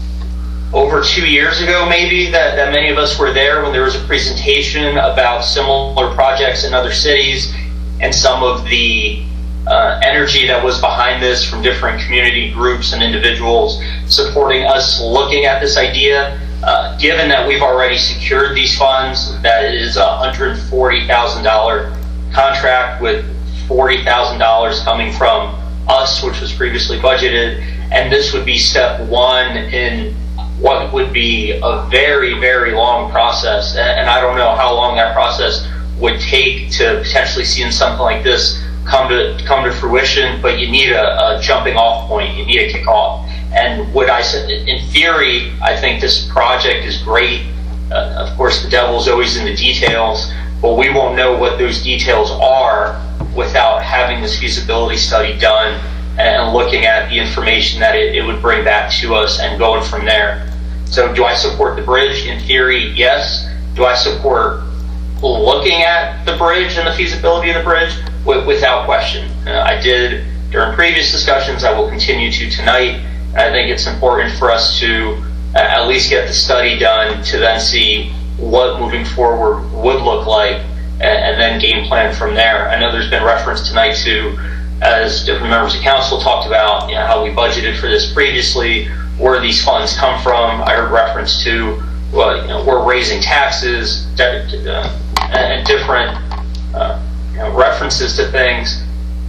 over two years ago, maybe, that, that many of us were there when there was a presentation about similar projects in other cities and some of the uh, energy that was behind this from different community groups and individuals supporting us looking at this idea. Uh, given that we've already secured these funds, that is a one hundred forty thousand dollars contract with forty thousand dollars coming from us, which was previously budgeted, and this would be step one in what would be a very, very long process. And I don't know how long that process would take to potentially seeing something like this come to come to fruition, but you need a, a jumping off point, you need a kickoff. And what I said, in theory, I think this project is great. Uh, of course, the devil's always in the details, but we won't know what those details are without having this feasibility study done and looking at the information that it, it would bring back to us and going from there. So do I support the bridge? In theory, yes. Do I support looking at the bridge and the feasibility of the bridge? W- without question. Uh, I did during previous discussions. I will continue to tonight. I think it's important for us to uh, at least get the study done to then see what moving forward would look like and, and then game plan from there. I know there's been reference tonight to, as different members of council talked about, you know, how we budgeted for this previously, where these funds come from. I heard reference to, well, you know, we're raising taxes uh, and different uh, you know, references to things.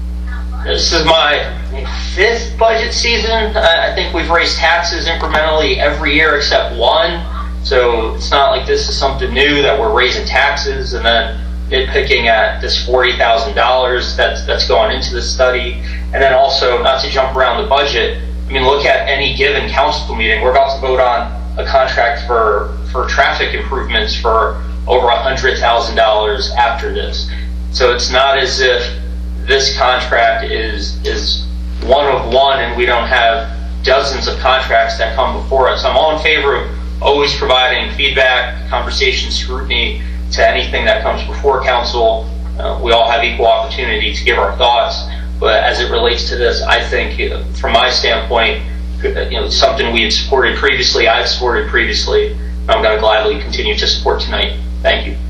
This is my fifth budget season. I think we've raised taxes incrementally every year except one. So it's not like this is something new that we're raising taxes and then nitpicking at this forty thousand dollars that's that's going into the study. And then also, not to jump around the budget, I mean, look at any given council meeting. We're about to vote on a contract for, for traffic improvements for over one hundred thousand dollars after this. So it's not as if this contract is is one of one and we don't have dozens of contracts that come before us. I'm all in favor of always providing feedback, conversation, scrutiny to anything that comes before council. Uh, we all have equal opportunity to give our thoughts, but as it relates to this, I think uh, from my standpoint, you know, something we had supported previously, I've supported previously, I'm going to gladly continue to support tonight. Thank you.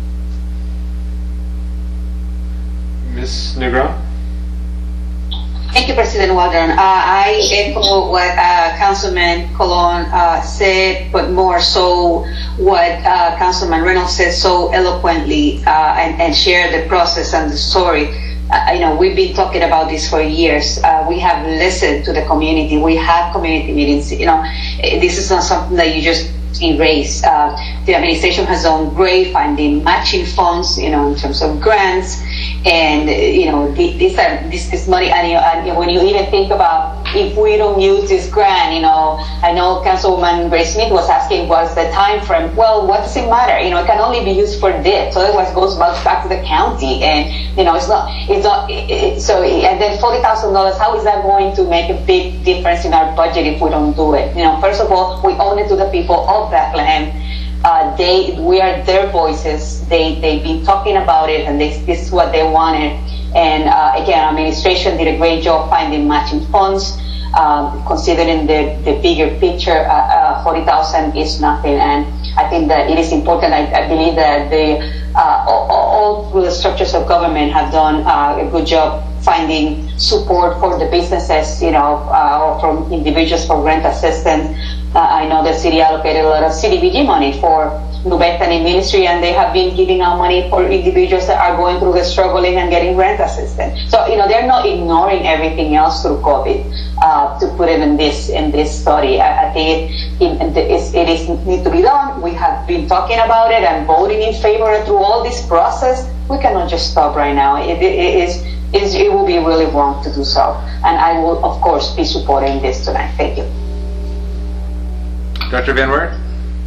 Miz Negron? Thank you, President Waldron. Uh, I echo what uh, Councilman Colon uh, said, but more so what uh, Councilman Reynolds said so eloquently uh, and, and share the process and the story. Uh, you know, we've been talking about this for years. Uh, we have listened to the community. We have community meetings. You know, this is not something that you just erase. Uh, the administration has done great finding matching funds, you know, in terms of grants, and you know, these are this this money. And, you, and when you even think about if we don't use this grant, you know, I know Councilwoman Grace Smith was asking what's the time frame. Well, what does it matter? You know, it can only be used for this. So otherwise, it goes back to the county, and you know, it's not, it's not. It, it, so and then forty thousand dollars. How is that going to make a big difference in our budget if we don't do it? You know, first of all, we owe it to the people of Bethlehem. Uh, they, we are their voices. They, they've been talking about it, and they, this is what they wanted. And uh, again, administration did a great job finding matching funds. Um, considering the, the bigger picture, uh, uh, forty thousand is nothing. And I think that it is important. I, I believe that the uh, all, all through the structures of government have done uh, a good job finding support for the businesses, you know, uh, or from individuals for rent assistance. Uh, I know the city allocated a lot of C D B G money for New Bethany Ministry, and they have been giving out money for individuals that are going through the struggling and getting rent assistance. So, you know, they're not ignoring everything else through COVID uh, to put it in this in this study. I, I think it, it, it, it is need to be done. We have been talking about it and voting in favor through all this process. We cannot just stop right now. It, it, it is. Is, it will be really wrong to do so. And I will, of course, be supporting this tonight. Thank you. Doctor Van Wert?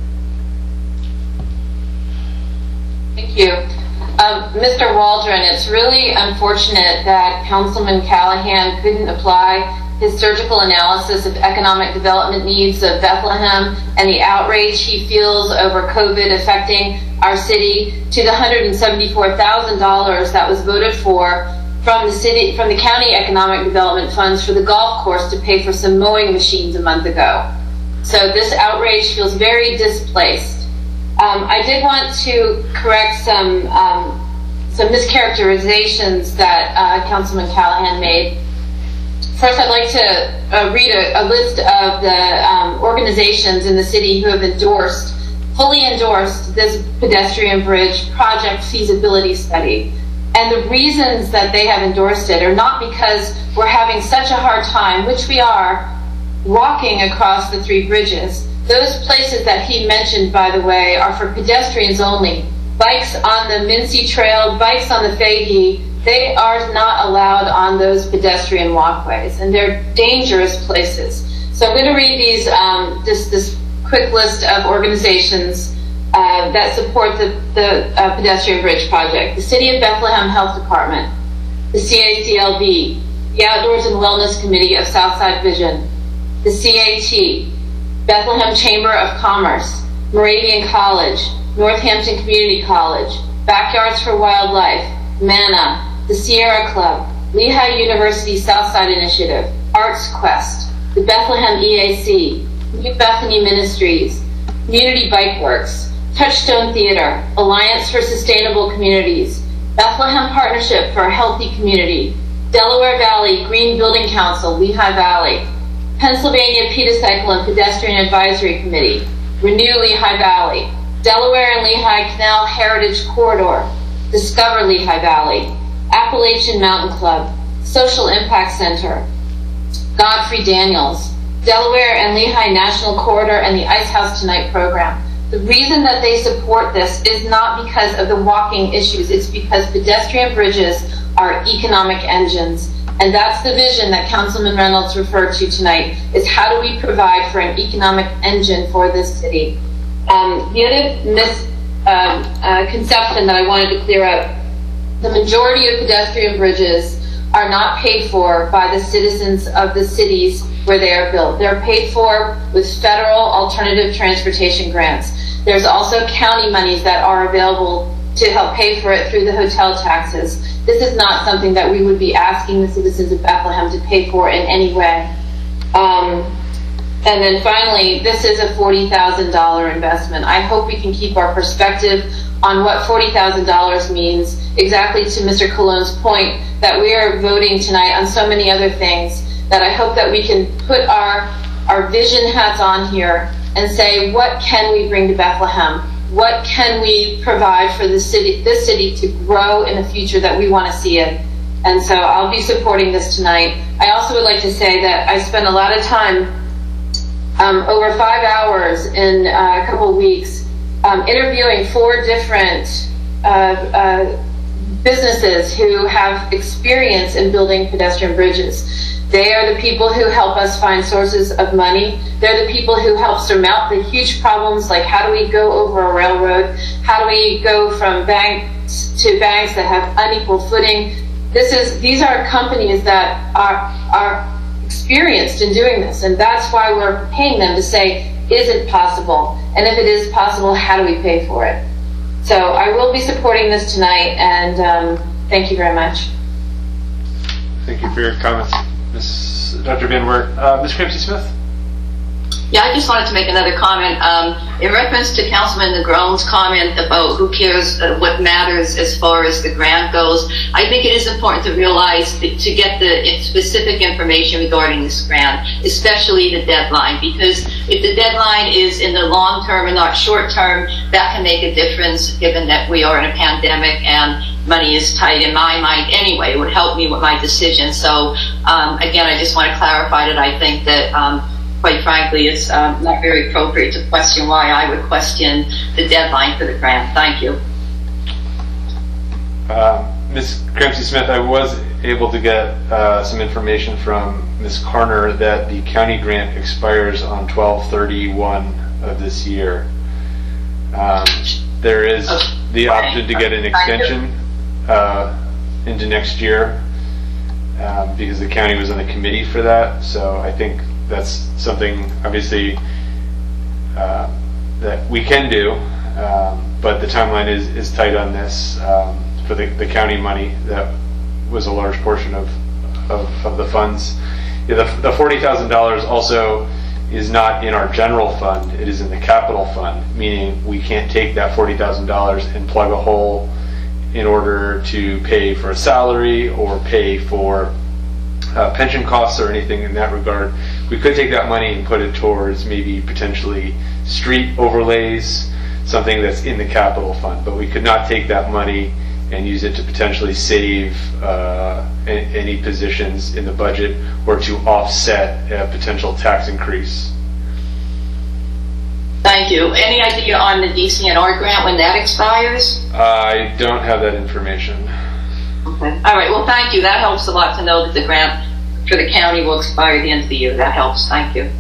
Thank you. Um, Mister Waldron, it's really unfortunate that Councilman Callahan couldn't apply his surgical analysis of economic development needs of Bethlehem and the outrage he feels over COVID affecting our city to the one hundred seventy-four thousand dollars that was voted for from the city, from the county economic development funds for the golf course to pay for some mowing machines a month ago. So this outrage feels very displaced. Um, I did want to correct some um, some mischaracterizations that uh, Councilman Callahan made. First, I'd like to uh, read a, a list of the um, organizations in the city who have endorsed, fully endorsed this pedestrian bridge project feasibility study. And the reasons that they have endorsed it are not because we're having such a hard time, which we are, walking across the three bridges. Those places that he mentioned, by the way, are for pedestrians only. Bikes on the Mincy Trail, bikes on the Fahey, they are not allowed on those pedestrian walkways, and they're dangerous places. So I'm going to read these, um, this, this quick list of organizations Uh, that support the, the uh, pedestrian bridge project. The City of Bethlehem Health Department, the C A C L V, the Outdoors and Wellness Committee of Southside Vision, the C A T, Bethlehem Chamber of Commerce, Moravian College, Northampton Community College, Backyards for Wildlife, MANA, the Sierra Club, Lehigh University Southside Initiative, Arts Quest, the Bethlehem E A C, New Bethany Ministries, Community Bike Works, Touchstone Theater, Alliance for Sustainable Communities, Bethlehem Partnership for a Healthy Community, Delaware Valley Green Building Council, Lehigh Valley, Pennsylvania Pedicycle and Pedestrian Advisory Committee, Renew Lehigh Valley, Delaware and Lehigh Canal Heritage Corridor, Discover Lehigh Valley, Appalachian Mountain Club, Social Impact Center, Godfrey Daniels, Delaware and Lehigh National Corridor, and the Ice House Tonight program. The reason that they support this is not because of the walking issues. It's because pedestrian bridges are economic engines. And that's the vision that Councilman Reynolds referred to tonight, is how do we provide for an economic engine for this city. Um, the other misconception um, uh, that I wanted to clear up, the majority of pedestrian bridges are not paid for by the citizens of the cities where they are built. They're paid for with federal alternative transportation grants. There's also county monies that are available to help pay for it through the hotel taxes. This is not something that we would be asking the citizens of Bethlehem to pay for in any way. Um, And then finally, this is a forty thousand dollars investment. I hope we can keep our perspective on what forty thousand dollars means, exactly to Mister Colon's point, that we are voting tonight on so many other things, that I hope that we can put our, our vision hats on here and say, what can we bring to Bethlehem? What can we provide for the city, this city to grow in a future that we want to see it? And so I'll be supporting this tonight. I also would like to say that I spent a lot of time, um, over five hours in uh, a couple of weeks, um, interviewing four different uh, uh, businesses who have experience in building pedestrian bridges. They are the people who help us find sources of money. They're the people who help surmount the huge problems, like how do we go over a railroad? How do we go from banks to banks that have unequal footing? This is, these are companies that are, are experienced in doing this, and that's why we're paying them to say, is it possible? And if it is possible, how do we pay for it? So I will be supporting this tonight, and um, thank you very much. Thank you for your comments, Miz Doctor Van Wert. Uh, Miz Cramsey-Smith? Yeah, I just wanted to make another comment. Um, in reference to Councilman Negron's comment about who cares uh, what matters as far as the grant goes, I think it is important to realize that, to get the specific information regarding this grant, especially the deadline, because if the deadline is in the long term and not short term, that can make a difference given that we are in a pandemic and money is tight in my mind anyway. It would help me with my decision. So um, again, I just want to clarify that I think that um, quite frankly, it's um, not very appropriate to question why I would question the deadline for the grant. Thank you. Uh, Miz Cramsey-Smith, I was able to get uh, some information from Miz Carner that the county grant expires on twelve thirty-one of this year. Um, there is the option to get an extension uh, into next year uh, because the county was on the committee for that. So I think that's something, obviously, uh, that we can do, um, but the timeline is, is tight on this um, for the, the county money. That was a large portion of of, of the funds. Yeah, the, the forty thousand dollars also is not in our general fund, it is in the capital fund, meaning we can't take that forty thousand dollars and plug a hole in order to pay for a salary or pay for Uh, pension costs or anything in that regard. We could take that money and put it towards maybe potentially street overlays, something that's in the capital fund, but we could not take that money and use it to potentially save uh, a- any positions in the budget or to offset a potential tax increase. Thank you. Any idea on the D C N R grant when that expires? I don't have that information. Okay. All right. Well, thank you. That helps a lot to know that the grant for the county will expire at the end of the year. That helps. Thank you.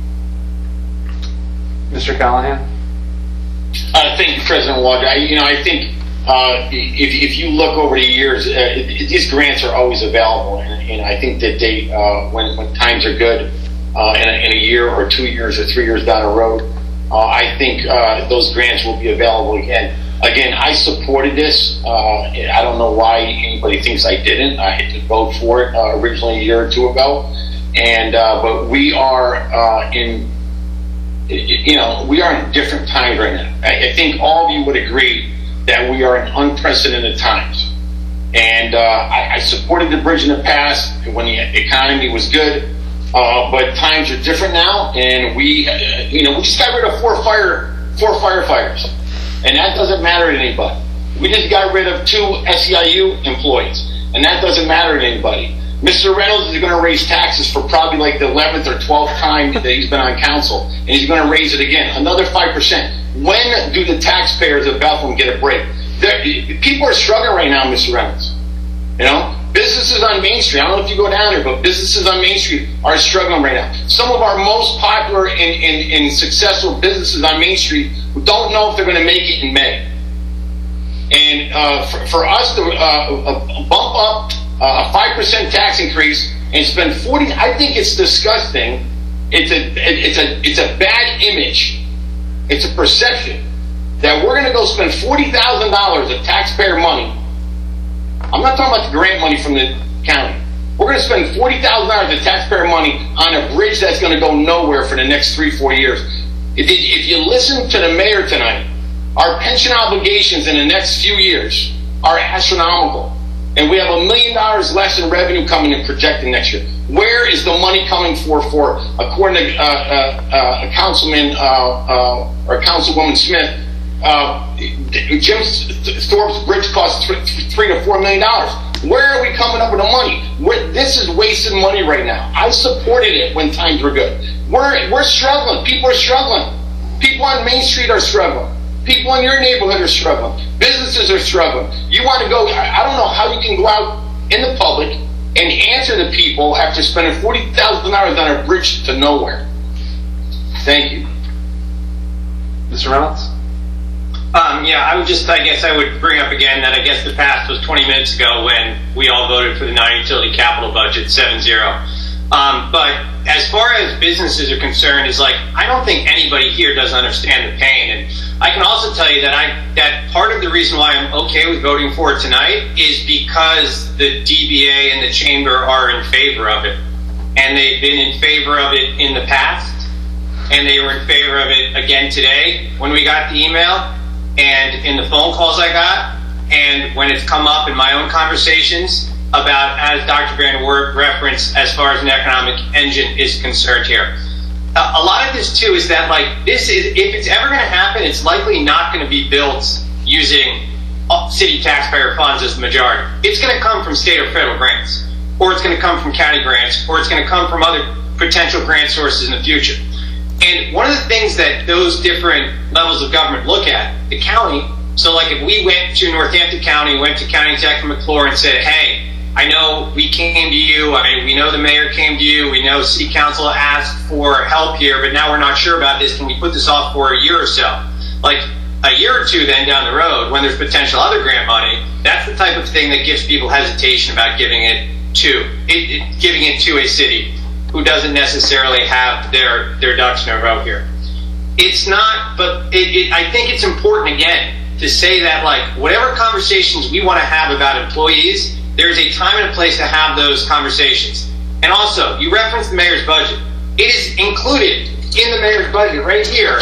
Mister Callahan? Uh, thank you, President Waldron. I, you know, I think uh, if, if you look over the years, uh, it, it, these grants are always available, and, and I think that they, uh, when, when times are good, uh, in, a, in a year or two years or three years down the road, uh, I think uh, those grants will be available again. Again, I supported this. Uh, I don't know why anybody thinks I didn't. I had to vote for it uh, originally a year or two ago, and uh, but we are uh, in, you know, we are in different times right now. I, I think all of you would agree that we are in unprecedented times, and uh, I, I supported the bridge in the past when the economy was good, uh, but times are different now, and we, uh, you know, we just got rid of four fire four firefighters. And that doesn't matter to anybody. We just got rid of two S E I U employees, and that doesn't matter to anybody. Mister Reynolds is going to raise taxes for probably like the eleventh or twelfth time that he's been on council, and he's going to raise it again, another five percent. When do the taxpayers of Bethlehem get a break? They're, people are struggling right now, Mister Reynolds. You know, businesses on Main Street, I don't know if you go down there, but businesses on Main Street are struggling right now. Some of our most popular and, and, and successful businesses on Main Street don't know if they're going to make it in May. And uh, for, for us to uh, bump up uh, a five percent tax increase and spend forty, I think it's disgusting. It's a, it's a, it's a bad image. It's a perception that we're going to go spend forty thousand dollars of taxpayer money. I'm not talking about the grant money from the county. We're going to spend forty thousand dollars of taxpayer money on a bridge that's going to go nowhere for the next three, four years. If, if you listen to the mayor tonight, our pension obligations in the next few years are astronomical. And we have a million dollars less in revenue coming and projecting next year. Where is the money coming for, for according to uh, uh, uh, Councilman uh, uh, or Councilwoman Smith, uh, Jim Thorpe's bridge costs three to four million dollars. Where are we coming up with the money? We're, this is wasting money right now. I supported it when times were good. We're, we're struggling. People are struggling. People on Main Street are struggling. People in your neighborhood are struggling. Businesses are struggling. You want to go, I don't know how you can go out in the public and answer the people after spending forty thousand dollars on a bridge to nowhere. Thank you. Mister Reynolds? Um, yeah, I would just, I guess I would bring up again that I guess the past was twenty minutes ago when we all voted for the non-utility capital budget, seven zero. Um, but as far as businesses are concerned, is like, I don't think anybody here doesn't understand the pain. And I can also tell you that I, that part of the reason why I'm okay with voting for it tonight is because the D B A and the chamber are in favor of it. And they've been in favor of it in the past. And they were in favor of it again today when we got the email and in the phone calls I got, and when it's come up in my own conversations about, as Doctor Van Wert referenced, as far as an economic engine is concerned here. Uh, a lot of this too is that, like, this is, if it's ever going to happen, it's likely not going to be built using city taxpayer funds as the majority. It's going to come from state or federal grants, or it's going to come from county grants, or it's going to come from other potential grant sources in the future. And one of the things that those different levels of government look at, the county, so like if we went to Northampton County, went to County Tech and McClure and said, hey, I know we came to you, I mean, we know the mayor came to you, we know city council asked for help here, but now we're not sure about this, can we put this off for a year or so? Like a year or two then down the road, when there's potential other grant money, that's the type of thing that gives people hesitation about giving it to, it, it, giving it to a city who doesn't necessarily have their, their ducks in a row here. It's not, but it, it, I think it's important, again, to say that, like, whatever conversations we want to have about employees, there's a time and a place to have those conversations. And also, you referenced the mayor's budget. It is included in the mayor's budget right here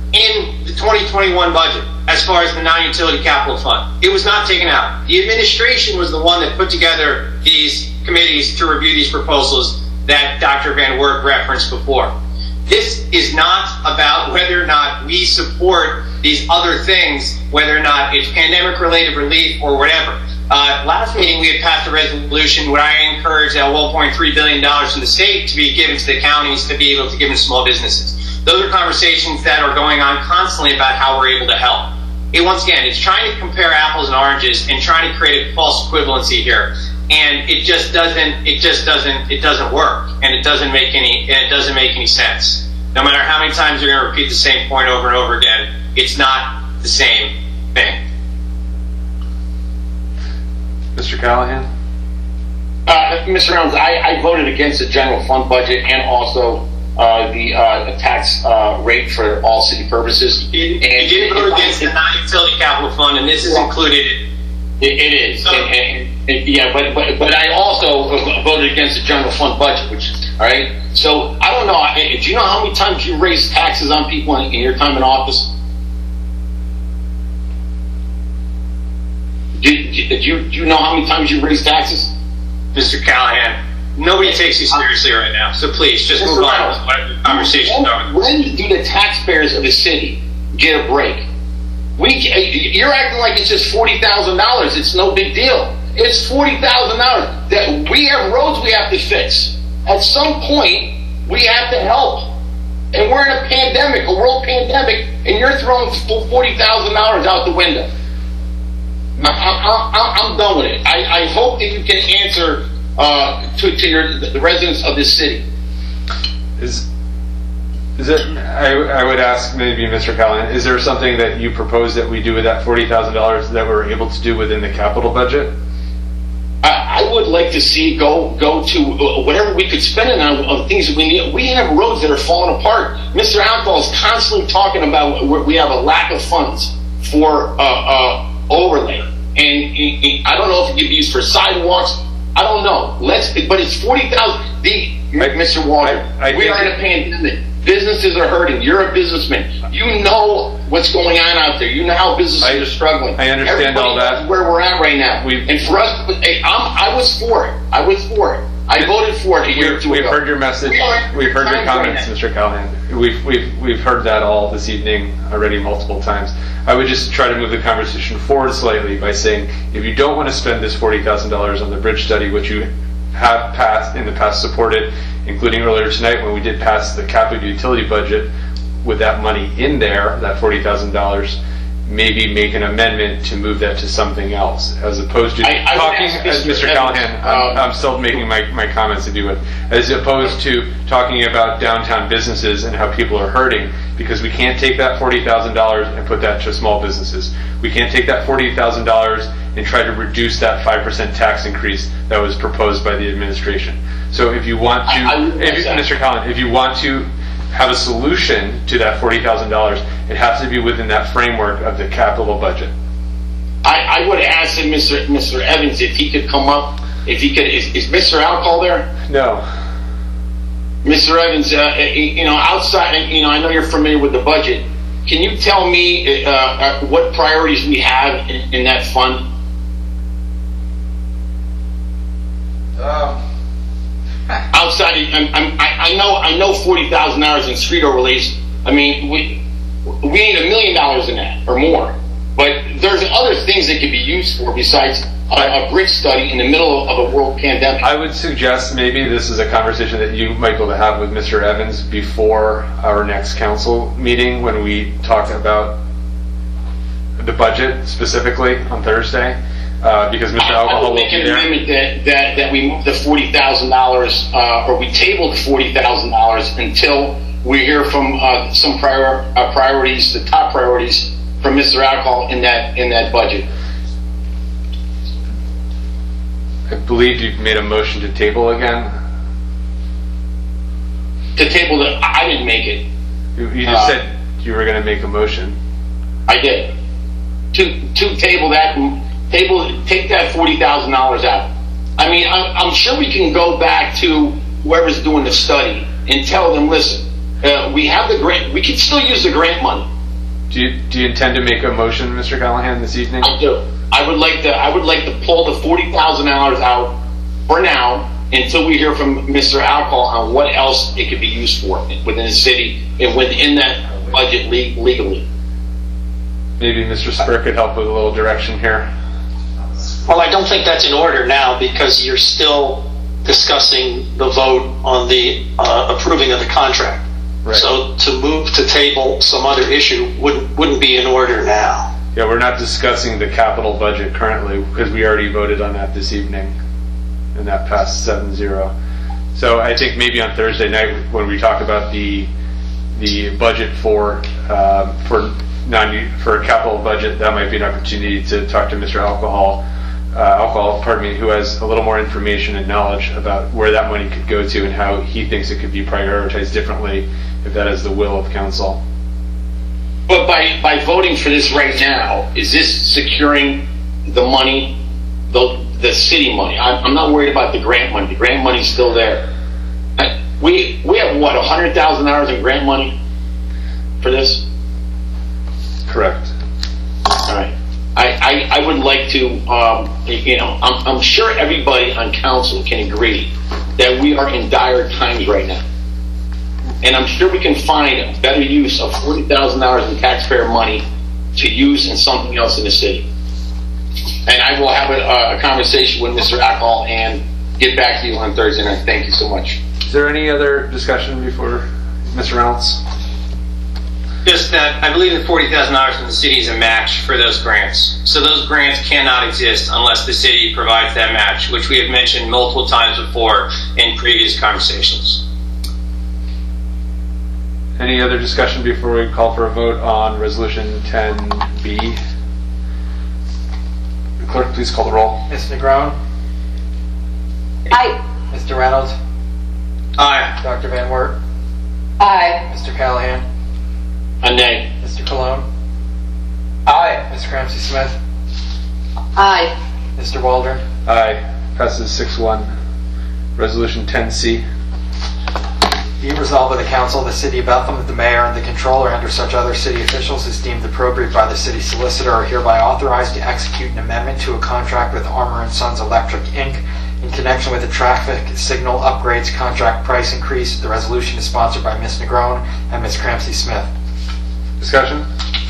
in the twenty twenty-one budget as far as the non-utility capital fund. It was not taken out. The administration was the one that put together these committees to review these proposals that Doctor Van Wert referenced before. This is not about whether or not we support these other things, whether or not it's pandemic-related relief or whatever. Uh, last meeting, we had passed a resolution where I encouraged that one point three billion dollars from the state to be given to the counties to be able to give to small businesses. Those are conversations that are going on constantly about how we're able to help. It, once again, it's trying to compare apples and oranges and trying to create a false equivalency here. And it just doesn't, it just doesn't, it doesn't work. And it doesn't make any, it doesn't make any sense. No matter how many times you're going to repeat the same point over and over again, it's not the same thing. Mister Callahan? Uh, Mister Reynolds, I, I voted against the general fund budget and also uh, the uh, tax uh, rate for all city purposes. You, and you did vote against the non-utility capital fund, and this is well, included. It, it is. So, and, and, and, yeah, but, but but I also voted against the general fund budget, which all right. So I don't know. Do you know how many times you raised taxes on people in, in your time in office? Do, do, do, you, do you know how many times you raised taxes? Mister Callahan, nobody takes you seriously right now, so please, just move on with whatever the conversation when, when do the taxpayers of the city get a break? We, you're acting like it's just forty thousand dollars. It's no big deal. It's forty thousand dollars. That we have roads we have to fix. At some point, we have to help. And we're in a pandemic, a world pandemic, and you're throwing forty thousand dollars out the window. I, I, I'm done with it. I, I hope that you can answer uh, to, to your, the residents of this city. Is is it? I, I would ask maybe Mister Callahan. Is there something that you propose that we do with that forty thousand dollars that we're able to do within the capital budget? I, I would like to see go go to whatever we could spend it on, on things that we need. We have roads that are falling apart. Mister Alcohol is constantly talking about we have a lack of funds for uh, uh, overlay. And I don't know if it could be used for sidewalks, I don't know. Let's, but it's forty thousand. The Mister Walter, I, I we are in a pandemic. Businesses are hurting. You're a businessman. You know what's going on out there. You know how businesses I, are struggling. I understand Everybody all that. knows where we're at right now. We've, and for us, hey, I'm, I was for it. I was for it. I voted for it a year or two We've ago. heard your message. We are, We've heard your right comments, now. Mister Callahan. We've we've we've heard that all this evening already multiple times. I would just try to move the conversation forward slightly by saying, if you don't want to spend this forty thousand dollars on the bridge study, which you have passed in the past supported, including earlier tonight when we did pass the capital utility budget with that money in there, that forty thousand dollars, maybe make an amendment to move that to something else, as opposed to I, I talking, ask as Mister Evans, Callahan, I'm, um, I'm still making my, my comments to do with, as opposed to talking about downtown businesses and how people are hurting, because we can't take that forty thousand dollars and put that to small businesses. We can't take that forty thousand dollars and try to reduce that five percent tax increase that was proposed by the administration. So if you want to, I, I if you, Mister Callahan, if you want to have a solution to that forty thousand dollars, it has to be within that framework of the capital budget. I, I would have asked him, Mister Mister Evans, if he could come up, if he could, is, is Mister Alcohol there? No. Mister Evans, uh, you know, outside, you know, I know you're familiar with the budget. Can you tell me uh, uh, what priorities we have in, in that fund? Um. Outside, I'm, I'm, I I know, I know, forty thousand dollars in street overlays. I mean, we we need a million dollars in that or more. But there's other things that could be used for besides a, a bridge study in the middle of a world pandemic. I would suggest maybe this is a conversation that you might be able to have with Mister Evans before our next council meeting when we talk about the budget specifically on Thursday, uh, because Mister I, Alcohol I would will make be an there. amendment that, that, that we move the forty thousand dollars, uh, or we table the forty thousand dollars until we hear from uh, some prior uh, priorities, the top priorities from Mister Alcohol in that in that budget. I believe you've made a motion to table again. To table the, I didn't make it. You, you just Uh, said you were going to make a motion. I did. To to table that, table take that forty thousand dollars out. I mean, I'm, I'm sure we can go back to whoever's doing the study and tell them, listen, uh, we have the grant. We can still use the grant money. Do you, do you intend to make a motion, Mister Callahan, this evening? I do. I would like to. I would like to pull the forty thousand dollars out for now until we hear from Mister Alcohol on what else it could be used for within the city and within that budget le- legally. Maybe Mister Spur could help with a little direction here. Well, I don't think that's in order now because you're still discussing the vote on the uh, approving of the contract. Right. So to move to table some other issue wouldn't wouldn't be in order now. Yeah, we're not discussing the capital budget currently because we already voted on that this evening, and that passed seven zero. So I think maybe on Thursday night when we talk about the the budget for uh, for non for a capital budget, that might be an opportunity to talk to Mister Alcohol, uh, Alcohol, pardon me, who has a little more information and knowledge about where that money could go to and how he thinks it could be prioritized differently if that is the will of council. But by, by voting for this right now, is this securing the money, the the city money? I'm, I'm not worried about the grant money. The grant money's still there. I, we we have what, one hundred thousand dollars in grant money for this? Correct. All right. I, I, I would like to, um, you know, I'm, I'm sure everybody on council can agree that we are in dire times right now. And I'm sure we can find a better use of forty thousand dollars in taxpayer money to use in something else in the city. And I will have a, a conversation with Mister Alcohol and get back to you on Thursday night. Thank you so much. Is there any other discussion before Mister Reynolds? Just that I believe that forty thousand dollars from the city is a match for those grants. So those grants cannot exist unless the city provides that match, which we have mentioned multiple times before in previous conversations. Any other discussion before we call for a vote on Resolution ten B? Clerk, please call the roll. Miz Negron? Aye. Mister Reynolds? Aye. Doctor Van Wert? Aye. Mister Callahan? A nay. Mister Cologne? Aye. Miz Ramsey Smith? Aye. Mister Waldron? Aye. Passes six one. Resolution ten C. Be resolved by the Council of the City of Bethlehem that the mayor and the controller and or such other city officials as deemed appropriate by the city solicitor are hereby authorized to execute an amendment to a contract with Armour and Sons Electric, Incorporated in connection with a traffic signal upgrades contract price increase. The resolution is sponsored by Miz Negron and Miz Cramsey Smith. Discussion?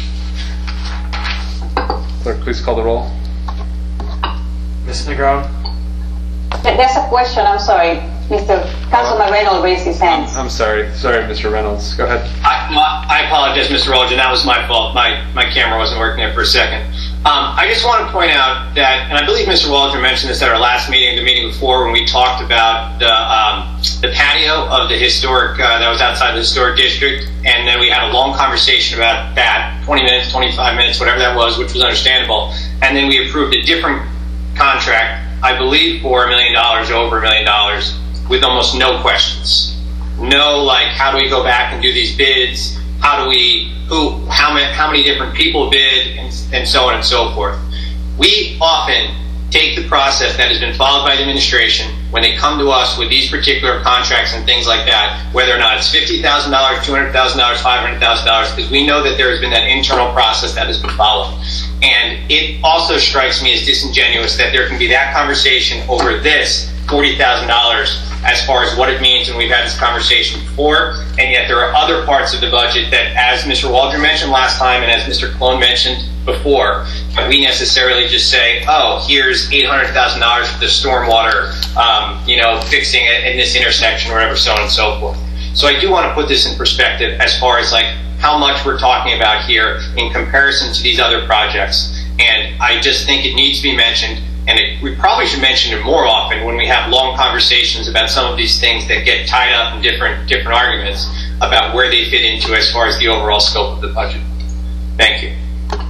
Clerk, please call the roll. Miz Negron? There's a question, I'm sorry. Mister Councilman Reynolds raised his hand. I'm sorry. Sorry, Mister Reynolds. Go ahead. I, my, I apologize, Mister Rollin. That was my fault. My my camera wasn't working there for a second. Um, I just want to point out that, and I believe Mister Waldron mentioned this at our last meeting, the meeting before, when we talked about the um, the patio of the historic uh, that was outside the historic district, and then we had a long conversation about that, twenty minutes, twenty-five minutes, whatever that was, which was understandable, and then we approved a different contract, I believe, for a million dollars, over a million dollars, with almost no questions. No, like, how do we go back and do these bids? How do we, who, how many, how many different people bid, and, and so on and so forth. We often take the process that has been followed by the administration when they come to us with these particular contracts and things like that, whether or not it's fifty thousand dollars, two hundred thousand dollars, five hundred thousand dollars, because we know that there has been that internal process that has been followed. And it also strikes me as disingenuous that there can be that conversation over this forty thousand dollars as far as what it means, and we've had this conversation before, and yet there are other parts of the budget that, as Mister Waldron mentioned last time and as Mister Colon mentioned before, we necessarily just say, oh, here's eight hundred thousand dollars for the stormwater, um, you know, fixing it in this intersection or whatever, so on and so forth. So I do want to put this in perspective as far as like how much we're talking about here in comparison to these other projects. And I just think it needs to be mentioned, and it, we probably should mention it more often when we have long conversations about some of these things that get tied up in different different arguments about where they fit into as far as the overall scope of the budget. Thank you.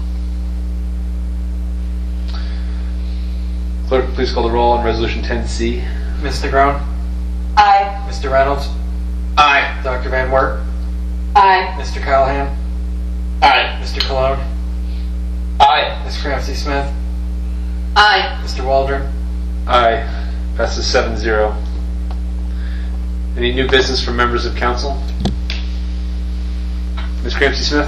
Clerk, please call the roll on Resolution ten C. Miz Negron? Aye. Mister Reynolds? Aye. Doctor Van Wert? Aye. Mister Callahan? Aye. Mister Cologne? Aye. Miz Cramsey Smith? Aye. Mister Waldron? Aye. Passes seven zero. Any new business from members of council? Miz Cramsey Smith?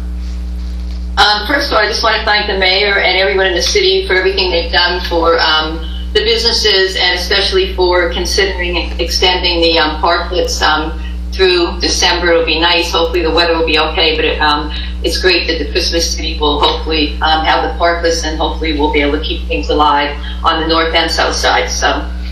Um, first of all, I just want to thank the mayor and everyone in the city for everything they've done for um, the businesses, and especially for considering extending the um, parklets um, through December. It'll be nice. Hopefully the weather will be okay, but it, um, it's great that the Christmas city will hopefully um, have the parklets, and hopefully we'll be able to keep things alive on the north and south side. So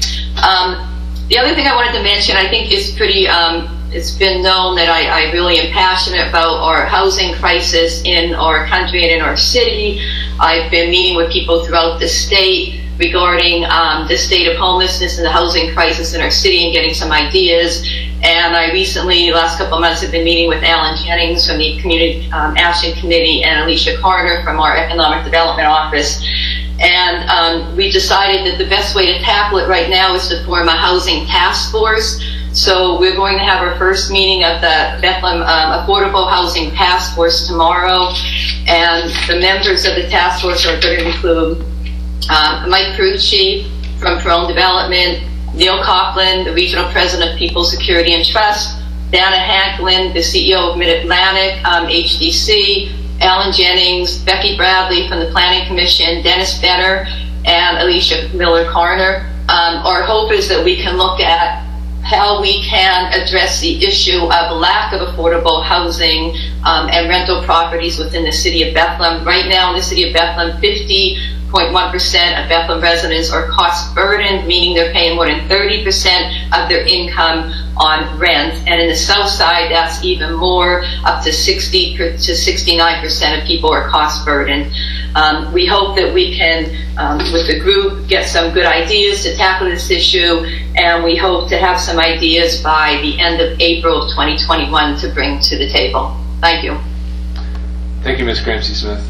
um, the other thing I wanted to mention, I think is pretty, um, it's been known that I, I really am passionate about our housing crisis in our country and in our city. I've been meeting with people throughout the state regarding um, the state of homelessness and the housing crisis in our city and getting some ideas. And I recently, the last couple of months, have been meeting with Alan Jennings from the Community um, Action Committee and Alicia Carter from our Economic Development Office. And um, we decided that the best way to tackle it right now is to form a housing task force. So we're going to have our first meeting of the Bethlehem um, Affordable Housing Task Force tomorrow. And the members of the task force are going to include um, Mike Perucci from Prone Development, Neil Coughlin, the Regional President of People Security and Trust, Dana Hanklin, the C E O of Mid-Atlantic um, H D C, Alan Jennings, Becky Bradley from the Planning Commission, Dennis Benner, and Alicia Miller-Carner. Um, our hope is that we can look at how we can address the issue of lack of affordable housing um, and rental properties within the city of Bethlehem. Right now in the city of Bethlehem, fifty point one percent of Bethlehem residents are cost burdened, meaning they're paying more than thirty percent of their income on rent. And in the south side, that's even more, up to sixty to sixty-nine percent of people are cost burdened. Um, we hope that we can, um, with the group, get some good ideas to tackle this issue, and we hope to have some ideas by the end of April of twenty twenty-one to bring to the table. Thank you. Thank you, Miz Cramsey Smith.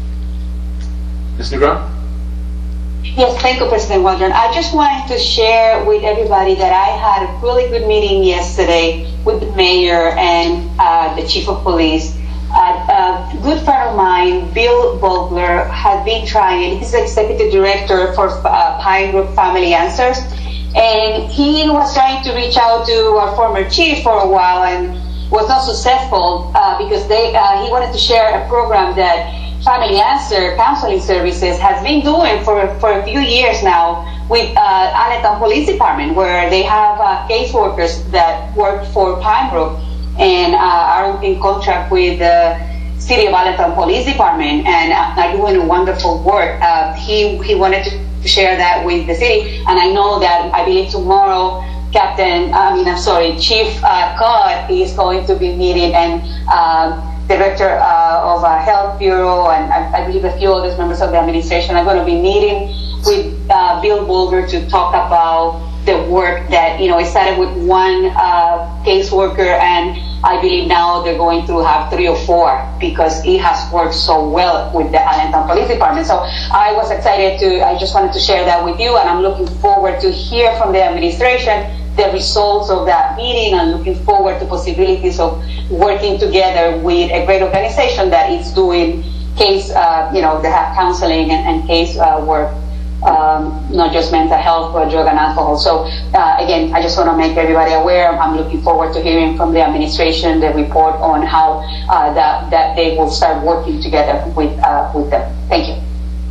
Miz Negron? Yes, thank you, President Waldron. I just wanted to share with everybody that I had a really good meeting yesterday with the mayor and uh, the chief of police a good friend of mine, Bill Vogler, has been trying. He's the executive director for uh, Pine Brook Family Answers, and he was trying to reach out to our former chief for a while and was not successful uh, because they uh, he wanted to share a program that Family Answer Counseling Services has been doing for for a few years now with uh, Allentown Police Department, where they have uh, caseworkers that work for Pine Brook and uh, are in contract with the City of Allentown Police Department and are doing wonderful work. Uh, he he wanted to share that with the city, and I know that I believe tomorrow, Captain, I mean, I'm sorry, Chief uh, Codd is going to be meeting, and uh, Director uh, of uh, Health Bureau, and I, I believe a few other members of the administration are going to be meeting with uh, Bill Bulger to talk about the work that, you know, it started with one uh, caseworker, and I believe now they're going to have three or four because it has worked so well with the Allentown Police Department. So I was excited to, I just wanted to share that with you, and I'm looking forward to hear from the administration the results of that meeting, and looking forward to possibilities of working together with a great organization that is doing case, uh, you know, they have counseling and, and case uh, work. Um, not just mental health, but drug and alcohol. So uh, again, I just want to make everybody aware. I'm looking forward to hearing from the administration the report on how uh, that that they will start working together with uh, with them. Thank you,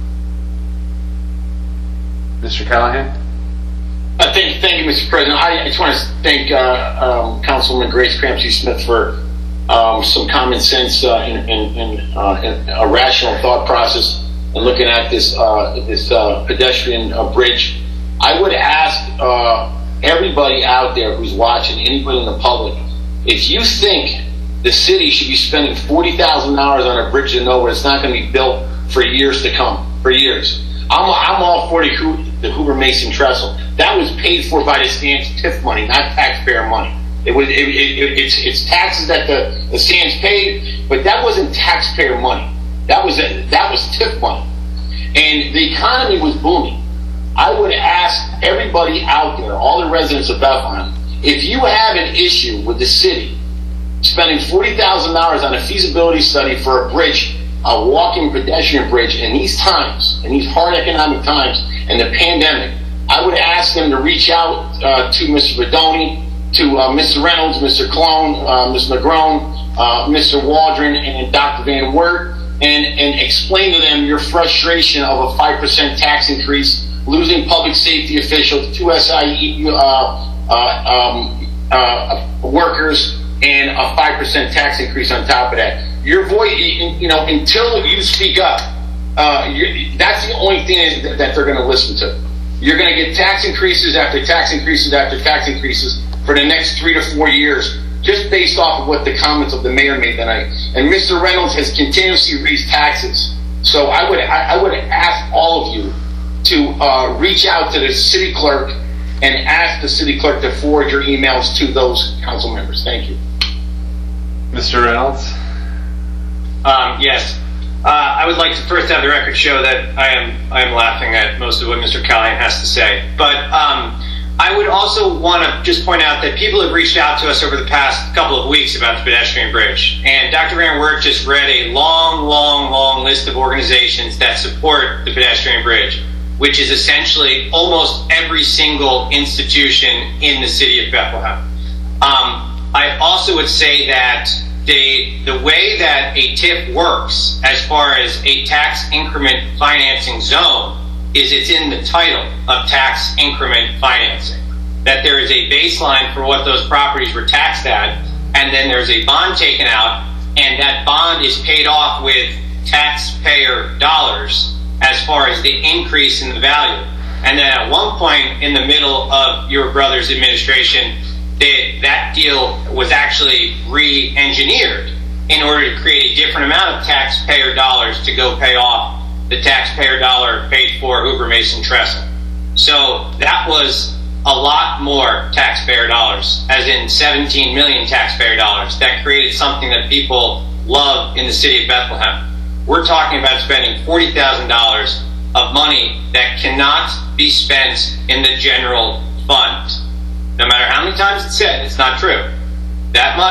Mister Callahan. Uh, thank, thank you, Mister President. I, I just want to thank uh, um, Councilwoman Grace Cramsey-Smith for um, some common sense uh, and, and, and, uh, and a rational thought process. And looking at this uh, this uh, pedestrian uh, bridge, I would ask uh, everybody out there who's watching, anybody in the public, if you think the city should be spending forty thousand dollars on a bridge to nowhere, it's not going to be built for years to come, for years. I'm, I'm all for the, the Hoover Mason Trestle. That was paid for by the Sands T I F money, not taxpayer money. It was it, it, it's, it's taxes that the, the Sands paid, but that wasn't taxpayer money. That was a, that was T I F money, and the economy was booming. I would ask everybody out there, all the residents of Bethlehem, if you have an issue with the city spending forty thousand dollars on a feasibility study for a bridge, a walking pedestrian bridge in these times, in these hard economic times, and the pandemic, I would ask them to reach out uh, to Mister Bedoni, to uh, Mister Reynolds, Mister Cologne, uh, Miz McGrone, uh, Mister Waldron, and Doctor Van Wert, and, and explain to them your frustration of a five percent tax increase, losing public safety officials, two S I E uh, uh, um, uh, workers, and a five percent tax increase on top of that. Your voice, you know, until you speak up, uh, that's the only thing that they're going to listen to. You're going to get tax increases after tax increases after tax increases for the next three to four years, just based off of what the comments of the mayor made tonight. And Mister Reynolds has continuously raised taxes. So I would I, I would ask all of you to uh, reach out to the city clerk and ask the city clerk to forward your emails to those council members. Thank you. Mister Reynolds? Um, yes. Uh, I would like to first have the record show that I am I am laughing at most of what Mister Callahan has to say. But um, I would also want to just point out that people have reached out to us over the past couple of weeks about the pedestrian bridge. And Doctor Van Wert just read a long, long, long list of organizations that support the pedestrian bridge, which is essentially almost every single institution in the city of Bethlehem. Um, I also would say that the, the way that a T I F works as far as a tax increment financing zone is it's in the title of tax increment financing. That there is a baseline for what those properties were taxed at, and then there's a bond taken out, and that bond is paid off with taxpayer dollars as far as the increase in the value. And then at one point in the middle of your brother's administration, they, that deal was actually re-engineered in order to create a different amount of taxpayer dollars to go pay off the taxpayer dollar paid for Hoover Mason Trestle. So that was a lot more taxpayer dollars, as in seventeen million taxpayer dollars. That created something that people love in the city of Bethlehem. We're talking about spending forty thousand dollars of money that cannot be spent in the general fund. No matter how many times it's said, it's not true. That money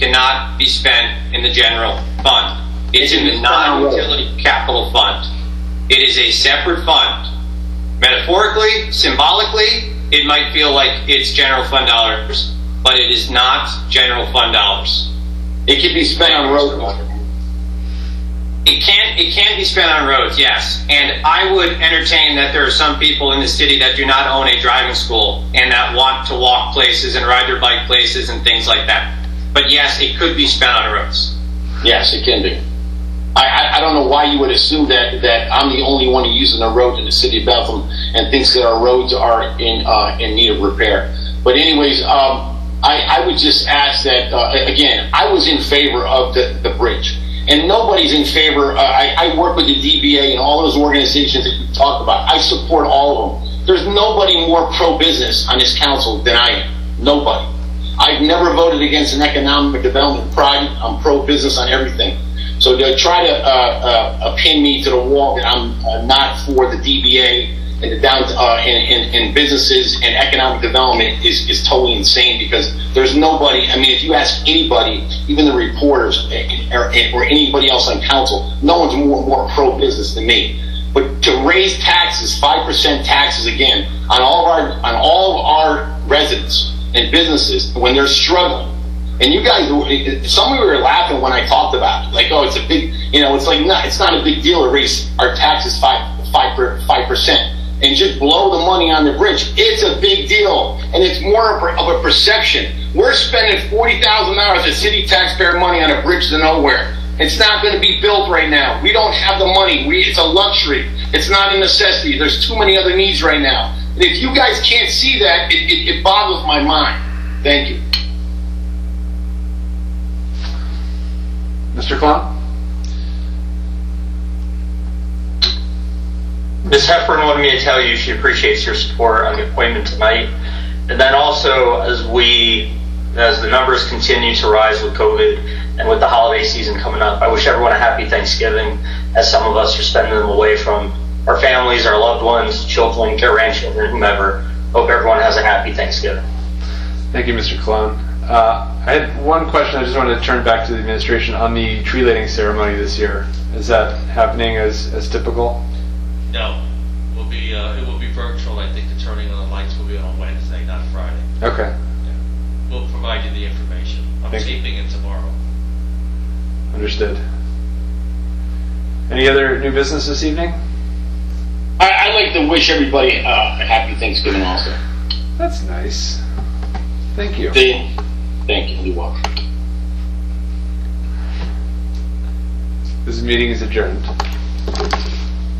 cannot be spent in the general fund. It's in the non-utility capital fund. It is a separate fund. Metaphorically, symbolically, it might feel like it's general fund dollars, but it is not general fund dollars. It can be spent on roads. It can it can be spent on roads, yes. And I would entertain that there are some people in the city that do not own a driving school and that want to walk places and ride their bike places and things like that. But yes, it could be spent on roads. Yes, it can be. I, I, I don't know why you would assume that, that I'm the only one who uses a road in the city of Bethlehem and thinks that our roads are in uh, in need of repair. But anyways, um, I, I would just ask that, uh, again, I was in favor of the, the bridge. And nobody's in favor. Uh, I, I work with the D B A and all those organizations that you talk about. I support all of them. There's nobody more pro-business on this council than I am. Nobody. I've never voted against an economic development project. I'm pro-business on everything. So to try to uh, uh, pin me to the wall that I'm uh, not for the D B A and the down uh, in, in, in businesses and economic development is, is totally insane, because there's nobody. I mean, if you ask anybody, even the reporters or, or anybody else on council, no one's more more pro-business than me. But to raise taxes, five percent taxes again on all of our on all of our residents and businesses when they're struggling. And you guys, some of you were laughing when I talked about it, like, oh, it's a big, you know, it's like, not, it's not a big deal to raise our taxes five, five, five percent and just blow the money on the bridge. It's a big deal, and it's more of a perception. We're spending forty thousand dollars of city taxpayer money on a bridge to nowhere. It's not going to be built right now. We don't have the money. We, it's a luxury. It's not a necessity. There's too many other needs right now. And if you guys can't see that, it, it, it boggles my mind. Thank you. Mister Klon? Miz Heffern wanted me to tell you she appreciates your support on the appointment tonight. And then also, as we, as the numbers continue to rise with COVID and with the holiday season coming up, I wish everyone a happy Thanksgiving, as some of us are spending them away from our families, our loved ones, children, grandchildren, whomever. Hope everyone has a happy Thanksgiving. Thank you, Mister Klon. Uh, I had one question. I just wanted to turn back to the administration on the tree lighting ceremony this year. Is that happening as, as typical? No, it will be uh, it will be virtual. I think the turning on the lights will be on Wednesday, not Friday. Okay. Yeah. We'll provide you the information. I'm Thank taping it tomorrow. Understood. Any other new business this evening? I, I'd like to wish everybody uh, a happy Thanksgiving also. That's nice. Thank you. Thank you. You're welcome. This meeting is adjourned.